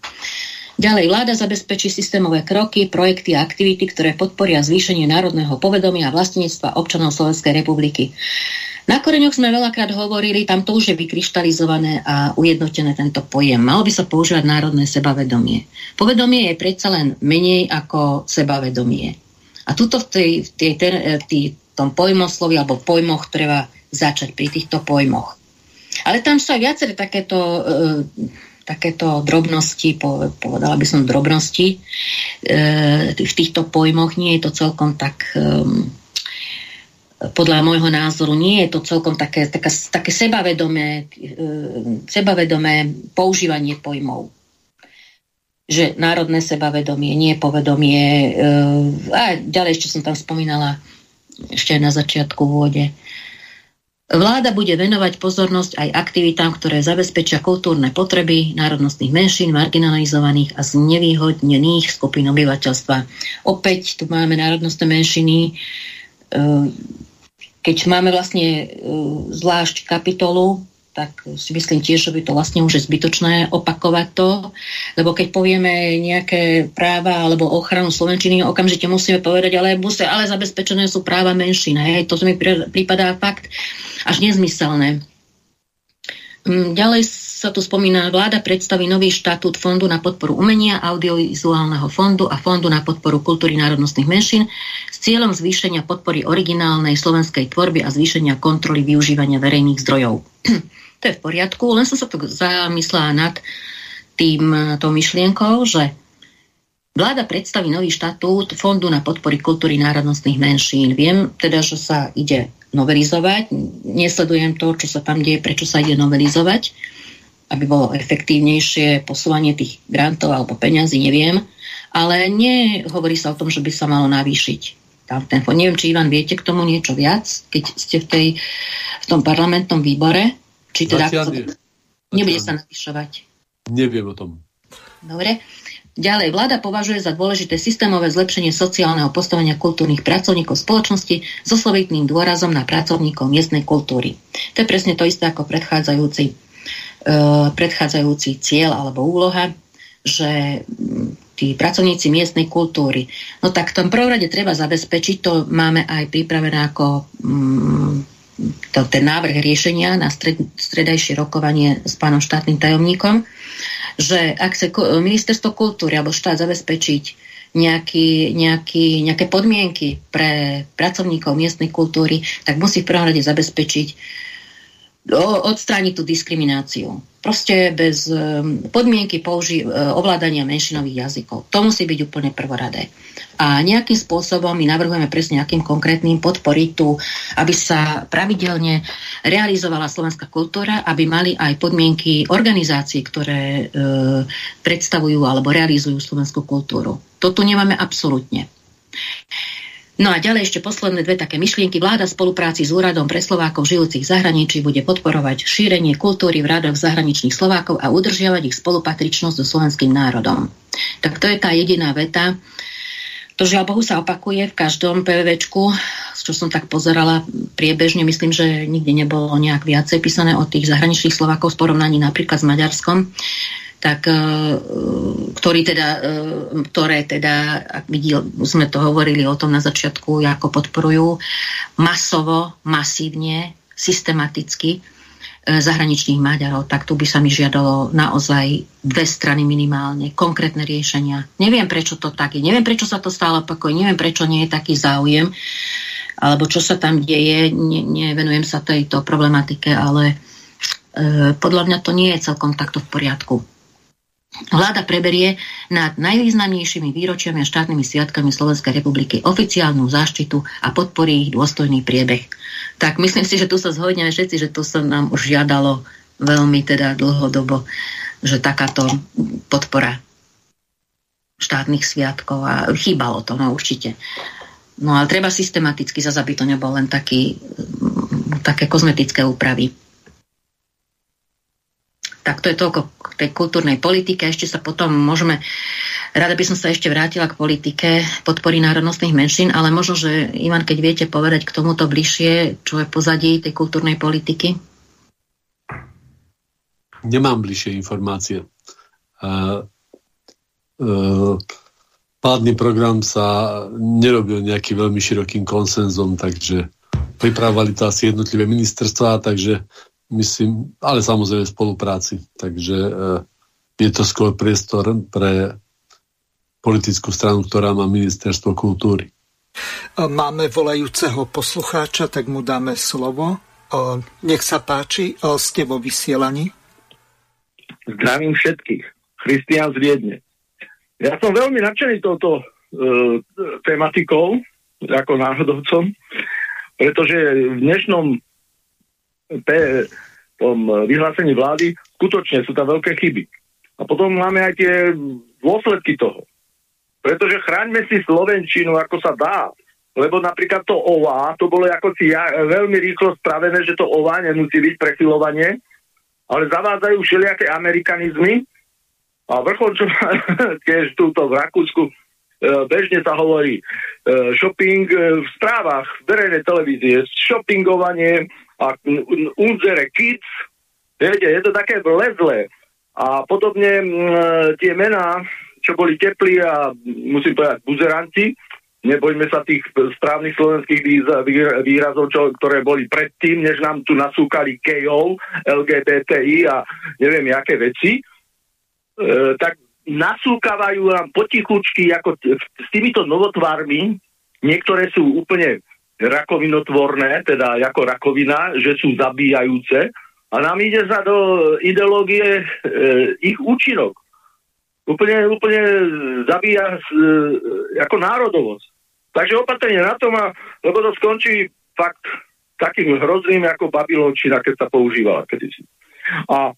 Ďalej, vláda zabezpečí systémové kroky, projekty a aktivity, ktoré podporia zvýšenie národného povedomia a vlastníctva občanov Slovenskej republiky. Na Koreňoch sme veľakrát hovorili, tam to už je vykryštalizované a ujednotené tento pojem. Malo by sa používať národné sebavedomie. Povedomie je predsa len menej ako sebavedomie. A tuto v, tej, v tej, tej, tom pojmoslovi alebo pojmoch treba začať pri týchto pojmoch. Ale tam sú aj viaceré takéto, e, takéto drobnosti, povedala by som drobnosti, e, v týchto pojmoch nie je to celkom tak... E, podľa môjho názoru nie je to celkom také, také, také sebavedomé, sebavedomé používanie pojmov. Že národné sebavedomie, nie povedomie. A ďalej ešte som tam spomínala ešte aj na začiatku v úvode. Vláda bude venovať pozornosť aj aktivitám, ktoré zabezpečia kultúrne potreby národnostných menšín, marginalizovaných a znevýhodnených skupín obyvateľstva. Opäť tu máme národnostné menšiny. Keď máme vlastne zvlášť kapitolu, tak si myslím tiež, že by to vlastne už je zbytočné opakovať to, lebo keď povieme nejaké práva alebo ochranu slovenčiny, okamžite musíme povedať, ale, musí, ale zabezpečené sú práva menšín. Hej, to mi prípadá fakt až nezmyselné. Ďalej sa tu spomína, vláda predstaví nový štatút Fondu na podporu umenia, audiovizuálneho fondu a Fondu na podporu kultúry národnostných menšín s cieľom zvýšenia podpory originálnej slovenskej tvorby a zvýšenia kontroly využívania verejných zdrojov. To je v poriadku, len som sa tu zamyslela nad tým, tou myšlienkou, že Vláda predstaví nový štatút Fondu na podpory kultúry národnostných menšín. Viem teda, že sa ide novelizovať. Nesledujem to, čo sa tam deje, prečo sa ide novelizovať, aby bolo efektívnejšie posúvanie tých grantov alebo peňazí, neviem. Ale nehovorí sa o tom, že by sa malo navýšiť tam ten fond. Neviem, či Ivan viete k tomu niečo viac, keď ste v, tej, v tom parlamentnom výbore, či teda Zatiaľ, nebude sa navyšovať. Neviem o tom. Dobre. Ďalej, vláda považuje za dôležité systémové zlepšenie sociálneho postavenia kultúrnych pracovníkov spoločnosti s osobitným dôrazom na pracovníkov miestnej kultúry. To je presne to isté ako predchádzajúci, uh, predchádzajúci cieľ alebo úloha, že tí pracovníci miestnej kultúry. No tak v tom prvom rade treba zabezpečiť, to máme aj pripravené ako um, to, ten návrh riešenia na stred, stredajšie rokovanie s pánom štátnym tajomníkom, že ak chce ministerstvo kultúry alebo štát zabezpečiť nejaký, nejaký, nejaké podmienky pre pracovníkov miestnej kultúry, tak musí v prvom rade zabezpečiť odstrániť tú diskrimináciu. Proste bez podmienky použi- ovládania menšinových jazykov. To musí byť úplne prvoradé. A nejakým spôsobom my navrhujeme presne akým konkrétnym podporiť tu, aby sa pravidelne realizovala slovenská kultúra, aby mali aj podmienky organizácií, ktoré e, predstavujú alebo realizujú slovenskú kultúru. To tu nemáme absolútne. No a ďalej ešte posledné dve také myšlienky. Vláda v spolupráci s Úradom pre Slovákov žijúcich v zahraničí bude podporovať šírenie kultúry v radoch zahraničných Slovákov a udržiavať ich spolupatričnosť so slovenským národom. Tak to je tá jediná veta. To žiaľ Bohu sa opakuje v každom PVVčku, čo som tak pozerala priebežne. Myslím, že nikdy nebolo nejak viacej písané o tých zahraničných Slovákov v porovnaní napríklad s Maďarskom. Tak, ktorý teda, ktoré teda, ak videl, sme to hovorili o tom na začiatku, ako podporujú masovo, masívne, systematicky zahraničných Maďarov, tak tu by sa mi žiadalo naozaj dve strany minimálne, konkrétne riešenia. Neviem, prečo to tak je, neviem, prečo sa to stále opakuje, neviem, prečo nie je taký záujem, alebo čo sa tam deje, ne, nevenujem sa tejto problematike, ale e, podľa mňa to nie je celkom takto v poriadku. Vláda preberie nad najvýznamnejšími výročiami a štátnymi sviatkami Slovenskej republiky oficiálnu záštitu a podporí ich dôstojný priebeh. Tak myslím si, že tu sa zhodneme všetci, že tu sa nám už žiadalo veľmi teda dlhodobo, že takáto podpora štátnych sviatkov a chýbalo to, no určite. No ale treba systematicky, zase aby to nebol len taký, také kozmetické úpravy. Tak to je toľko k tej kultúrnej politike. Ešte sa potom môžeme... Rada by som sa ešte vrátila k politike podpory národnostných menšín, ale možno, že Ivan, keď viete povedať k tomuto bližšie, čo je pozadí tej kultúrnej politiky? Nemám bližšie informácie. Uh, uh, pádny program sa nerobil nejakým veľmi širokým konsenzom, takže pripravovali to asi jednotlivé ministerstvá, takže myslím, ale samozrejme v spolupráci. Takže e, je to skôr priestor pre politickú stranu, ktorá má ministerstvo kultúry. Máme volajúceho poslucháča, tak mu dáme slovo. O, nech sa páči, o, ste vo vysielaní. Zdravím všetkých. Christian z Viedne. Ja som veľmi nadšený touto e, tematikou, ako náhodovcom, pretože v dnešnom P, tom vyhlásení vlády, skutočne sú tam veľké chyby. A potom máme aj tie dôsledky toho. Pretože chráňme si slovenčinu, ako sa dá. Lebo napríklad to ová, to bolo ako si ja, veľmi rýchlo spravené, že to ová nemusí byť presilovanie, ale zavádzajú všelijaké amerikanizmy a vrchol, čo tiež túto v Rakúsku bežne sa hovorí shopping v správach verejnej televízie, shoppingovanie a unzere kids, viete, je to také vlezlé. A podobne m, tie mená, čo boli teplí a musím povedať buzeranti, nebojme sa tých správnych slovenských výrazov, čo, ktoré boli predtým, než nám tu nasúkali gejov, el gé bé té í a neviem, jaké veci, e, tak nasúkavajú nám potichučky ako t- s týmito novotvármi, niektoré sú úplne rakovinotvorné, teda ako rakovina, že sú zabíjajúce a nám ide sa do ideológie e, ich účinok. Úplne, úplne zabíja z, ako národovosť. Takže opatrenie na to má, lebo to skončí fakt takým hrozným ako babylončina, keď sa používala kedysi. A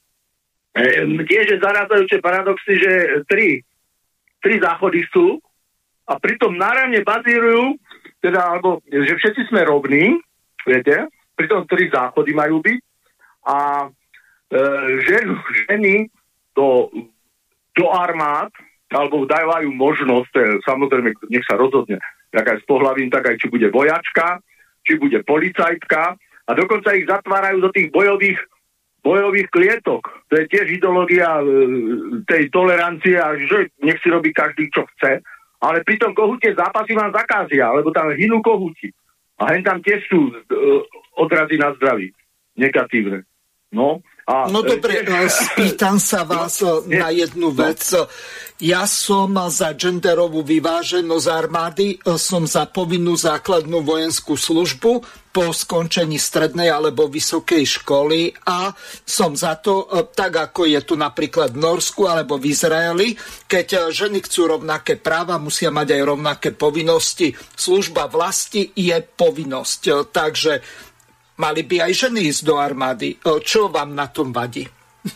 e, tiež je zarádzajúce paradoxy, že tri, tri záchody sú a pritom náravne bazírujú, teda, alebo, že všetci sme rovní, viete, pritom tri záchody majú byť a e, ženu, ženy do do armád, alebo dávajú možnosť, samozrejme, nech sa rozhodne, tak aj s pohlavím, tak aj či bude vojačka, či bude policajtka a dokonca ich zatvárajú do tých bojových, bojových klietok. To je tiež ideológia e, tej tolerancie a že nech si robí každý, čo chce, ale pritom kohutie zápasy vám zakázia, lebo tam hynú kohúti. A hen tam tiež sú e, odrazy na zdraví. Negatívne. No, a, no dobre, e, spýtam sa vás no, na jednu vec. Ja som za genderovú vyváženosť armády, som za povinnú základnú vojenskú službu po skončení strednej alebo vysokej školy a som za to, tak ako je tu napríklad v Norsku alebo v Izraeli, keď ženy chcú rovnaké práva, musia mať aj rovnaké povinnosti. Služba vlasti je povinnosť, takže mali by aj ženy ísť do armády. Čo vám na tom vadí?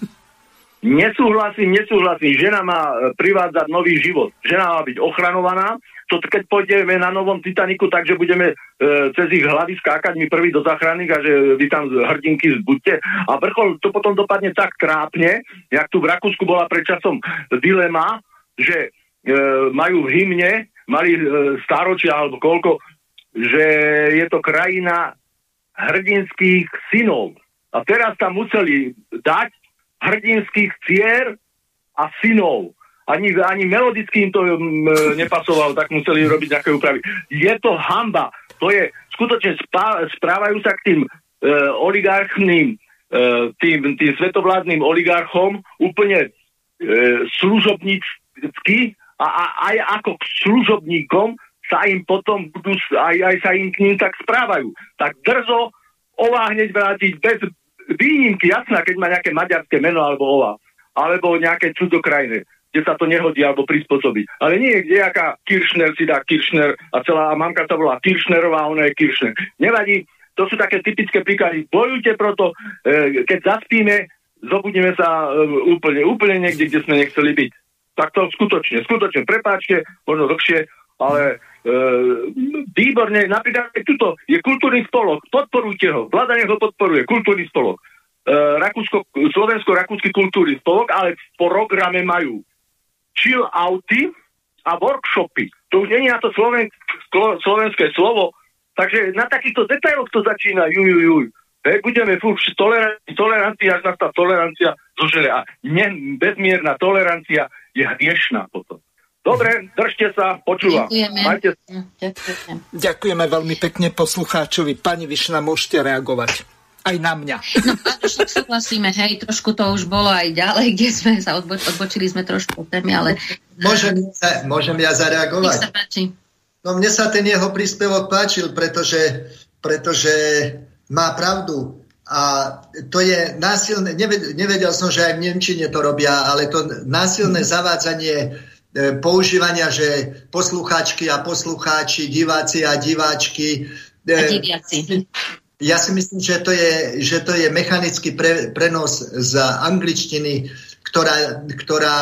Nesúhlasím, nesúhlasím. Žena má privádzať nový život. Žena má byť ochranovaná. To keď pôjdeme na novom Titaniku, takže budeme e, cez ich hlavy skákať my prvý do záchrany a že vy tam hrdinky zbuďte. A vrchol to potom dopadne tak trápne, jak tu v Rakúsku bola pred časom dilema, že e, majú v hymne, mali e, stáročia alebo koľko, že je to krajina hrdinských synov. A teraz tam museli dať hrdinských dcier a synov. Ani, ani melodicky im to um, nepasovalo, tak museli robiť nejaké úpravy. Je to hanba. To je skutočne spá, správajú sa k tým uh, oligarchným, uh, tým, tým svetovládnym oligarchom úplne uh, služobnícky a, a aj ako k služobníkom sa im potom budú, aj, aj sa im k ním tak správajú. Tak drzo ová hneď vrátiť bez výnimky, jasná, keď má nejaké maďarské meno alebo ová, alebo nejaké cudokrajné, kde sa to nehodí alebo prispôsobiť. Ale nie, kde jaká Kirchner si dá Kirchner a celá mamka sa volá Kirchnerová a ona je Kirchner. Nevadí, to sú také typické príklady. Bojujte proto, e, keď zaspíme, zobudíme sa e, úplne, úplne niekde, kde sme nechceli byť. Tak to skutočne, skutočne, prepáčte, možno dlhšie, ale e, výborne, napríklad tuto je kultúrny spolok, podporujte ho, vláda nech ho podporuje, kultúrny spolok. E, Rakúsko, Slovensko-Rakúsky kultúrny spolok, ale v programe majú chill outy a workshopy. To už nie je na to sloven, slovenské slovo, takže na takýchto detailoch to začína, juj, juj, juj. E, budeme furt tolerancia, tolerancia, až nastá tolerancia zožere a ne, bezmierna tolerancia je hriešná potom. Dobre, držte sa, počúvam. Ďakujeme. Majte... Ďakujeme. Ďakujeme veľmi pekne poslucháčovi. Pani Višna, môžete reagovať. Aj na mňa. No, až tak súhlasíme, hej, trošku to už bolo aj ďalej, kde sme sa odbo- odbočili sme trošku od témy, ale... Môžem, sa, môžem ja zareagovať? Nech sa páči. No mne sa ten jeho príspevok páčil, pretože, pretože má pravdu. A to je násilné, nevedel som, že aj v nemčine to robia, ale to násilné zavádzanie používania, že poslucháčky a poslucháči, diváci a diváčky. A diviaci. Ja si myslím, že to je, že to je mechanický pre, prenos z angličtiny, ktorá, ktorá,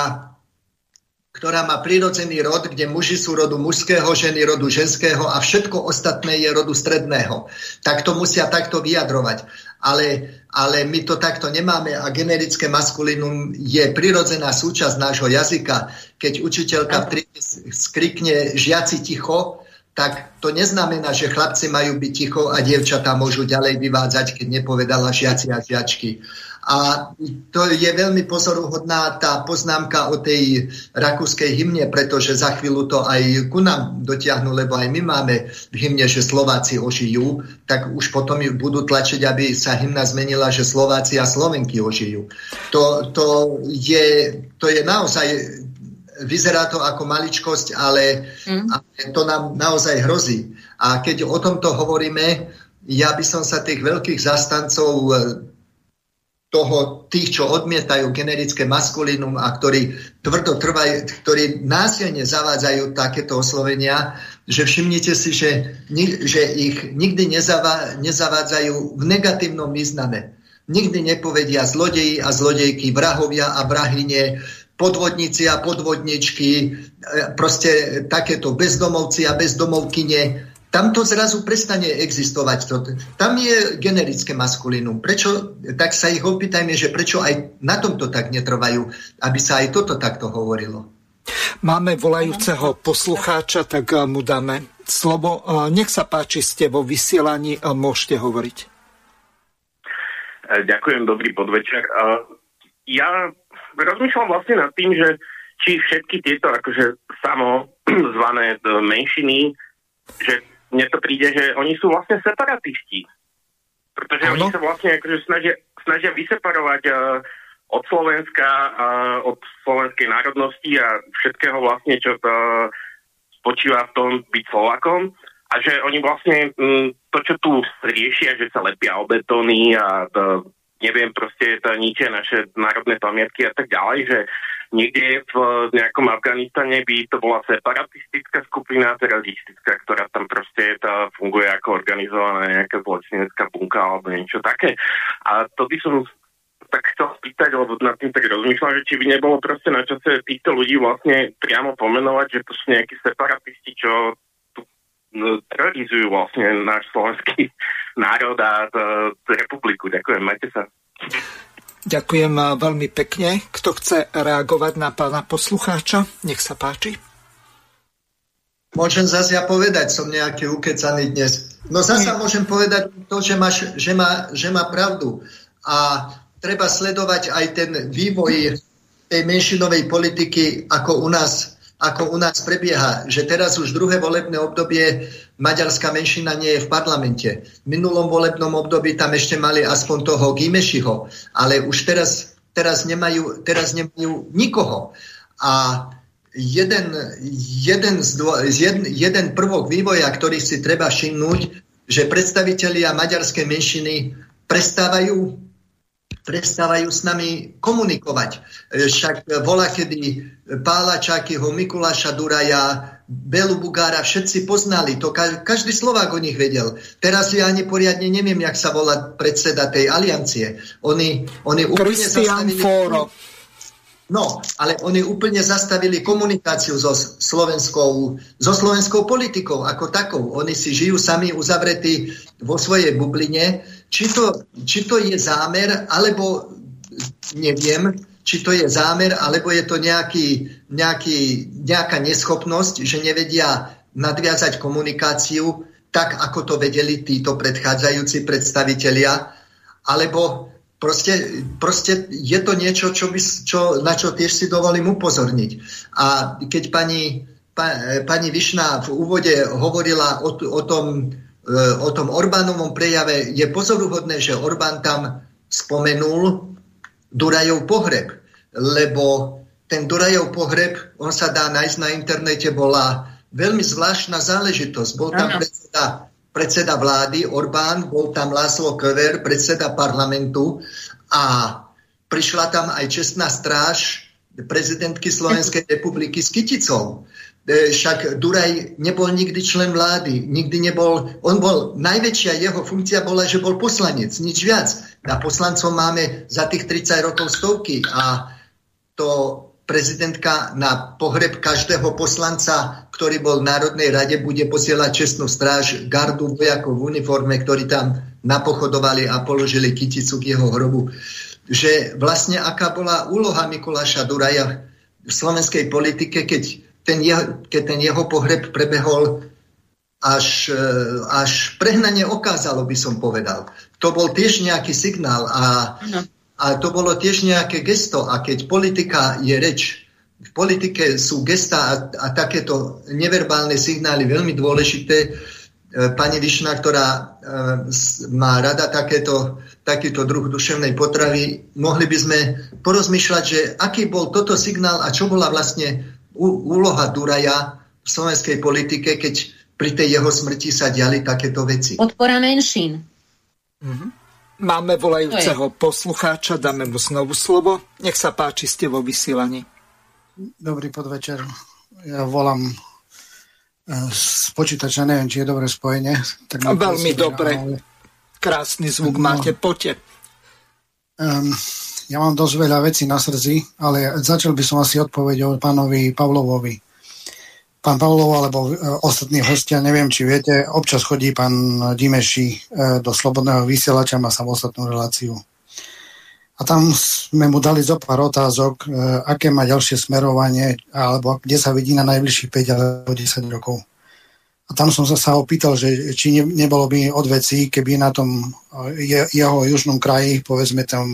ktorá má prírodzený rod, kde muži sú rodu mužského, ženy rodu ženského a všetko ostatné je rodu stredného. Tak to musia takto vyjadrovať. Ale, ale my to takto nemáme a generické maskulinum je prirodzená súčasť nášho jazyka. Keď učiteľka v triede skrikne žiaci ticho, tak to neznamená, že chlapci majú byť ticho a dievčatá môžu ďalej vyvádzať, keď nepovedala žiaci a žiačky. A to je veľmi pozoruhodná tá poznámka o tej rakúskej hymne, pretože za chvíľu to aj ku nám dotiahnu, lebo aj my máme v hymne, že Slováci ožijú, tak už potom ju budú tlačiť, aby sa hymna zmenila, že Slováci a Slovenky ožijú. To, to, je, to je naozaj, vyzerá to ako maličkosť, ale, mm. ale to nám naozaj hrozí. A keď o tomto hovoríme, ja by som sa tých veľkých zastancov toho, tých, čo odmietajú generické maskulínum a ktorí tvrdo trvajú, ktorí násilne zavádzajú takéto oslovenia, že všimnite si, že, že ich nikdy nezavá, nezavádzajú v negatívnom význame. Nikdy nepovedia zlodeji a zlodejky, vrahovia a vrahyne, podvodníci a podvodničky, proste takéto bezdomovci a bezdomovkyne. Tam to zrazu prestane existovať. Tam je generické maskulínum. Prečo, tak sa ich opýtajme, že prečo aj na tomto tak netrvajú, aby sa aj toto takto hovorilo. Máme volajúceho poslucháča, tak mu dáme slovo. Nech sa páči, ste vo vysielaní, môžete hovoriť. Ďakujem, dobrý podvečer. Ja rozmýšľam vlastne nad tým, že či všetky tieto akože samozvané menšiny, že mne to príde, že oni sú vlastne separatisti. Pretože ano. Oni sa vlastne akože snažia, snažia vyseparovať uh, od Slovenska, uh, od slovenskej národnosti a všetkého vlastne, čo to spočíva v tom byť Slovakom. A že oni vlastne um, to, čo tu riešia, že sa lepia o betóny a to, neviem, proste to ničia naše národné pamiatky a tak ďalej, že niekde v nejakom Afganistane by to bola separatistická skupina, teroristická, ktorá tam proste tá funguje ako organizovaná nejaká zločinecká bunka alebo niečo také. A to by som tak chcel spýtať, lebo nad tým tak rozmýšľam, že či by nebolo proste na čase týchto ľudí vlastne priamo pomenovať, že to sú nejakí separatisti, čo terorizujú vlastne náš slovenský národ a republiku. Ďakujem, majte sa. Ďakujem veľmi pekne. Kto chce reagovať na pána poslucháča? Nech sa páči. Môžem zase ja povedať, som nejaký ukecaný dnes. No zase môžem povedať to, že, máš, že, má, že má pravdu. A treba sledovať aj ten vývoj tej menšinovej politiky, ako u nás ako u nás prebieha, že teraz už druhé volebné obdobie maďarská menšina nie je v parlamente. V minulom volebnom období tam ešte mali aspoň toho Gimešiho, ale už teraz, teraz, nemajú, teraz nemajú nikoho. A jeden, jeden, z dvo, jeden, jeden prvok vývoja, ktorý si treba všimnúť, že predstavitelia maďarskej menšiny prestávajú prestávajú s nami komunikovať. Však volá, kedy Pálačákyho, Mikuláša Duraja, Belu Bugára, všetci poznali. To každý Slovák o nich vedel. Teraz ja ani poriadne neviem, jak sa volá predseda tej aliancie. Oni, oni úplne zastavili... Fóro. No, ale oni úplne zastavili komunikáciu so slovenskou, so slovenskou politikou ako takou. Oni si žijú sami uzavretí vo svojej bubline. Či to, či to je zámer, alebo neviem, či to je zámer, alebo je to nejaký, nejaký, nejaká neschopnosť, že nevedia nadviazať komunikáciu tak, ako to vedeli títo predchádzajúci predstavitelia, alebo proste, proste je to niečo, čo by, čo, na čo tiež si dovolím upozorniť. A keď pani, pa, pani Višná v úvode hovorila o, o tom, o tom Orbánovom prejave, je pozoruhodné, že Orbán tam spomenul Durajov pohreb, lebo ten Durajov pohreb, on sa dá nájsť na internete, bola veľmi zvláštna záležitosť. Bol tam predseda, predseda vlády Orbán, bol tam László Kövér, predseda parlamentu a prišla tam aj čestná stráž prezidentky Slovenskej republiky s kyticou. Však Duraj nebol nikdy člen vlády, nikdy nebol, on bol, najväčšia jeho funkcia bola, že bol poslanec, nič viac. A poslancov máme za tých tridsať rokov stovky a to prezidentka na pohreb každého poslanca, ktorý bol v Národnej rade, bude posielať čestnú stráž, gardu vojakov v uniforme, ktorí tam napochodovali a položili kyticu k jeho hrobu. Že vlastne aká bola úloha Mikuláša Duraja v slovenskej politike, keď Ten jeho, keď ten jeho pohreb prebehol až, až prehnane okázalo, by som povedal. To bol tiež nejaký signál a, a to bolo tiež nejaké gesto. A keď politika je reč, v politike sú gesta a, a takéto neverbálne signály veľmi dôležité. Pani Višná, ktorá má rada takéto, takýto druh duševnej potravy, mohli by sme porozmýšľať, že aký bol toto signál a čo bola vlastne úloha Duraja v slovenskej politike, keď pri tej jeho smrti sa diali takéto veci. Podpora menšín. Mm-hmm. Máme volajúceho poslucháča, dáme mu znovu slovo. Nech sa páči, ste vo vysielaní. Dobrý podvečer. Ja volám z počítača, neviem, či je dobré spojenie. Tak veľmi dobre. Ale... Krásny zvuk no, máte, poďte. Um, ja mám dosť veľa vecí na srdci, ale začal by som asi odpovedou pánovi Pavlovovi. Pán Pavlov alebo ostatní hostia, neviem, či viete, občas chodí pán Dimeši do Slobodného vysielača, má samostatnú reláciu. A tam sme mu dali zo pár otázok, aké má ďalšie smerovanie, alebo kde sa vidí na najbližších päť alebo desať rokov. A tam som sa, sa opýtal, že či ne, nebolo by od vecí, keby na tom je, jeho južnom kraji, povedzme tam,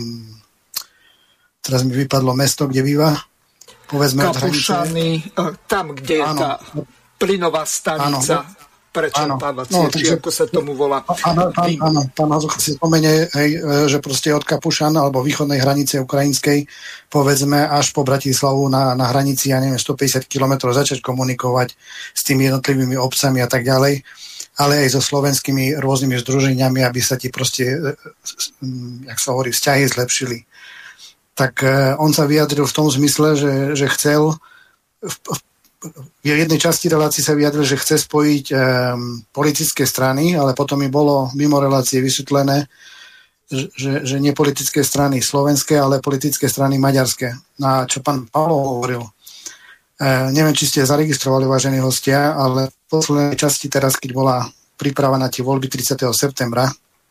teraz mi vypadlo mesto, kde býva, povedzme Kapušany, tam, kde je áno. tá plynová stanica, prečerpávacia, no, či ako sa tomu volá. Áno, áno, pán Hazucha si spomenie, hej, že proste od Kapušan alebo východnej hranice ukrajinskej, povedzme až po Bratislavu na, na hranici, ja neviem, stopäťdesiat kilometrov začať komunikovať s tými jednotlivými obcami a tak ďalej, ale aj so slovenskými rôznymi združeniami, aby sa ti proste, jak sa hovorí, vzťahy zlepšili. Tak on sa vyjadril v tom zmysle, že, že chcel v, v jednej časti relácie sa vyjadril, že chce spojiť um, politické strany, ale potom mi bolo mimo relácie vysvetlené, že, že nie politické strany slovenské, ale politické strany maďarské. No a čo pán Pavlo hovoril, e, neviem, či ste zaregistrovali, vážení hostia, ale v poslednej časti teraz, keď bola príprava na tie voľby tridsiateho septembra,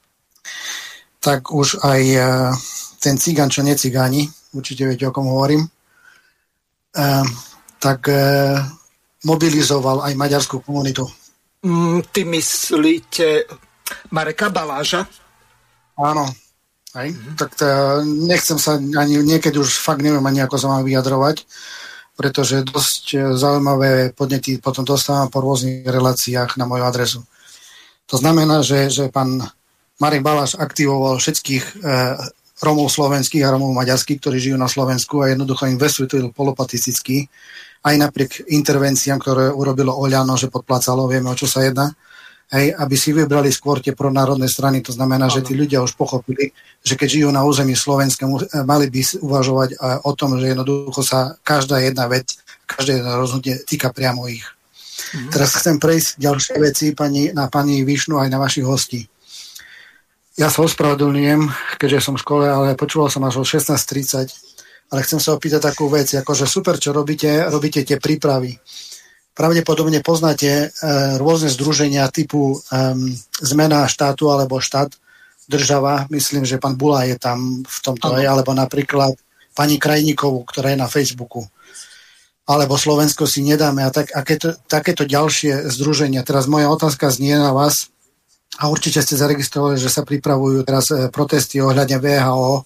tak už aj e, ten cigán, čo necigáni, určite viete, o kom hovorím, e, tak e, mobilizoval aj maďarskú komunitu. Mm, ty myslíte Mareka Baláža? Áno. Aj? Mm-hmm. Tak to, nechcem sa ani, niekedy už fakt neviem ani ako sa mám vyjadrovať, pretože dosť zaujímavé podnety potom dostávam po rôznych reláciách na moju adresu. To znamená, že, že pán Marek Baláš aktivoval všetkých e, Romov slovenských a Romov maďarských, ktorí žijú na Slovensku a jednoducho im vysvetlil polopatisticky, aj napriek intervenciám, ktoré urobilo Oľano, že podplácalo, vieme, o čo sa jedná, hej, aby si vybrali skôr tie pronárodné strany. To znamená, že tí ľudia už pochopili, že keď žijú na území Slovenska, mali by uvažovať o tom, že jednoducho sa každá jedna vec, každé jedno rozhodnutie týka priamo ich. Mm-hmm. Teraz chcem prejsť ďalšie veci pani, na pani Višnu aj na vašich hostí. Ja sa ospravedlňujem, keďže som v škole, ale počúval som až o šestnásť tridsať. Ale chcem sa opýtať takú vec, akože super, čo robíte, robíte tie prípravy. Pravdepodobne poznáte e, rôzne združenia typu e, Zmena štátu alebo štát država. Myslím, že pán Bula je tam v tomto, aj, alebo napríklad pani Krajníkovú, ktorá je na Facebooku. Alebo Slovensko si nedáme a tak, aké to, takéto ďalšie združenia. Teraz moja otázka znie na vás a určite ste zaregistrovali, že sa pripravujú teraz protesty ohľadne vé há ó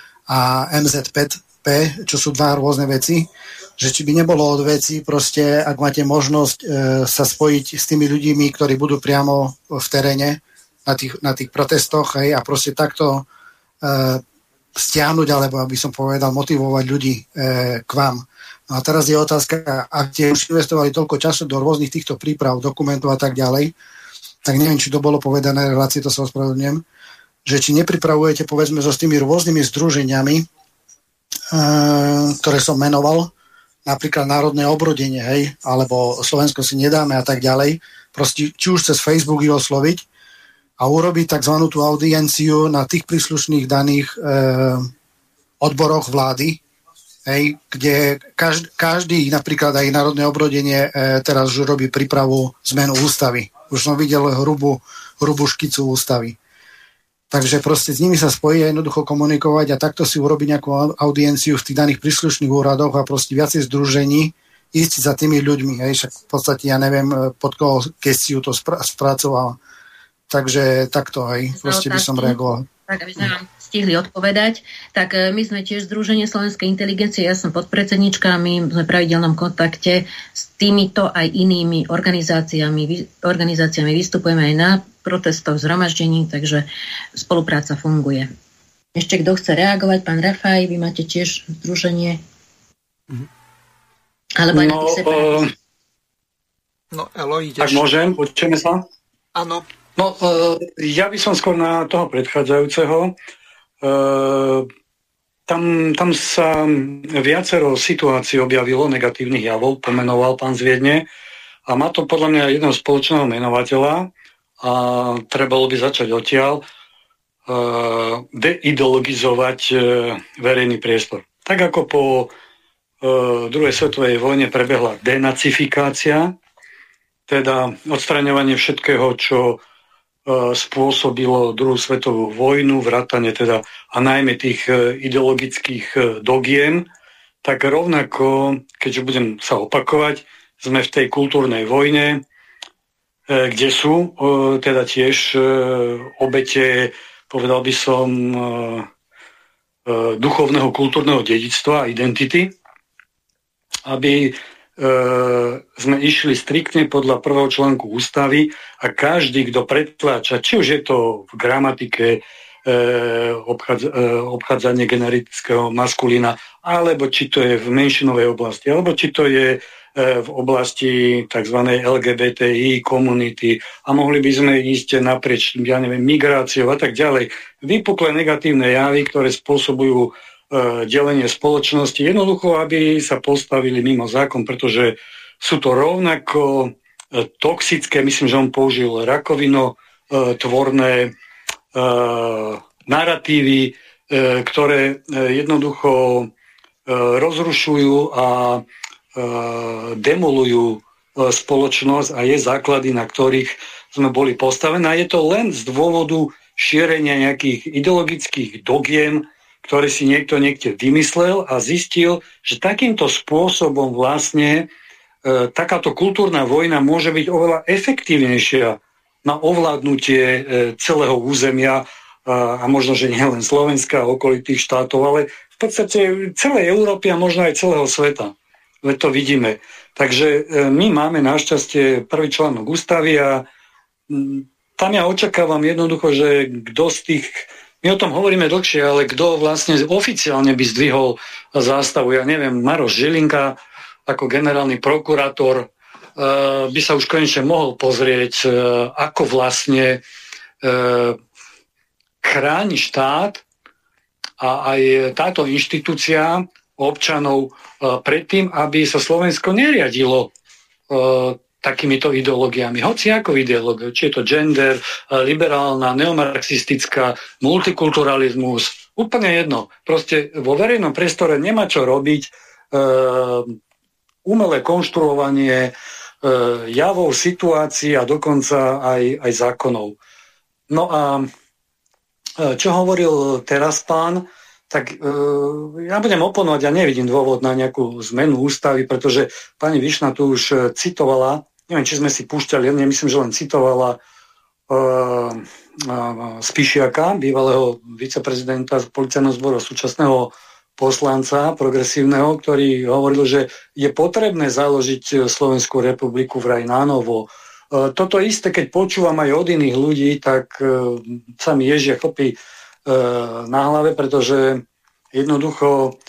a em zet pé, čo sú dva rôzne veci, že či by nebolo od veci, proste, ak máte možnosť e, sa spojiť s tými ľuďmi, ktorí budú priamo v teréne na tých, na tých protestoch, hej, a proste takto e, stiahnuť, alebo aby som povedal, motivovať ľudí e, k vám. No a teraz je otázka, ak ste už investovali toľko času do rôznych týchto príprav, dokumentov a tak ďalej, tak neviem, či to bolo povedané, relácie, to sa ospravedlňujem, že či nepripravujete, povedzme, so s tými rôznymi združeniami, ktoré som menoval, napríklad Národné obrodenie, hej, alebo Slovensko si nedáme a tak ďalej, proste či už cez Facebook ich osloviť a urobiť tzv. Tú audienciu na tých príslušných daných e, odboroch vlády, hej, kde každý, každý, napríklad aj Národné obrodenie e, teraz už robí prípravu zmenu ústavy. Už som videl hrubú, hrubú škicu ústavy. Takže proste s nimi sa spojí a jednoducho komunikovať a takto si urobiť nejakú audienciu v tých daných príslušných úradoch a proste viacej združení ísť za tými ľuďmi. Hej, však v podstate ja neviem, pod koho Kesiu to spra- spracoval. Takže takto, hej, proste by som reagoval. Tak, aby sme vám stihli odpovedať. Tak my sme tiež Združenie slovenskej inteligencie, ja som podpredsednička, my sme v pravidelnom kontakte s týmito aj inými organizáciami. Organizáciami vystupujeme aj na protestoch, zhromaždení, takže spolupráca funguje. Ešte kto chce reagovať? Pán Rafaj, vy máte tiež združenie? Alebo aj no, na tých separátnych? No, Elo, ideš. Tak môžem, počujeme sa? Áno. No, ja by som skôr na toho predchádzajúceho. Tam, tam sa viacero situácií objavilo, negatívnych javov, pomenoval pán z Viedne, a má to podľa mňa jedného spoločného menovateľa a trebalo by začať odtiaľ deideologizovať verejný priestor. Tak ako po druhej svetovej vojne prebehla denacifikácia, teda odstraňovanie všetkého, čo spôsobilo druhú svetovú vojnu, vrátane teda a najmä tých ideologických dogiem, tak rovnako, keďže budem sa opakovať, sme v tej kultúrnej vojne, kde sú teda tiež obete, povedal by som, duchovného kultúrneho dedičstva a identity, aby sme išli striktne podľa prvého článku ústavy a každý, kto pretláča, či už je to v gramatike obchádza, obchádzanie generického maskulína, alebo či to je v menšinovej oblasti, alebo či to je v oblasti tzv. el gé bé té í komunity a mohli by sme ísť naprieč, ja neviem, migráciou a tak ďalej. Vypuklé negatívne javy, ktoré spôsobujú delenie spoločnosti, jednoducho, aby sa postavili mimo zákon, pretože sú to rovnako toxické, myslím, že on použil rakovino tvorné naratívy, ktoré jednoducho rozrušujú a demolujú spoločnosť a je základy, na ktorých sme boli postavené. A je to len z dôvodu šírenia nejakých ideologických dogiem, ktoré si niekto niekde vymyslel a zistil, že takýmto spôsobom vlastne e, takáto kultúrna vojna môže byť oveľa efektívnejšia na ovládnutie e, celého územia a, a možno, že nie len Slovenska a okolitých štátov, ale v podstate celej Európy a možno aj celého sveta. Veď to vidíme. Takže e, my máme našťastie prvý článok ústavy a m, tam ja očakávam jednoducho, že kto z tých. My o tom hovoríme dlhšie, ale kto vlastne oficiálne by zdvihol zástavu, ja neviem, Maroš Žilinka ako generálny prokurátor by sa už konečne mohol pozrieť, ako vlastne chráni štát a aj táto inštitúcia občanov pred tým, aby sa Slovensko neriadilo takýmito ideológiami. Hoci ako ideológia, či je to gender, liberálna, neomarxistická, multikulturalizmus, úplne jedno. Proste vo verejnom priestore nemá čo robiť e, umelé konštruovanie e, javov, situácií a dokonca aj, aj zákonov. No a e, čo hovoril teraz pán, tak e, ja budem oponovať, ja nevidím dôvod na nejakú zmenu ústavy, pretože pani Višna tu už citovala, neviem, či sme si púšťali, ja myslím, že len citovala e, e, Spišiaka, bývalého viceprezidenta z policajného zboru, súčasného poslanca progresívneho, ktorý hovoril, že je potrebné založiť Slovenskú republiku vraj nánovo. E, toto isté, keď počúvam aj od iných ľudí, tak e, sa mi ježia chlpy na hlave, pretože jednoducho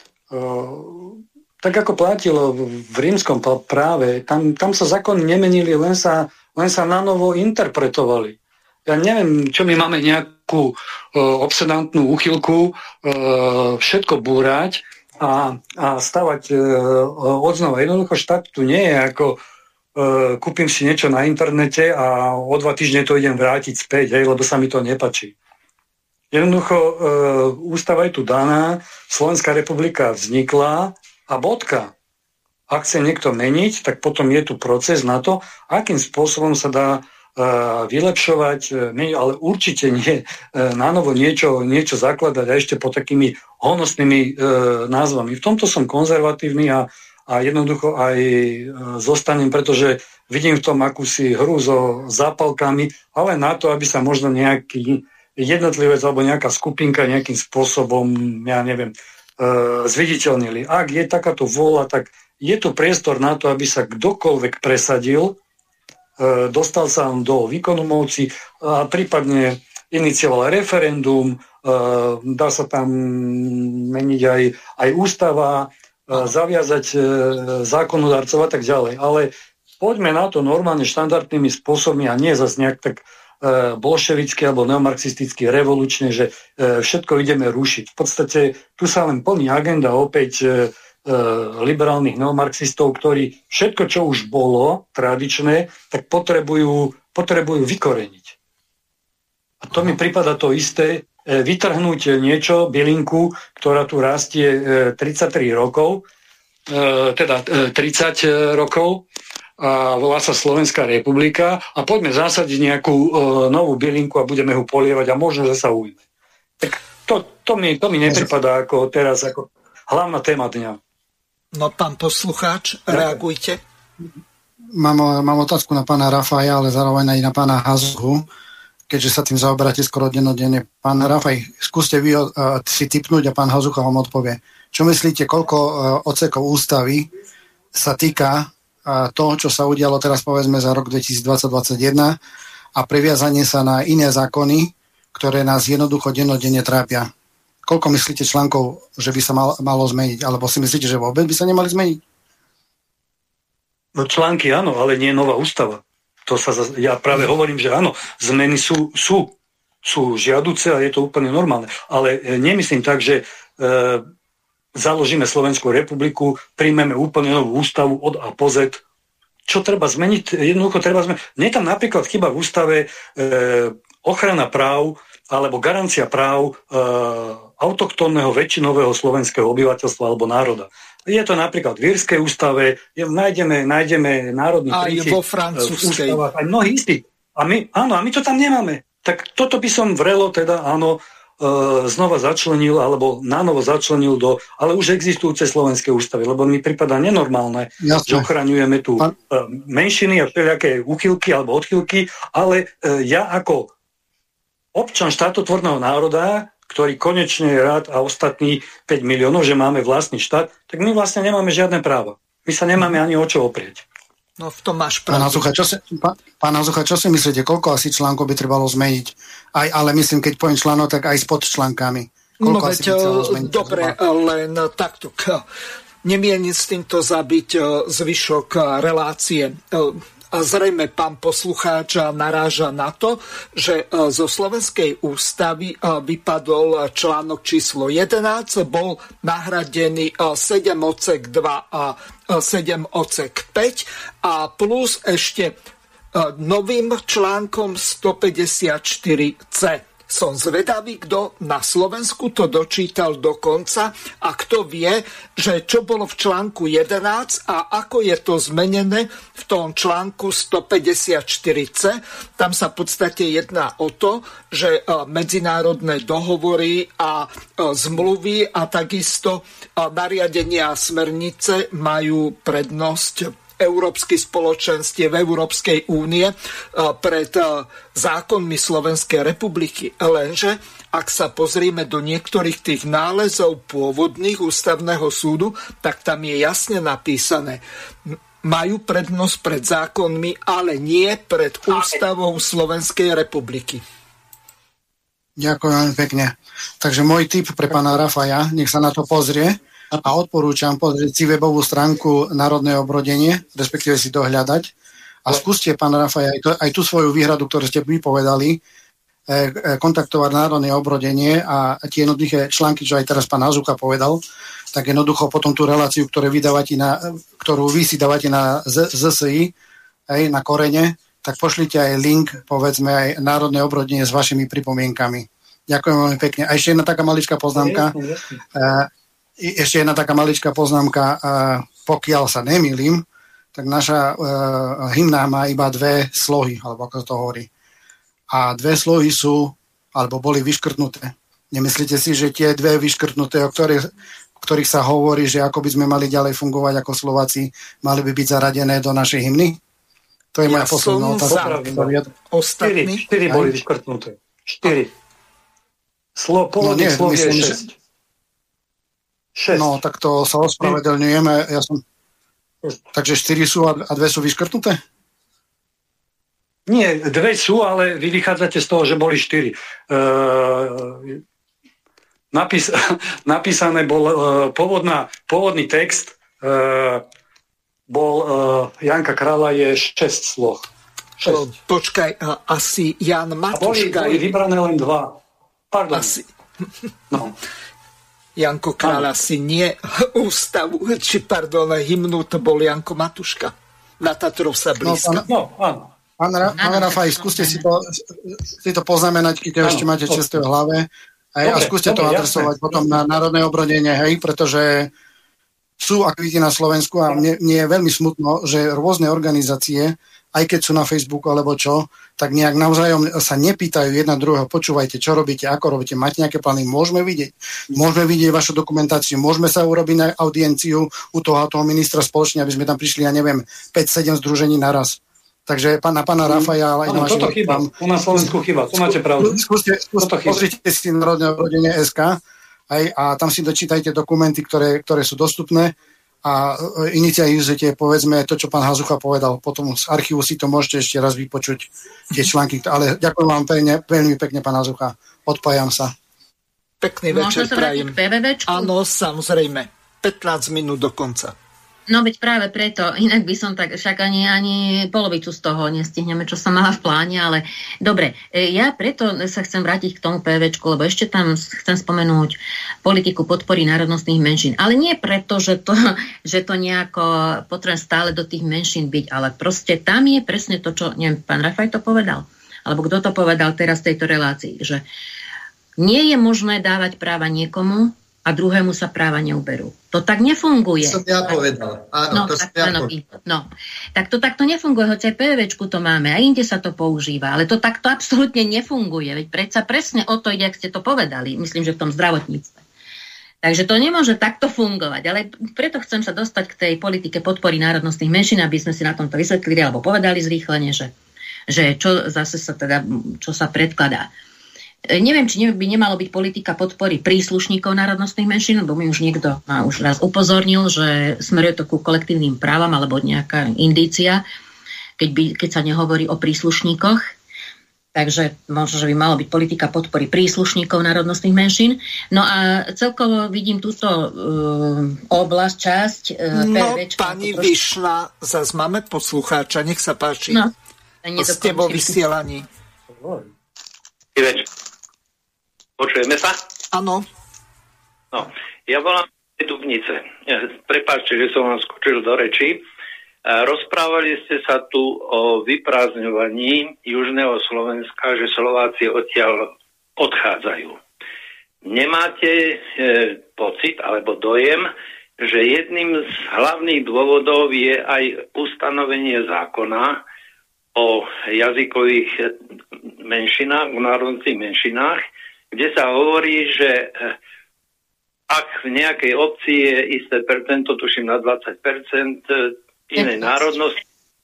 tak ako platilo v rímskom práve, tam, tam sa zákony nemenili, len sa, len sa na novo interpretovali. Ja neviem, čo my máme nejakú obsedantnú úchylku všetko búrať a, a stavať odznova. Jednoducho štát tu nie je ako kúpim si niečo na internete a o dva týždne to idem vrátiť späť, hej, lebo sa mi to nepačí. Jednoducho, e, ústava je tu daná, Slovenská republika vznikla a bodka. Ak chce niekto meniť, tak potom je tu proces na to, akým spôsobom sa dá e, vylepšovať, e, ale určite nie e, na novo niečo, niečo zakladať a ešte pod takými honosnými e, názvami. V tomto som konzervatívny a, a jednoducho aj e, zostanem, pretože vidím v tom akúsi hru so zápalkami, ale na to, aby sa možno nejaký jednotlivec alebo nejaká skupinka nejakým spôsobom, ja neviem, e, zviditeľnili. Ak je takáto vôľa, tak je tu priestor na to, aby sa kdokoľvek presadil, e, dostal sa do výkonu moci a prípadne inicioval referendum, e, dá sa tam meniť aj, aj ústava, e, zaviazať e, zákonodarcov a tak ďalej. Ale poďme na to normálne štandardnými spôsobmi a nie zase nejak tak bolševicky alebo neomarxisticky revolučne, že všetko ideme rušiť. V podstate tu sa len plní agenda opäť liberálnych neomarxistov, ktorí všetko, čo už bolo tradičné, tak potrebujú, potrebujú vykoreniť. A to mi prípada to isté, vytrhnúť niečo, bylinku, ktorá tu rastie tridsaťtri rokov, teda tridsať rokov, a volá sa Slovenská republika a poďme zasadiť nejakú uh, novú bylinku a budeme ho polievať a možno, že sa ujme. Tak to, to, mi, to mi nepripadá ako teraz ako hlavná téma dňa. No pán poslucháč, reagujte. Mám, mám otázku na pána Rafaja, ale zároveň aj na pána Hazuchu, keďže sa tým zaoberáte skoro dennodenne. Pán Rafaj, skúste vy uh, si tipnúť a pán Hazucha vám odpovie. Čo myslíte, koľko uh, odsekov ústavy sa týka toho, čo sa udialo teraz povedzme za rok dvetisícdvadsať dvadsaťjeden a previazanie sa na iné zákony, ktoré nás jednoducho dennodenne trápia. Koľko myslíte článkov, že by sa mal, malo zmeniť? Alebo si myslíte, že vôbec by sa nemali zmeniť? No články áno, ale nie nová ústava. To sa, ja práve hovorím, že áno, zmeny sú, sú, sú žiaduce a je to úplne normálne. Ale nemyslím tak, že e, založíme Slovenskú republiku, príjmeme úplne novú ústavu od A po Z. Čo treba zmeniť? Jednoducho treba zmeniť. Mne tam napríklad chyba v ústave e, ochrana práv alebo garancia práv e, autochtónneho väčšinového slovenského obyvateľstva alebo národa. Je to napríklad v írskej ústave, je, nájdeme, nájdeme národný princíp vo francúzskej. Aj mnohí istí. A my, áno, a my to tam nemáme. Tak toto by som vrelo teda, áno, znova začlenil, alebo nanovo začlenil do, ale už existujúce slovenské ústavy, lebo mi prípada nenormálne, Jasne. že ochraňujeme tu Pán... menšiny a všelijaké úchylky alebo odchylky, ale ja ako občan štátotvorného národa, ktorý konečne je rád a ostatní päť miliónov, že máme vlastný štát, tak my vlastne nemáme žiadne práva. My sa nemáme ani o čo oprieť. No v tom máš pravdu. Pán Hazucha, čo si, pán, pán Hazucha, čo si myslíte, koľko asi článkov by trebalo zmeniť? Aj, ale myslím, keď poviem článok, tak aj s podčlánkami. Koľko no veď, dobre, len takto. Nemienim s týmto zabiť zvyšok relácie. A zrejme pán poslucháč naráža na to, že zo Slovenskej ústavy vypadol článok číslo jedenásť, bol nahradený sedem odsek dva a sedem odsek päť a plus ešte novým článkom stopäťdesiatštyri C. Som zvedavý, kto na Slovensku to dočítal do konca a kto vie, že čo bolo v článku jedenásť a ako je to zmenené v tom článku stopäťdesiatštyri C. Tam sa v podstate jedná o to, že medzinárodné dohovory a zmluvy a takisto nariadenia a smernice majú prednosť Európskych spoločenstiev v Európskej únie pred zákonmi Slovenskej republiky. Lenže ak sa pozrieme do niektorých tých nálezov pôvodných ústavného súdu, tak tam je jasne napísané, majú prednosť pred zákonmi, ale nie pred ústavou Slovenskej republiky. Ďakujem veľmi pekne. Takže môj tip pre pána Rafaja, nech sa na to pozrie, a odporúčam pozrieť si webovú stránku Národné obrodenie, respektíve si dohľadať a skúste, pán Rafaj, aj, to, aj tú svoju výhradu, ktorú ste vypovedali, eh, kontaktovať Národné obrodenie a tie jednoduché články, čo aj teraz pán Hazucha povedal, tak jednoducho potom tú reláciu, ktorú vy, dávate na, ktorú vy si dávate na zet es í, aj na korene, tak pošlite aj link, povedzme, aj Národné obrodenie s vašimi pripomienkami. Ďakujem veľmi pekne. A ešte jedna taká maličká poznámka. Eh, Ešte jedna taká maličká poznámka, pokiaľ sa nemýlim, tak naša uh, hymna má iba dve slohy, alebo ako to hovorí. A dve slohy sú, alebo boli vyškrtnuté. Nemyslíte si, že tie dve vyškrtnuté, o ktorých, o ktorých sa hovorí, že ako by sme mali ďalej fungovať ako Slováci, mali by byť zaradené do našej hymny? To je ja moja posledná otázka. Ostatní? Štyri boli vyškrtnuté. Štyri. Slo, pôvodných no, slov je šesť. šesť. No, tak to sa ospravedlňujeme. Ja som... Takže štyri sú a dve sú vyškrtnuté? Nie, dve sú, ale vy vychádzate z toho, že boli štyri. Uh, napis, napísané bol uh, pôvodná, pôvodný text uh, bol uh, Janka Kráľa je šesť sloh. šesť. Počkaj, asi Jan Matuška. A boli, boli vybrané len dva. Pardon. Asi... No. Janko Král asi nie ústavu, či pardon, hymnu, to bol Janko Matuška. Na Tatrov sa blízka. No, áno. Pán, Ra- pán Rafaj, skúste si to, si to poznamenať, keď to ešte máte často v hlave. Hej, dobre, a skúste dobre, to adresovať jasne. Potom na národné obrodenie, hej, pretože sú aktivity na Slovensku a mne, mne je veľmi smutno, že rôzne organizácie, aj keď sú na Facebooku alebo čo, tak nejak navzájom sa nepýtajú jedna druhého, počúvajte, čo robíte, ako robíte, máte nejaké plány, môžeme vidieť, môžeme vidieť vašu dokumentáciu, môžeme sa urobiť na audienciu u toho, toho ministra spoločne, aby sme tam prišli, ja neviem, päť sedem združení naraz. Takže pána, pána Rafaja... Áno, toto chýba, u nás Slovensku chýba, to máte pravdu. Skúste, skúste pozrite si Národné obrodenie es ká aj, a tam si dočítajte dokumenty, ktoré, ktoré sú dostupné a inicializujete, povedzme, to, čo pán Hazucha povedal. Potom z archívu si to môžete ešte raz vypočuť, tie články. Ale ďakujem vám pekne, veľmi pekne, pán Hazucha. Odpájam sa. Pekný večer prajem. Áno, samozrejme. pätnásť minút do konca. No veď práve preto, inak by som tak, však ani, ani polovicu z toho nestihneme, čo som mala v pláne, ale dobre, ja preto sa chcem vrátiť k tomu PVčku, lebo ešte tam chcem spomenúť politiku podpory národnostných menšín. Ale nie preto, že to, že to nejako potrebujem stále do tých menšín byť, ale proste tam je presne to, čo, neviem, pán Rafaj to povedal, alebo kto to povedal teraz v tejto relácii, že nie je možné dávať práva niekomu, a druhému sa práva neuberú. To tak nefunguje. To som ja povedal. Áno, no, to tak, som ja áno, povedal. No, tak to takto nefunguje, hoci aj PVčku to máme, a inde sa to používa, ale to takto absolútne nefunguje. Veď predsa presne o to ide, ak ste to povedali, myslím, že v tom zdravotníctve. Takže to nemôže takto fungovať, ale preto chcem sa dostať k tej politike podpory národnostných menšín, aby sme si na tomto vysvetlili alebo povedali zrýchlene, že, že čo zase sa teda, čo sa predkladá. Neviem, či by nemalo byť politika podpory príslušníkov národnostných menšín, lebo mi už niekto ma už raz upozornil, že smeruje to ku kolektívnym právam alebo nejaká indícia, keď, by, keď sa nehovorí o príslušníkoch. Takže možno, že by malo byť politika podpory príslušníkov národnostných menšín. No a celkovo vidím túto uh, oblasť, časť uh, No, pani trošku... Vyšna, zase máme poslucháča, nech sa páči. No, ste vo vysielaní. Počujeme sa? Áno. No, ja volám Dubnice. Prepáčte, že som vám skočil do reči. Rozprávali ste sa tu o vyprázdňovaní južného Slovenska, že Slováci odtiaľ odchádzajú. Nemáte e, pocit alebo dojem, že jedným z hlavných dôvodov je aj ustanovenie zákona o jazykových menšinách, o národných menšinách, kde sa hovorí, že ak v nejakej obci je isté percento, tuším na dvadsať percent inej národnosti,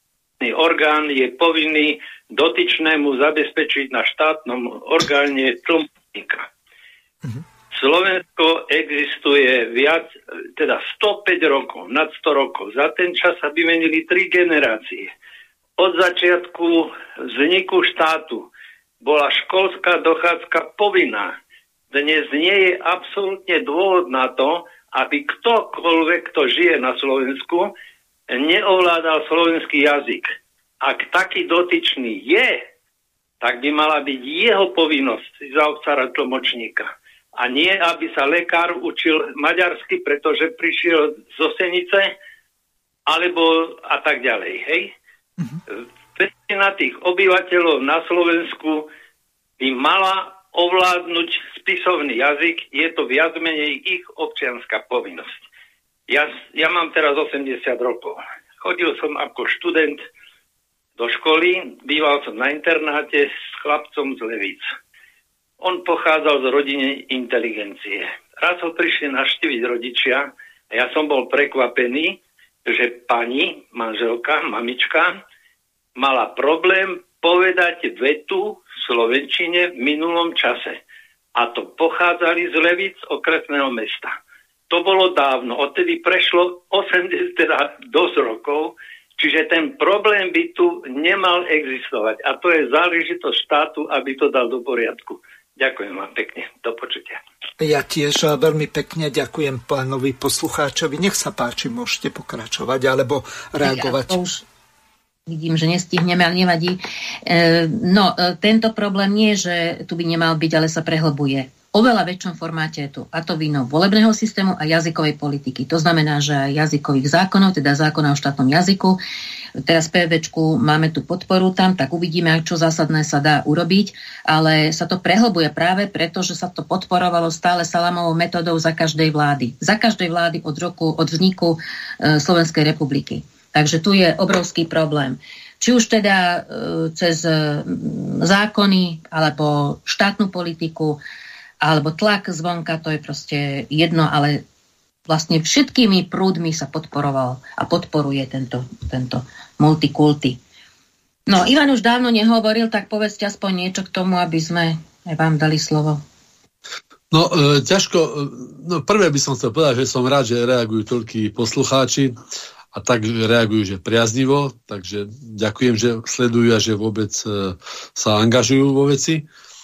orgán je povinný dotyčnému zabezpečiť na štátnom orgáne tlmočníka. Mhm. Slovensko existuje viac, teda stopäť rokov, nad sto rokov. Za ten čas sa vymenili tri generácie. Od začiatku vzniku štátu bola školská dochádzka povinná. Dnes nie je absolútne dôvod na to, aby ktokoľvek, kto žije na Slovensku, neovládal slovenský jazyk. Ak taký dotyčný je, tak by mala byť jeho povinnosť si zaobstarať tlmočníka. A nie, aby sa lekár učil maďarsky, pretože prišiel zo Senice, alebo a tak ďalej. Hej? Mm-hmm. Väčšina tých obyvateľov na Slovensku by mala ovládnuť spisovný jazyk, je to viac menej ich občianska povinnosť. Ja, ja mám teraz osemdesiat rokov. Chodil som ako študent do školy, býval som na internáte s chlapcom z Levíc. On pochádzal z rodiny inteligencie. Raz ho prišli navštíviť rodičia a ja som bol prekvapený, že pani, manželka, mamička, mala problém povedať vetu v slovenčine v minulom čase. A to pochádzali z Levíc okresného mesta. To bolo dávno, odtedy prešlo osemdesiat, teda dosť rokov, čiže ten problém by tu nemal existovať. A to je záležitosť štátu, aby to dal do poriadku. Ďakujem vám pekne. Do počutia. Ja tiež veľmi pekne ďakujem pánovi poslucháčovi. Nech sa páči, môžete pokračovať alebo reagovať. Ja, už, Vidím, že nestihneme, ale nevadí. E, no, e, tento problém nie je, že tu by nemal byť, ale sa prehlbuje. Oveľa väčšom formáte je tu. A to vinou volebného systému a jazykovej politiky. To znamená, že aj jazykových zákonov, teda zákona o štátnom jazyku. Teraz v PVčku máme tu podporu tam, tak uvidíme, čo zásadné sa dá urobiť. Ale sa to prehlbuje práve preto, že sa to podporovalo stále salámovou metodou za každej vlády. Za každej vlády od roku, od vzniku e, Slovenskej republiky. Takže tu je obrovský problém. Či už teda e, cez e, zákony, alebo štátnu politiku, alebo tlak zvonka, to je proste jedno, ale vlastne všetkými prúdmi sa podporoval a podporuje tento, tento multikulty. No, Ivan už dávno nehovoril, tak povedzte aspoň niečo k tomu, aby sme aj vám dali slovo. No, e, ťažko, no prvé by som chcel povedať, že som rád, že reagujú toľkí poslucháči, a tak reagujú, že priaznivo, takže ďakujem, že sledujú a že vôbec e, sa angažujú vo veci. E,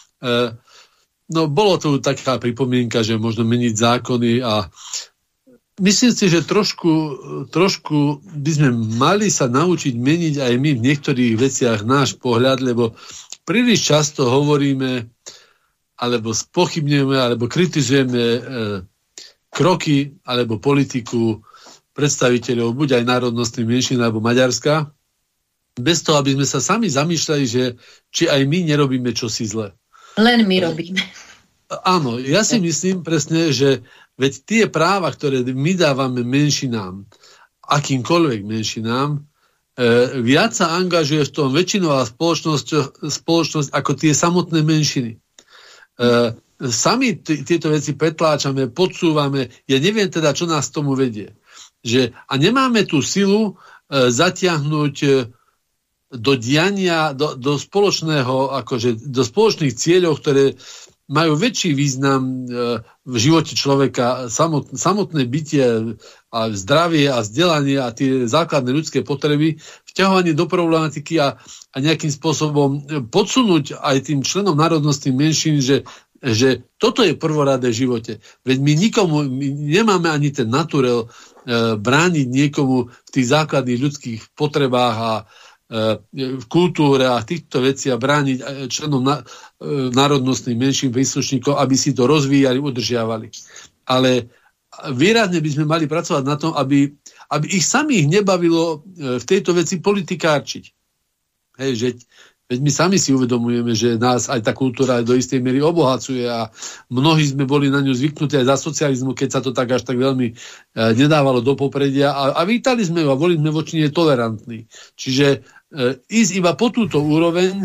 no, bolo tu taká pripomienka, že možno meniť zákony a myslím si, že trošku, trošku by sme mali sa naučiť meniť aj my v niektorých veciach náš pohľad, lebo príliš často hovoríme, alebo spochybňujeme, alebo kritizujeme e, kroky, alebo politiku predstaviteľov, buď aj národnostných menšín alebo Maďarska, bez toho, aby sme sa sami zamýšľali, že či aj my nerobíme čosi zle. Len my robíme. Áno, ja si myslím presne, že veď tie práva, ktoré my dávame menšinám, akýmkoľvek menšinám, e, viac sa angažuje v tom väčšinová spoločnosť, spoločnosť ako tie samotné menšiny. E, sami t- tieto veci pretláčame, podsúvame, ja neviem teda, čo nás tomu vedie. Že, a nemáme tú silu e, zatiahnuť e, do diania, do, do spoločného, akože, do spoločných cieľov, ktoré majú väčší význam e, v živote človeka, samot, samotné bytie a zdravie a vzdelanie a tie základné ľudské potreby, vťahovanie do problematiky a, a nejakým spôsobom podsunúť aj tým členom národnostných menšín, že že toto je prvoradé v živote. Veď my nikomu, my nemáme ani ten naturel e, brániť niekomu v tých základných ľudských potrebách a e, v kultúre a týchto veci a brániť členom na, e, národnostných menšín príslušníkov, aby si to rozvíjali, udržiavali. Ale výrazne by sme mali pracovať na tom, aby, aby ich samých nebavilo e, v tejto veci politikárčiť. Hej, že veď my sami si uvedomujeme, že nás aj tá kultúra do istej miery obohacuje a mnohí sme boli na ňu zvyknutí aj za socializmu, keď sa to tak až tak veľmi e, nedávalo do popredia a, a vítali sme ju a boli sme voči nej tolerantní. Čiže e, ísť iba po túto úroveň e,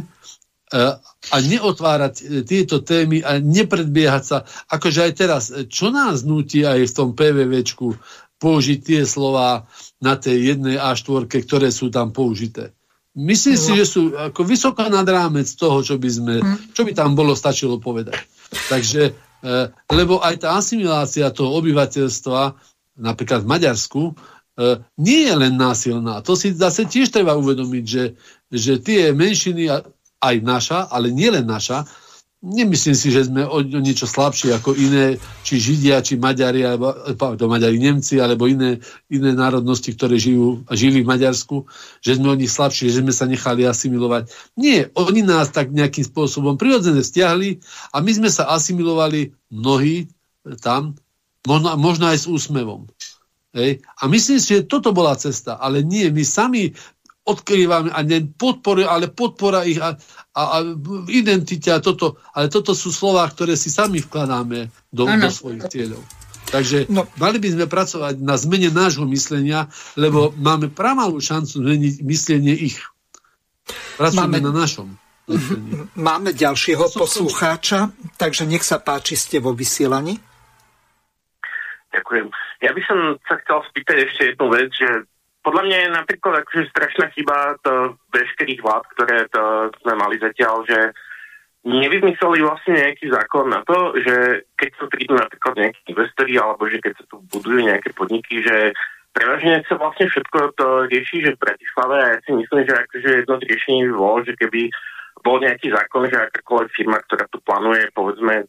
a neotvárať e, tieto témy a nepredbiehať sa, akože aj teraz, čo nás núti aj v tom PVVčku použiť tie slova na tej jednej á štyri, ktoré sú tam použité. Myslím si, že sú ako vysoko nad rámec toho, čo by sme, čo by tam bolo stačilo povedať. Takže, e, lebo aj tá asimilácia toho obyvateľstva, napríklad v Maďarsku, e, nie je len násilná. To si zase tiež treba uvedomiť, že, že tie menšiny, aj naša, ale nie len naša, nemyslím si, že sme o, o niečo slabšie ako iné, či Židia, či Maďari, alebo to Maďari, Nemci, alebo iné, iné národnosti, ktoré žijú, žili v Maďarsku, že sme o nich slabšie, že sme sa nechali asimilovať. Nie, oni nás tak nejakým spôsobom prirodzene stiahli a my sme sa asimilovali mnohí tam, možno, možno aj s úsmevom. Hej? A myslím si, že toto bola cesta, ale nie, my sami odkrývame a ne podporu, ale podpora ich a, a, a identita a toto, ale toto sú slová, ktoré si sami vkladáme do, do svojich cieľov. Takže no. mali by sme pracovať na zmene nášho myslenia, lebo mm. máme pramalú šancu zmeniť myslenie ich. Pracujeme máme, na našom myslení. Máme ďalšieho poslucháča, takže nech sa páči, ste vo vysielaní. Ďakujem. Ja by som sa chcel spýtať ešte jednu vec, že podľa mňa je napríklad akože strašná chyba to veškerých vlád, ktoré to sme mali zatiaľ, že nevymysleli vlastne nejaký zákon na to, že keď sa prídu napríklad nejakí investori, alebo že keď sa tu budujú nejaké podniky, že prevažne sa vlastne všetko to rieši, že v Bratislave, a ja si myslím, že akože jedno z riešení by bolo, že keby bol nejaký zákon, že akákoľvek firma, ktorá tu plánuje, povedzme,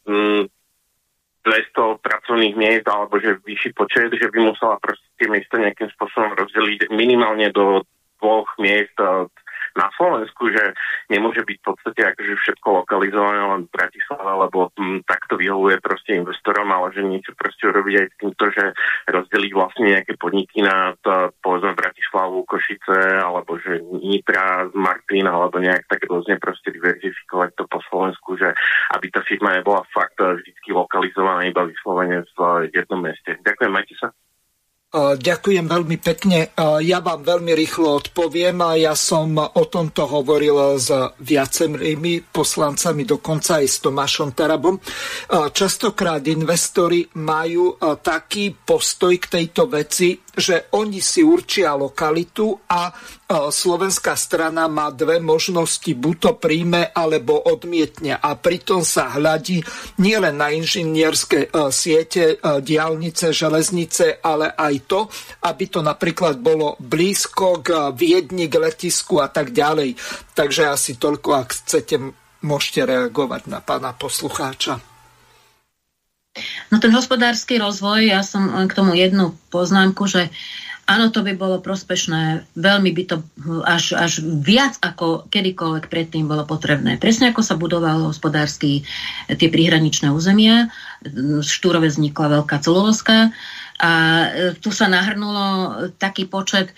dvesto pracovných miest alebo že vyšší počet, že by musela proste tie miesta nejakým spôsobom rozdeliť minimálne do dvoch miest na Slovensku, že nemôže byť v podstate akože všetko lokalizované len v Bratislave, lebo m, takto vyhovuje proste investorom, ale že niečo proste urobiť aj s týmto, že rozdeliť vlastne nejaké podniky na to, povedzme Bratislavu, Košice, alebo že Nitra, Martin, alebo nejak tak rôzne proste diverzifikovať to po Slovensku, že aby tá firma nebola fakt vždycky lokalizovaná iba vyslovene v jednom meste. Ďakujem, majte sa. Ďakujem veľmi pekne. Ja vám veľmi rýchlo odpoviem. Ja som o tomto hovoril s viacerými poslancami, dokonca aj s Tomášom Tarabom. Častokrát investori majú taký postoj k tejto veci, že oni si určia lokalitu a slovenská strana má dve možnosti, buď to príjme alebo odmietne, a pritom sa hľadí nielen na inžinierské siete, diaľnice, železnice, ale aj to, aby to napríklad bolo blízko k Viedni, k letisku a tak ďalej. Takže asi toľko, ak chcete, môžete reagovať na pána poslucháča. No ten hospodársky rozvoj, ja som k tomu jednu poznámku, že áno, to by bolo prospešné, veľmi by to až, až viac ako kedykoľvek predtým bolo potrebné. Presne ako sa budoval hospodársky tie prihraničné územia, v Štúrove vznikla veľká celulózka a tu sa nahrnulo taký počet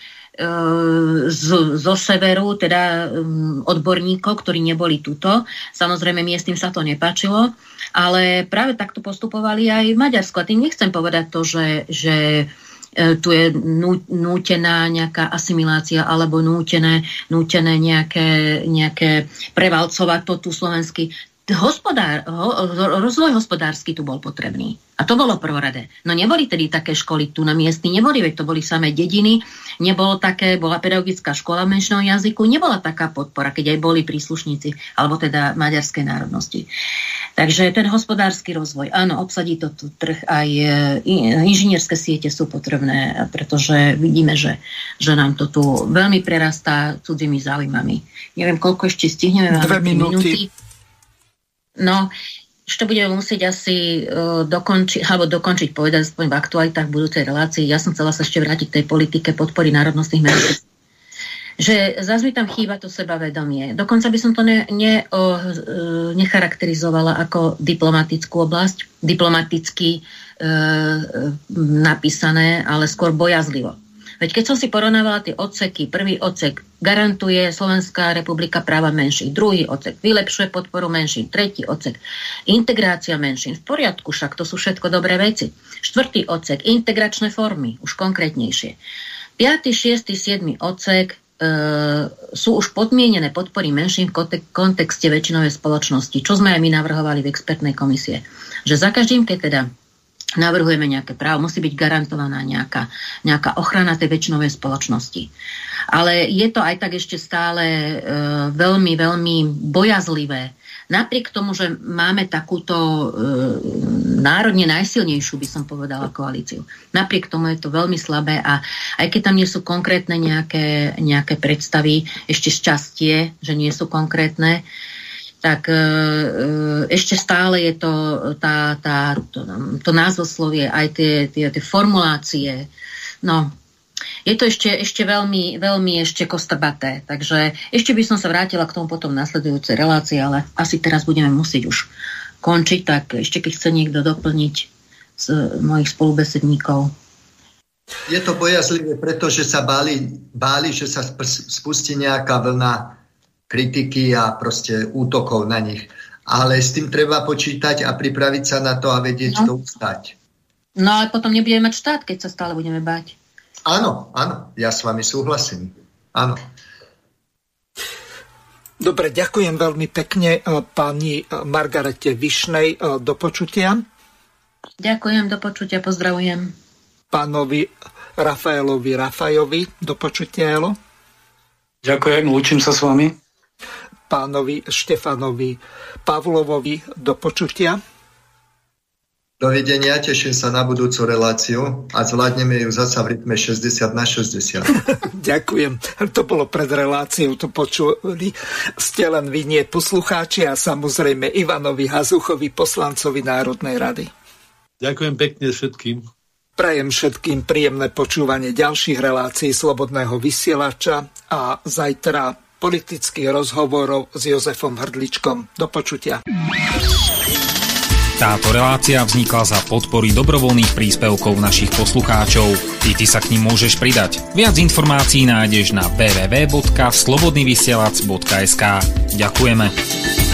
Z, zo severu, teda um, odborníkov, ktorí neboli tuto. Samozrejme, miestnym sa to nepáčilo, ale práve takto postupovali aj v Maďarsku. A tým nechcem povedať to, že, že e, tu je nú, nútená nejaká asimilácia alebo nútené, nútené nejaké, nejaké prevalcovať to tu slovenský. Hospodár, ho, rozvoj hospodársky tu bol potrebný. A to bolo prvoradé. No neboli tedy také školy tu na miestni, neboli, veď to boli samé dediny, nebolo také, bola pedagogická škola v menšnom jazyku, nebola taká podpora, keď aj boli príslušníci, alebo teda maďarskej národnosti. Takže ten hospodársky rozvoj, áno, obsadí to tu trh, aj inžinierské siete sú potrebné, pretože vidíme, že, že nám to tu veľmi prerastá cudzými záujmami. Neviem, koľko ešte stihneme, máme dve minúty. No, ešte budeme musieť asi uh, dokončiť, alebo dokončiť povedať aspoň v aktualitách v budúcej relácii. Ja som chcela sa ešte vrátiť k tej politike podpory národnostných menšín. Že zase mi tam chýba to sebavedomie. Dokonca by som to ne, ne, uh, necharakterizovala ako diplomatickú oblasť, diplomaticky uh, napísané, ale skôr bojazlivo. Veď keď som si porovnávala tie odseky, prvý odsek garantuje Slovenská republika práva menšín, druhý odsek vylepšuje podporu menšín, tretí odsek integrácia menšín, v poriadku, však to sú všetko dobré veci. Štvrtý odsek integračné formy, už konkrétnejšie. Piatý, šiestý, siedmy odsek e, sú už podmienené podpory menšín v kontexte väčšinovej spoločnosti, čo sme aj my navrhovali v expertnej komisie. Že za každým, keď teda navrhujeme nejaké právo, musí byť garantovaná nejaká, nejaká ochrana tej väčšinovej spoločnosti. Ale je to aj tak ešte stále e, veľmi, veľmi bojazlivé. Napriek tomu, že máme takúto e, národne najsilnejšiu, by som povedala, koalíciu. Napriek tomu je to veľmi slabé a aj keď tam nie sú konkrétne nejaké, nejaké predstavy, ešte šťastie, že nie sú konkrétne, tak e, ešte stále je to tá, tá, to, to názvoslovie, aj tie, tie, tie formulácie. No, je to ešte, ešte veľmi, veľmi ešte kostrbaté. Takže ešte by som sa vrátila k tomu potom nasledujúcej relácii, ale asi teraz budeme musieť už končiť, tak ešte keď chce niekto doplniť z mojich spolubesedníkov. Je to bojazlivé, pretože sa báli, báli, že sa spustí nejaká vlna kritiky a proste útokov na nich. Ale s tým treba počítať a pripraviť sa na to a vedieť, no. to ustať. No ale potom nebudeme mať štát, keď sa stále budeme báť. Áno, áno, ja s vami súhlasím. Áno. Dobre, ďakujem veľmi pekne pani Margarete Višnej. Do počutia. Ďakujem, do počutia, pozdravujem. Pánovi Rafaelovi Rafajovi, do počutia, Elo. Ďakujem, lúčim sa s vami. Pánovi Štefanovi Pavlovovi, do počutia. Dovidenia, teším sa na budúcu reláciu a zvládneme ju zasa v rytme šesťdesiat na šesťdesiat. Ďakujem, to bolo pred reláciou, to počuli ste len vy, nie poslucháči a samozrejme Ivanovi Hazuchovi, poslancovi Národnej rady. Ďakujem pekne všetkým. Prajem všetkým príjemné počúvanie ďalších relácií Slobodného vysielača a zajtra politických rozhovorov s Jozefom Hrdličkom. Do počutia. Táto relácia vznikla za podpory dobrovoľných príspevkov našich poslucháčov. Ty, ty sa k nim môžeš pridať. Viac informácií nájdeš na w w w bodka slobodnyvysielac bodka es ka. Ďakujeme.